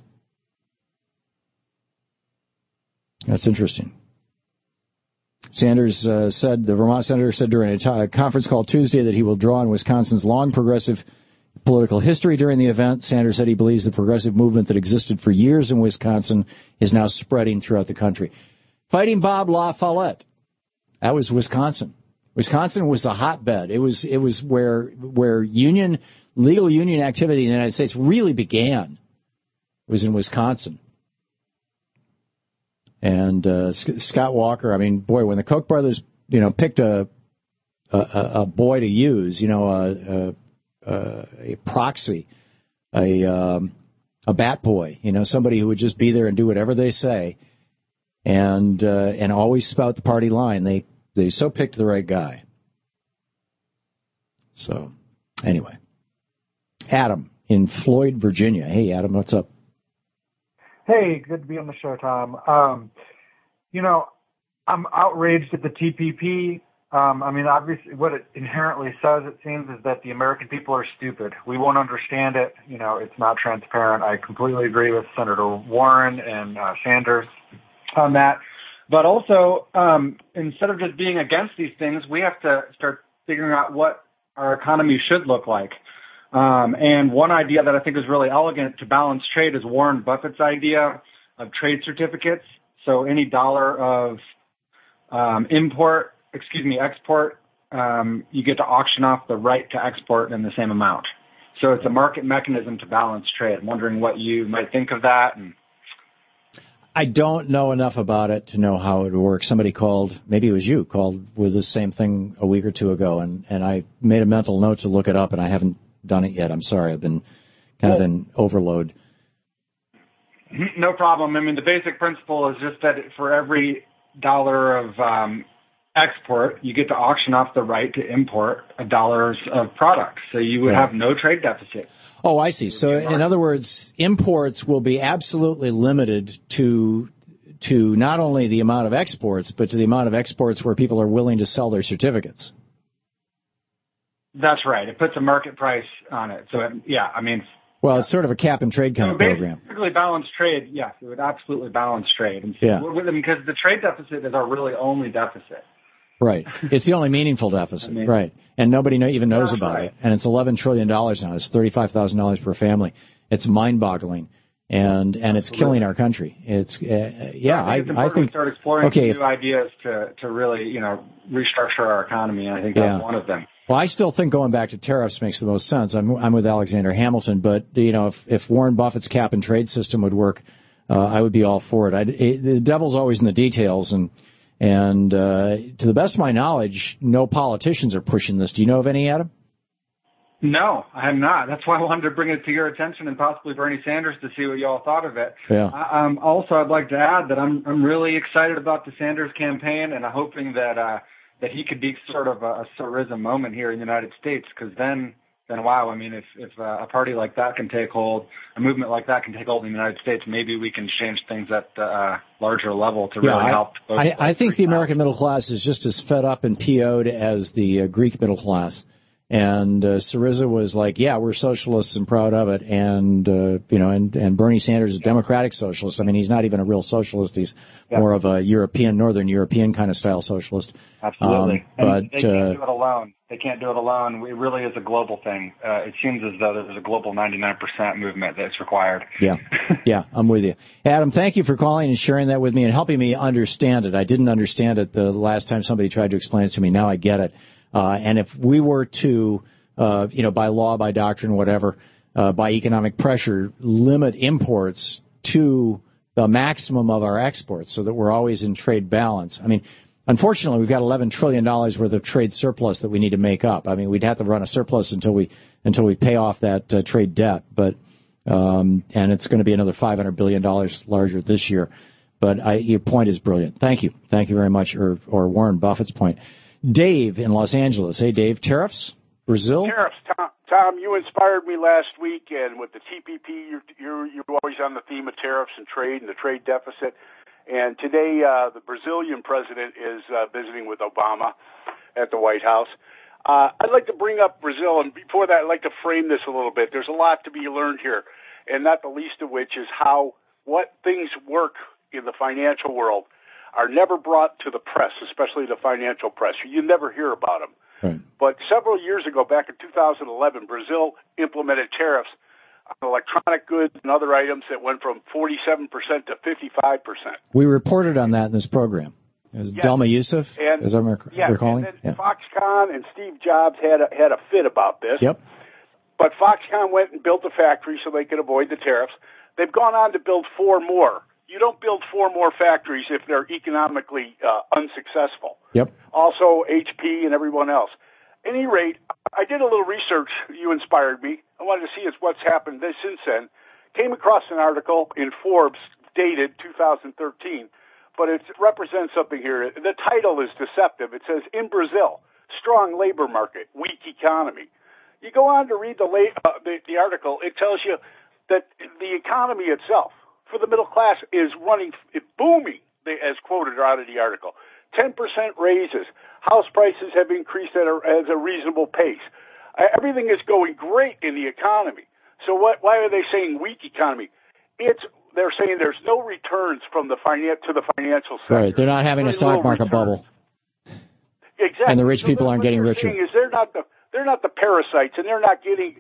That's interesting. Sanders the Vermont senator said during a conference call Tuesday that he will draw on Wisconsin's long progressive political history during the event. Sanders said he believes the progressive movement that existed for years in Wisconsin is now spreading throughout the country. Fighting Bob La Follette. That was Wisconsin. Wisconsin was the hotbed. It was where legal union activity in the United States really began. It was in Wisconsin. And Scott Walker, I mean, boy, when the Koch brothers, picked a boy to use, a proxy, a bat boy, somebody who would just be there and do whatever they say, and always spout the party line. They so picked the right guy. So, anyway, Adam in Floyd, Virginia. Hey, Adam, what's up? Hey, good to be on the show, Tom. I'm outraged at the TPP. Obviously, what it inherently says, it seems, is that the American people are stupid. We won't understand it. It's not transparent. I completely agree with Senator Warren and Sanders on that. But also, instead of just being against these things, we have to start figuring out what our economy should look like. And one idea that I think is really elegant to balance trade is Warren Buffett's idea of trade certificates. So any dollar of export, you get to auction off the right to export in the same amount. So it's a market mechanism to balance trade. I'm wondering what you might think of that. I don't know enough about it to know how it works. Somebody called, maybe it was you, called with the same thing a week or two ago, and I made a mental note to look it up, and I haven't done it yet. I'm sorry. I've been kind of in overload. No problem. The basic principle is just that for every dollar of export, you get to auction off the right to import $1 of products. So you would have no trade deficit. Oh, I see. So in other words, imports will be absolutely limited to not only the amount of exports, but to the amount of exports where people are willing to sell their certificates. That's right. It puts a market price on it. So, well, it's sort of a cap and trade kind of program. Basically, balanced trade, yes, it would absolutely balance trade. And yeah. Because the trade deficit is our really only deficit. Right. It's the only meaningful deficit. Right. And nobody even knows about it. And it's $11 trillion now. It's $35,000 per family. It's mind-boggling. And it's killing our country. It's I think we start exploring new ideas to really restructure our economy, and I think that's one of them. Well, I still think going back to tariffs makes the most sense. I'm with Alexander Hamilton, but if Warren Buffett's cap and trade system would work, I would be all for it. The devil's always in the details, and to the best of my knowledge, no politicians are pushing this. Do you know of any, Adam? No, I have not. That's why I wanted to bring it to your attention and possibly Bernie Sanders to see what y'all thought of it. Yeah. Also, I'd like to add that I'm really excited about the Sanders campaign, and I'm hoping that he could be sort of a Syriza moment here in the United States, because then wow, I mean, if a party like that can take hold, a movement like that can take hold in the United States, maybe we can change things at a larger level to really help. I think the American middle class is just as fed up and PO'd as the Greek middle class. And Syriza was like, yeah, we're socialists and proud of it. And, and Bernie Sanders is a democratic socialist. I mean, he's not even a real socialist. He's more of a Northern European kind of style socialist. Absolutely. But they can't do it alone. They can't do it alone. It really is a global thing. It seems as though there's a global 99% movement that's required. Yeah, I'm with you. Adam, thank you for calling and sharing that with me and helping me understand it. I didn't understand it the last time somebody tried to explain it to me. Now I get it. And if we were to, by law, by doctrine, whatever, by economic pressure, limit imports to the maximum of our exports so that we're always in trade balance. I mean, unfortunately, we've got $11 trillion worth of trade surplus that we need to make up. I mean, we'd have to run a surplus until we pay off that trade debt. But and it's going to be another $500 billion larger this year. But your point is brilliant. Thank you. Thank you very much. Or Warren Buffett's point. Dave in Los Angeles. Hey, Dave, tariffs? Brazil? Tariffs. Tom, you inspired me last week, and with the TPP, you're always on the theme of tariffs and trade and the trade deficit. And today, the Brazilian president is visiting with Obama at the White House. I'd like to bring up Brazil, and before that, I'd like to frame this a little bit. There's a lot to be learned here, and not the least of which is what things work in the financial world are never brought to the press, especially the financial press. You never hear about them. Right. But several years ago, back in 2011, Brazil implemented tariffs on electronic goods and other items that went from 47% to 55%. We reported on that in this program. It was Delma Yusuf, as I'm recalling. And then Foxconn and Steve Jobs had a fit about this. Yep. But Foxconn went and built a factory so they could avoid the tariffs. They've gone on to build 4 more. You don't build 4 more factories if they're economically unsuccessful. Yep. Also, HP and everyone else. At any rate, I did a little research. You inspired me. I wanted to see what's happened since then. Came across an article in Forbes dated 2013, but it represents something here. The title is deceptive. It says, in Brazil, strong labor market, weak economy. You go on to read the article. It tells you that the economy itself, for the middle class, is booming, as quoted out of the article. 10% raises. House prices have increased at a reasonable pace. Everything is going great in the economy. So why are they saying weak economy? They're saying there's no returns from to the financial sector. Right. They're not having a stock market bubble. Exactly. And the rich people aren't getting richer. Is they're not the parasites, and they're not getting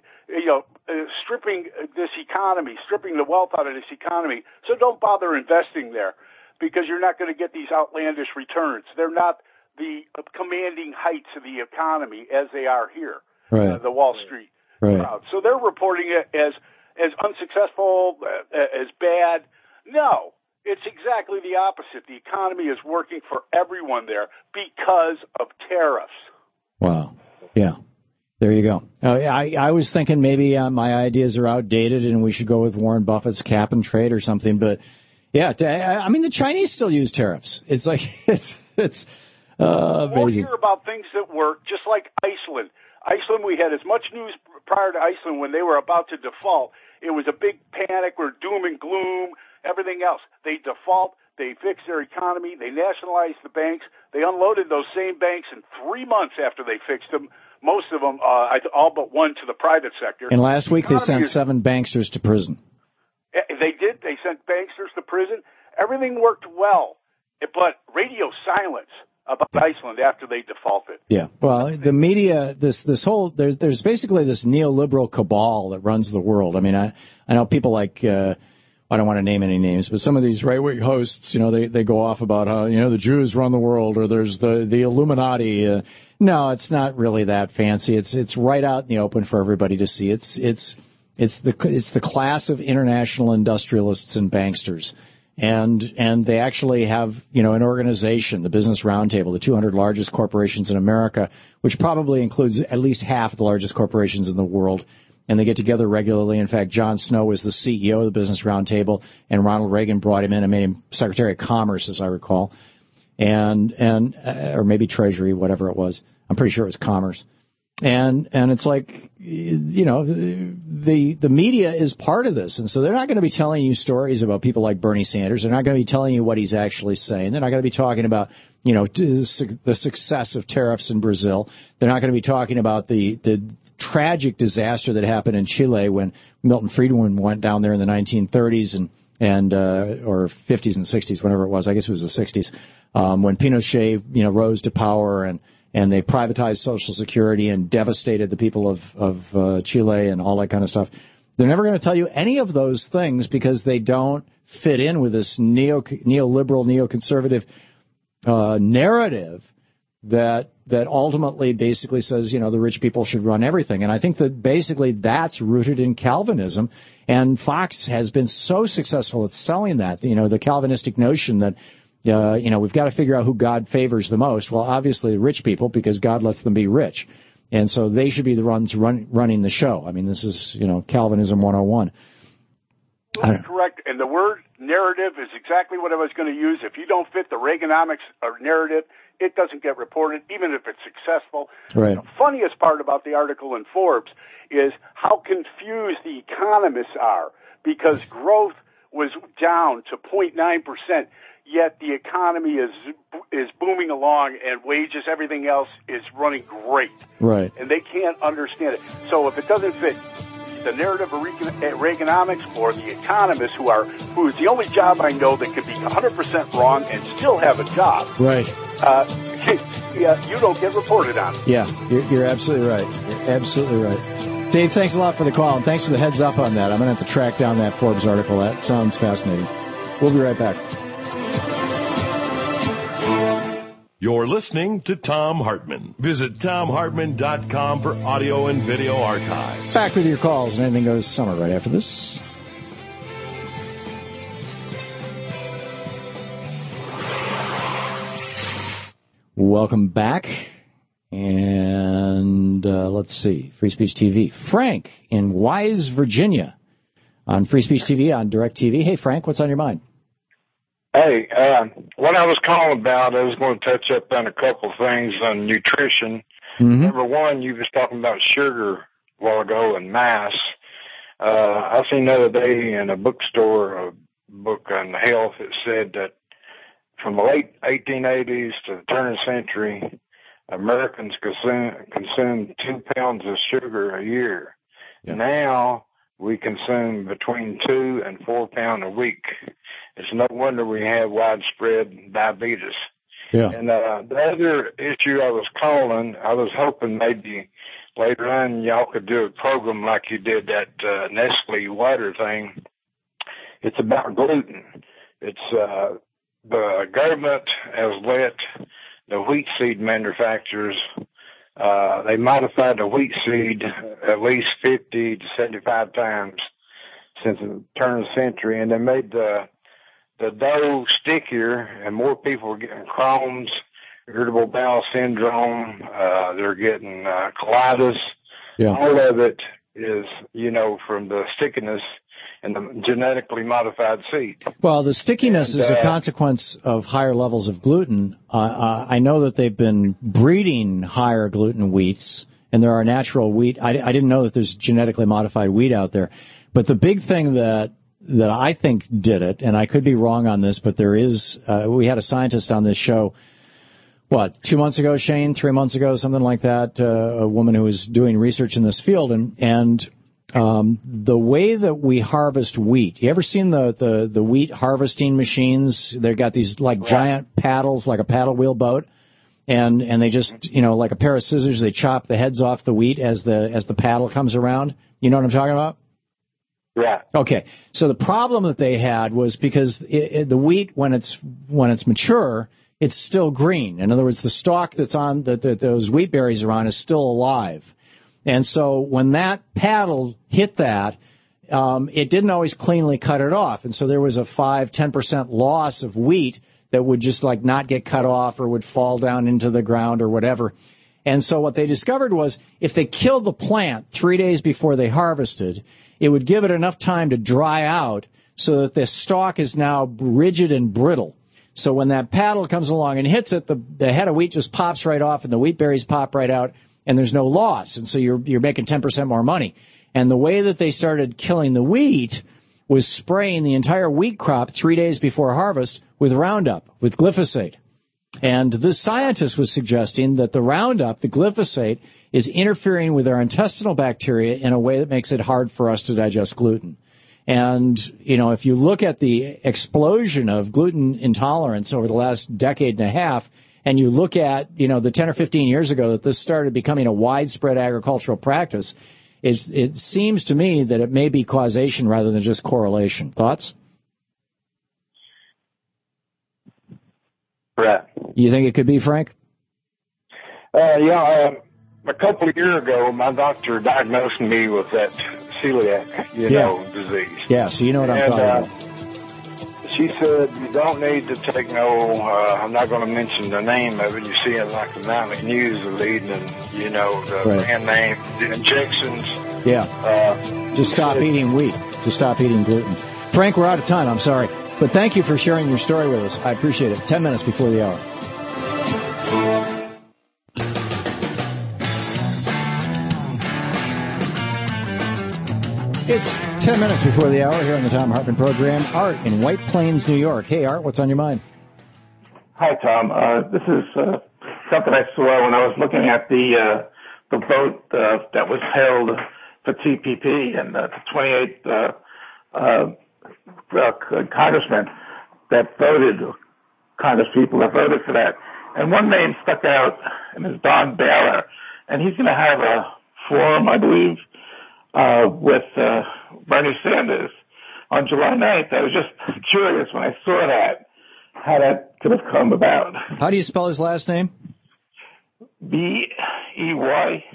stripping this economy, stripping the wealth out of this economy. So don't bother investing there, because you're not going to get these outlandish returns. They're not the commanding heights of the economy as they are here, the Wall Street crowd. So they're reporting it as unsuccessful, as bad. No, it's exactly the opposite. The economy is working for everyone there because of tariffs. Wow. Yeah. There you go. I was thinking maybe my ideas are outdated and we should go with Warren Buffett's cap and trade or something. But, yeah, I mean, the Chinese still use tariffs. It's like it's amazing. We'll hear about things that work, just like Iceland. Iceland, we had as much news prior to Iceland when they were about to default. It was a big panic, or doom and gloom, everything else. They default. They fixed their economy. They nationalized the banks. They unloaded those same banks in 3 months after they fixed them. Most of them, all but one, to the private sector. And last week they sent 7 banksters to prison. They did. They sent banksters to prison. Everything worked well. But radio silence about Iceland after they defaulted. Yeah. Well, the media, this whole, there's basically this neoliberal cabal that runs the world. I mean, I know people like, I don't want to name any names, but some of these right-wing hosts, they go off about how, the Jews run the world, or there's the Illuminati. No, it's not really that fancy. It's right out in the open for everybody to see. It's the class of international industrialists and banksters. And they actually have, an organization, the Business Roundtable, the 200 largest corporations in America, which probably includes at least half of the largest corporations in the world. And they get together regularly. In fact, John Snow is the CEO of the Business Roundtable, and Ronald Reagan brought him in and made him Secretary of Commerce, as I recall, or maybe Treasury, whatever it was. I'm pretty sure it was Commerce. And it's like, the media is part of this. And so they're not going to be telling you stories about people like Bernie Sanders. They're not going to be telling you what he's actually saying. They're not going to be talking about, the success of tariffs in Brazil. They're not going to be talking about the tragic disaster that happened in Chile when Milton Friedman went down there in the 1930s or 50s and 60s, whenever it was. I guess it was the 60s, when Pinochet, rose to power and they privatized Social Security and devastated the people of Chile and all that kind of stuff. They're never going to tell you any of those things because they don't fit in with this neoliberal, neoconservative narrative that ultimately basically says, the rich people should run everything. And I think that basically that's rooted in Calvinism. And Fox has been so successful at selling that, the Calvinistic notion that, we've got to figure out who God favors the most. Well, obviously rich people, because God lets them be rich. And so they should be the ones running the show. I mean, this is, Calvinism 101. Correct. And the word narrative is exactly what I was going to use. If you don't fit the Reaganomics or narrative, it doesn't get reported, even if it's successful. Right. The funniest part about the article in Forbes is how confused the economists are, because growth was down to 0.9%. Yet the economy is booming along, and wages, everything else is running great. Right. And they can't understand it. So if it doesn't fit the narrative of Reaganomics or the economists, who is the only job I know that could be 100% wrong and still have a job. Right. You don't get reported on. Yeah, you're absolutely right. You're absolutely right. Dave, thanks a lot for the call, and thanks for the heads up on that. I'm going to have to track down that Forbes article. That sounds fascinating. We'll be right back. You're listening to Thom Hartmann. Visit ThomHartmann.com for audio and video archives. Back with your calls, and Anything Goes Summer right after this. Welcome back. And let's see, Free Speech TV. Frank in Wise, Virginia on Free Speech TV on DirecTV. Hey, Frank, what's on your mind? Hey, what I was calling about, I was going to touch up on a couple of things on nutrition. Mm-hmm. Number one, you was talking about sugar a while ago and mass. I seen the other day in a bookstore, a book on health, it said that from the late 1880s to the turn of the century, Americans consume 2 pounds of sugar a year. Yeah. Now we consume between 2 and 4 pounds a week. It's no wonder we have widespread diabetes. Yeah. And the other issue I was calling, I was hoping maybe later on y'all could do a program like you did that Nestle water thing. It's about gluten. It's the government has let the wheat seed manufacturers, they modified the wheat seed at least 50 to 75 times since the turn of the century, and they made the dough stickier, and more people are getting Crohn's, irritable bowel syndrome, they're getting colitis. Yeah. All of it is, from the stickiness and the genetically modified seed. Well, the stickiness is a consequence of higher levels of gluten. I know that they've been breeding higher gluten wheats, and there are natural wheat. I didn't know that there's genetically modified wheat out there. But the big thing that I think did it, and I could be wrong on this, but there is, we had a scientist on this show, 2 months ago, Shane, 3 months ago, something like that, a woman who was doing research in this field, and the way that we harvest wheat. You ever seen the wheat harvesting machines? They've got these giant paddles, like a paddle wheel boat. and they just, like a pair of scissors, they chop the heads off the wheat as the paddle comes around. You know what I'm talking about? Yeah. Okay. So the problem that they had was because the wheat, when it's mature, it's still green. In other words, the stalk that's on those wheat berries are on is still alive. And so when that paddle hit that, it didn't always cleanly cut it off. And so there was a 5-10% loss of wheat that would just like not get cut off or would fall down into the ground or whatever. And so what they discovered was if they killed the plant 3 days before they harvested, it would give it enough time to dry out so that the stalk is now rigid and brittle. So when that paddle comes along and hits it, the head of wheat just pops right off and the wheat berries pop right out and there's no loss. And so you're making 10% more money. And the way that they started killing the wheat was spraying the entire wheat crop 3 days before harvest with Roundup, with glyphosate. And this scientist was suggesting that the Roundup, the glyphosate, is interfering with our intestinal bacteria in a way that makes it hard for us to digest gluten. And, if you look at the explosion of gluten intolerance over the last decade and a half, and you look at, the 10 or 15 years ago that this started becoming a widespread agricultural practice, it seems to me that it may be causation rather than just correlation. Thoughts? Right. You think it could be, Frank? A couple of years ago, my doctor diagnosed me with that celiac, disease. Yeah, so you know what I'm talking about. She said, you don't need to take I'm not going to mention the name of it. You see it like the nightly news are leading and, the brand name, the injections. Yeah. Just stop eating wheat. Just stop eating gluten. Frank, we're out of time. I'm sorry. But thank you for sharing your story with us. I appreciate it. 10 minutes before the hour. It's 10 minutes before the hour here on the Thom Hartmann program. Art in White Plains, New York. Hey, Art, what's on your mind? Hi, Tom. This is something I saw when I was looking at the vote that was held for TPP and the 28 congressmen that voted, congresspeople that voted for that. And one name stuck out, and is Don Baylor. And he's going to have a forum, I believe, with Bernie Sanders on July 9th. I was just curious when I saw that, how that could have come about. How do you spell his last name? B-E-L-Y-E-R,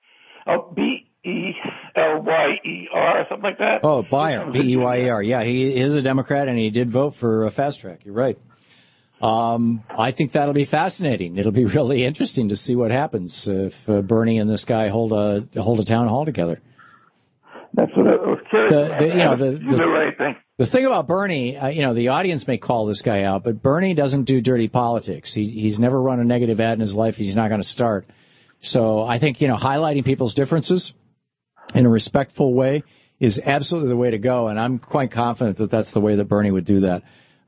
something like that. Oh, Beyer, B-E-Y-E-R. Yeah, he is a Democrat, and he did vote for Fast Track. You're right. I think that'll be fascinating. It'll be really interesting to see what happens if Bernie and this guy hold a town hall together. That's what I was curious about. The right thing. The thing about Bernie, the audience may call this guy out, but Bernie doesn't do dirty politics. He's never run a negative ad in his life. He's not going to start. So I think, highlighting people's differences in a respectful way is absolutely the way to go, and I'm quite confident that that's the way that Bernie would do that.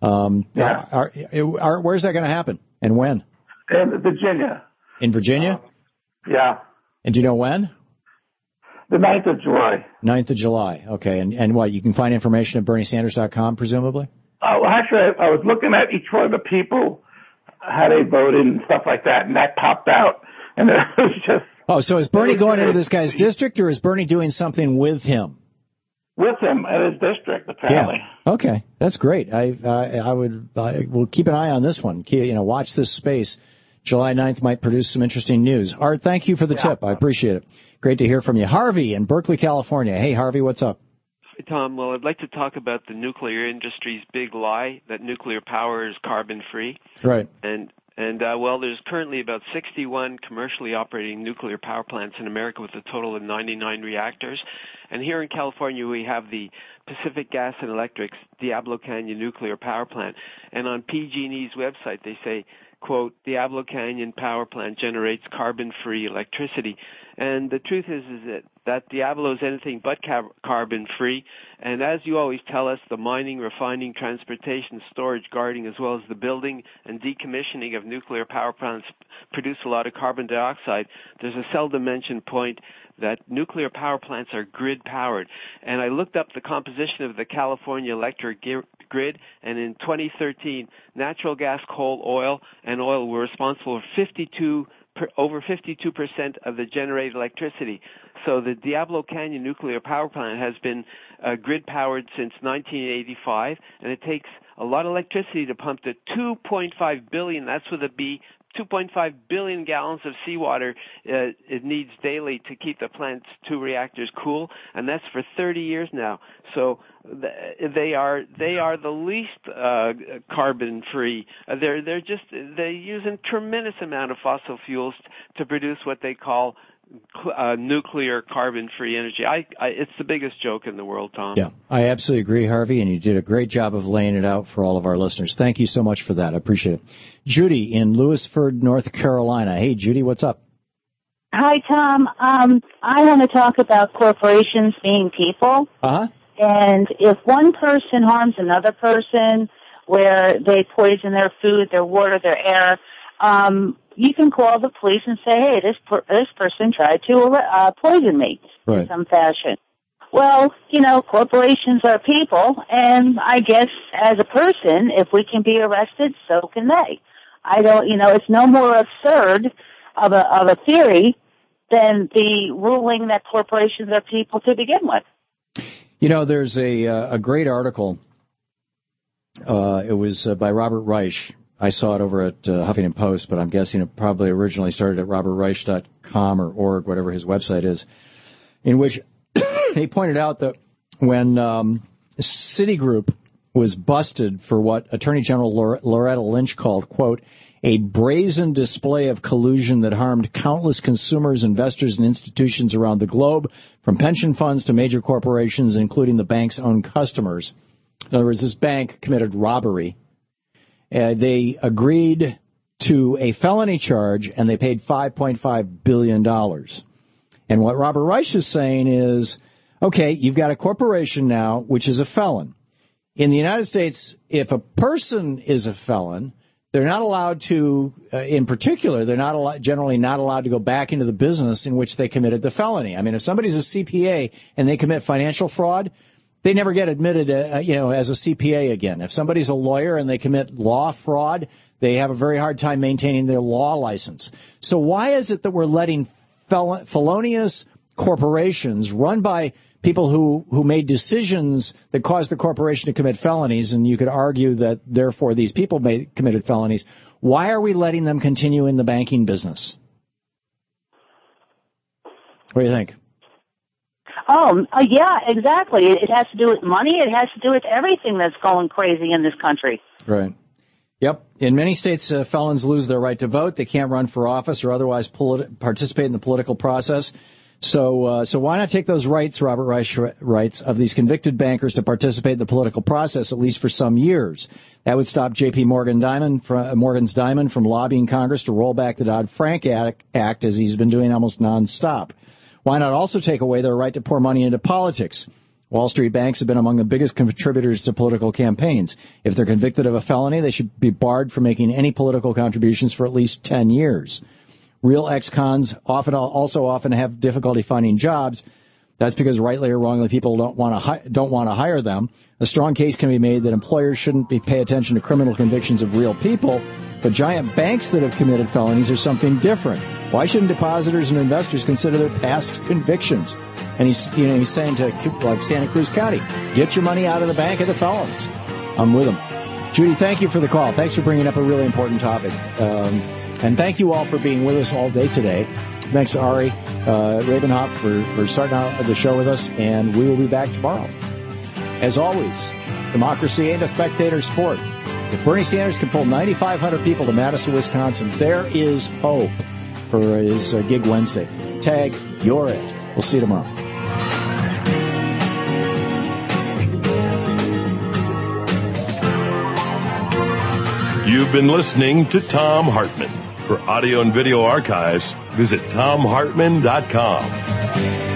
Where's that going to happen, and when? In Virginia. In Virginia? Yeah. And do you know when? The 9th of July. 9th of July. Okay. And what, you can find information at BernieSanders.com, presumably? Actually, I was looking at each one of the people, how they voted and stuff like that, and that popped out. And it was just... Oh, so is Bernie going into this guy's district, or is Bernie doing something with him? With him at his district, apparently. Yeah. Okay. That's great. We'll keep an eye on this one. Watch this space. July 9th might produce some interesting news. Art, thank you for the tip. I appreciate it. Great to hear from you. Harvey in Berkeley, California. Hey, Harvey, what's up? Tom, well, I'd like to talk about the nuclear industry's big lie, that nuclear power is carbon-free. Right. And there's currently about 61 commercially operating nuclear power plants in America with a total of 99 reactors. And here in California, we have the Pacific Gas and Electric's Diablo Canyon Nuclear Power Plant. And on PG&E's website, they say, quote, Diablo Canyon Power Plant generates carbon-free electricity. And the truth is that that Diablo is anything but carbon-free. And as you always tell us, the mining, refining, transportation, storage, guarding, as well as the building and decommissioning of nuclear power plants produce a lot of carbon dioxide. There's a seldom mentioned point that nuclear power plants are grid-powered. And I looked up the composition of the California electric grid, and in 2013, natural gas, coal, oil, and oil were responsible for over 52% of the generated electricity. So the Diablo Canyon nuclear power plant has been grid-powered since 1985, and it takes a lot of electricity to pump the 2.5 billion, that's with a B, 2.5 billion gallons of seawater it needs daily to keep the plant's 2 reactors cool, and that's for 30 years now. So they are the least carbon free. They're using tremendous amount of fossil fuels to produce what they call nuclear carbon-free energy. It's the biggest joke in the world, Tom. Yeah, I absolutely agree, Harvey, and you did a great job of laying it out for all of our listeners. Thank you so much for that. I appreciate it. Judy in Lewisford, North Carolina. Hey, Judy, what's up? Hi, Tom. I want to talk about corporations being people. Uh-huh. And if one person harms another person, where they poison their food, their water, their air, you can call the police and say, hey, this person tried to poison me in some fashion. Well, corporations are people, and I guess as a person, if we can be arrested, so can they. It's no more absurd of a theory than the ruling that corporations are people to begin with. There's a great article. It was by Robert Reich. I saw it over at Huffington Post, but I'm guessing it probably originally started at robertreich.com or org, whatever his website is, in which he pointed out that when Citigroup was busted for what Attorney General Loretta Lynch called, quote, a brazen display of collusion that harmed countless consumers, investors, and institutions around the globe, from pension funds to major corporations, including the bank's own customers. In other words, this bank committed robbery. They agreed to a felony charge, and they paid $5.5 billion. And what Robert Reich is saying is, okay, you've got a corporation now, which is a felon. In the United States, if a person is a felon, they're not allowed to, in particular, they're generally not allowed to go back into the business in which they committed the felony. I mean, if somebody's a CPA and they commit financial fraud, they never get admitted, as a CPA again. If somebody's a lawyer and they commit law fraud, they have a very hard time maintaining their law license. So why is it that we're letting felonious corporations run by people who made decisions that caused the corporation to commit felonies, and you could argue that, therefore, these people committed felonies, why are we letting them continue in the banking business? What do you think? Yeah, exactly. It has to do with money. It has to do with everything that's going crazy in this country. Right. Yep. In many states, felons lose their right to vote. They can't run for office or otherwise participate in the political process. So why not take those rights, Robert Reich writes, of these convicted bankers to participate in the political process, at least for some years? That would stop J.P. Morgan's Diamond from lobbying Congress to roll back the Dodd-Frank Act, as he's been doing almost nonstop. Why not also take away their right to pour money into politics? Wall Street banks have been among the biggest contributors to political campaigns. If they're convicted of a felony, they should be barred from making any political contributions for at least 10 years. Real ex-cons often have difficulty finding jobs. That's because, rightly or wrongly, people don't want to hire them. A strong case can be made that employers shouldn't pay attention to criminal convictions of real people, but giant banks that have committed felonies are something different. Why shouldn't depositors and investors consider their past convictions? And he's saying to, like, Santa Cruz County, get your money out of the bank of the felons. I'm with him. Judy, thank you for the call. Thanks for bringing up a really important topic. And thank you all for being with us all day today. Thanks to Ari Ravenhoff for starting out the show with us, and we will be back tomorrow. As always, democracy ain't a spectator sport. If Bernie Sanders can pull 9,500 people to Madison, Wisconsin, there is hope for his gig Wednesday. Tag, you're it. We'll see you tomorrow. You've been listening to Thom Hartmann. For audio and video archives, visit thomhartmann.com.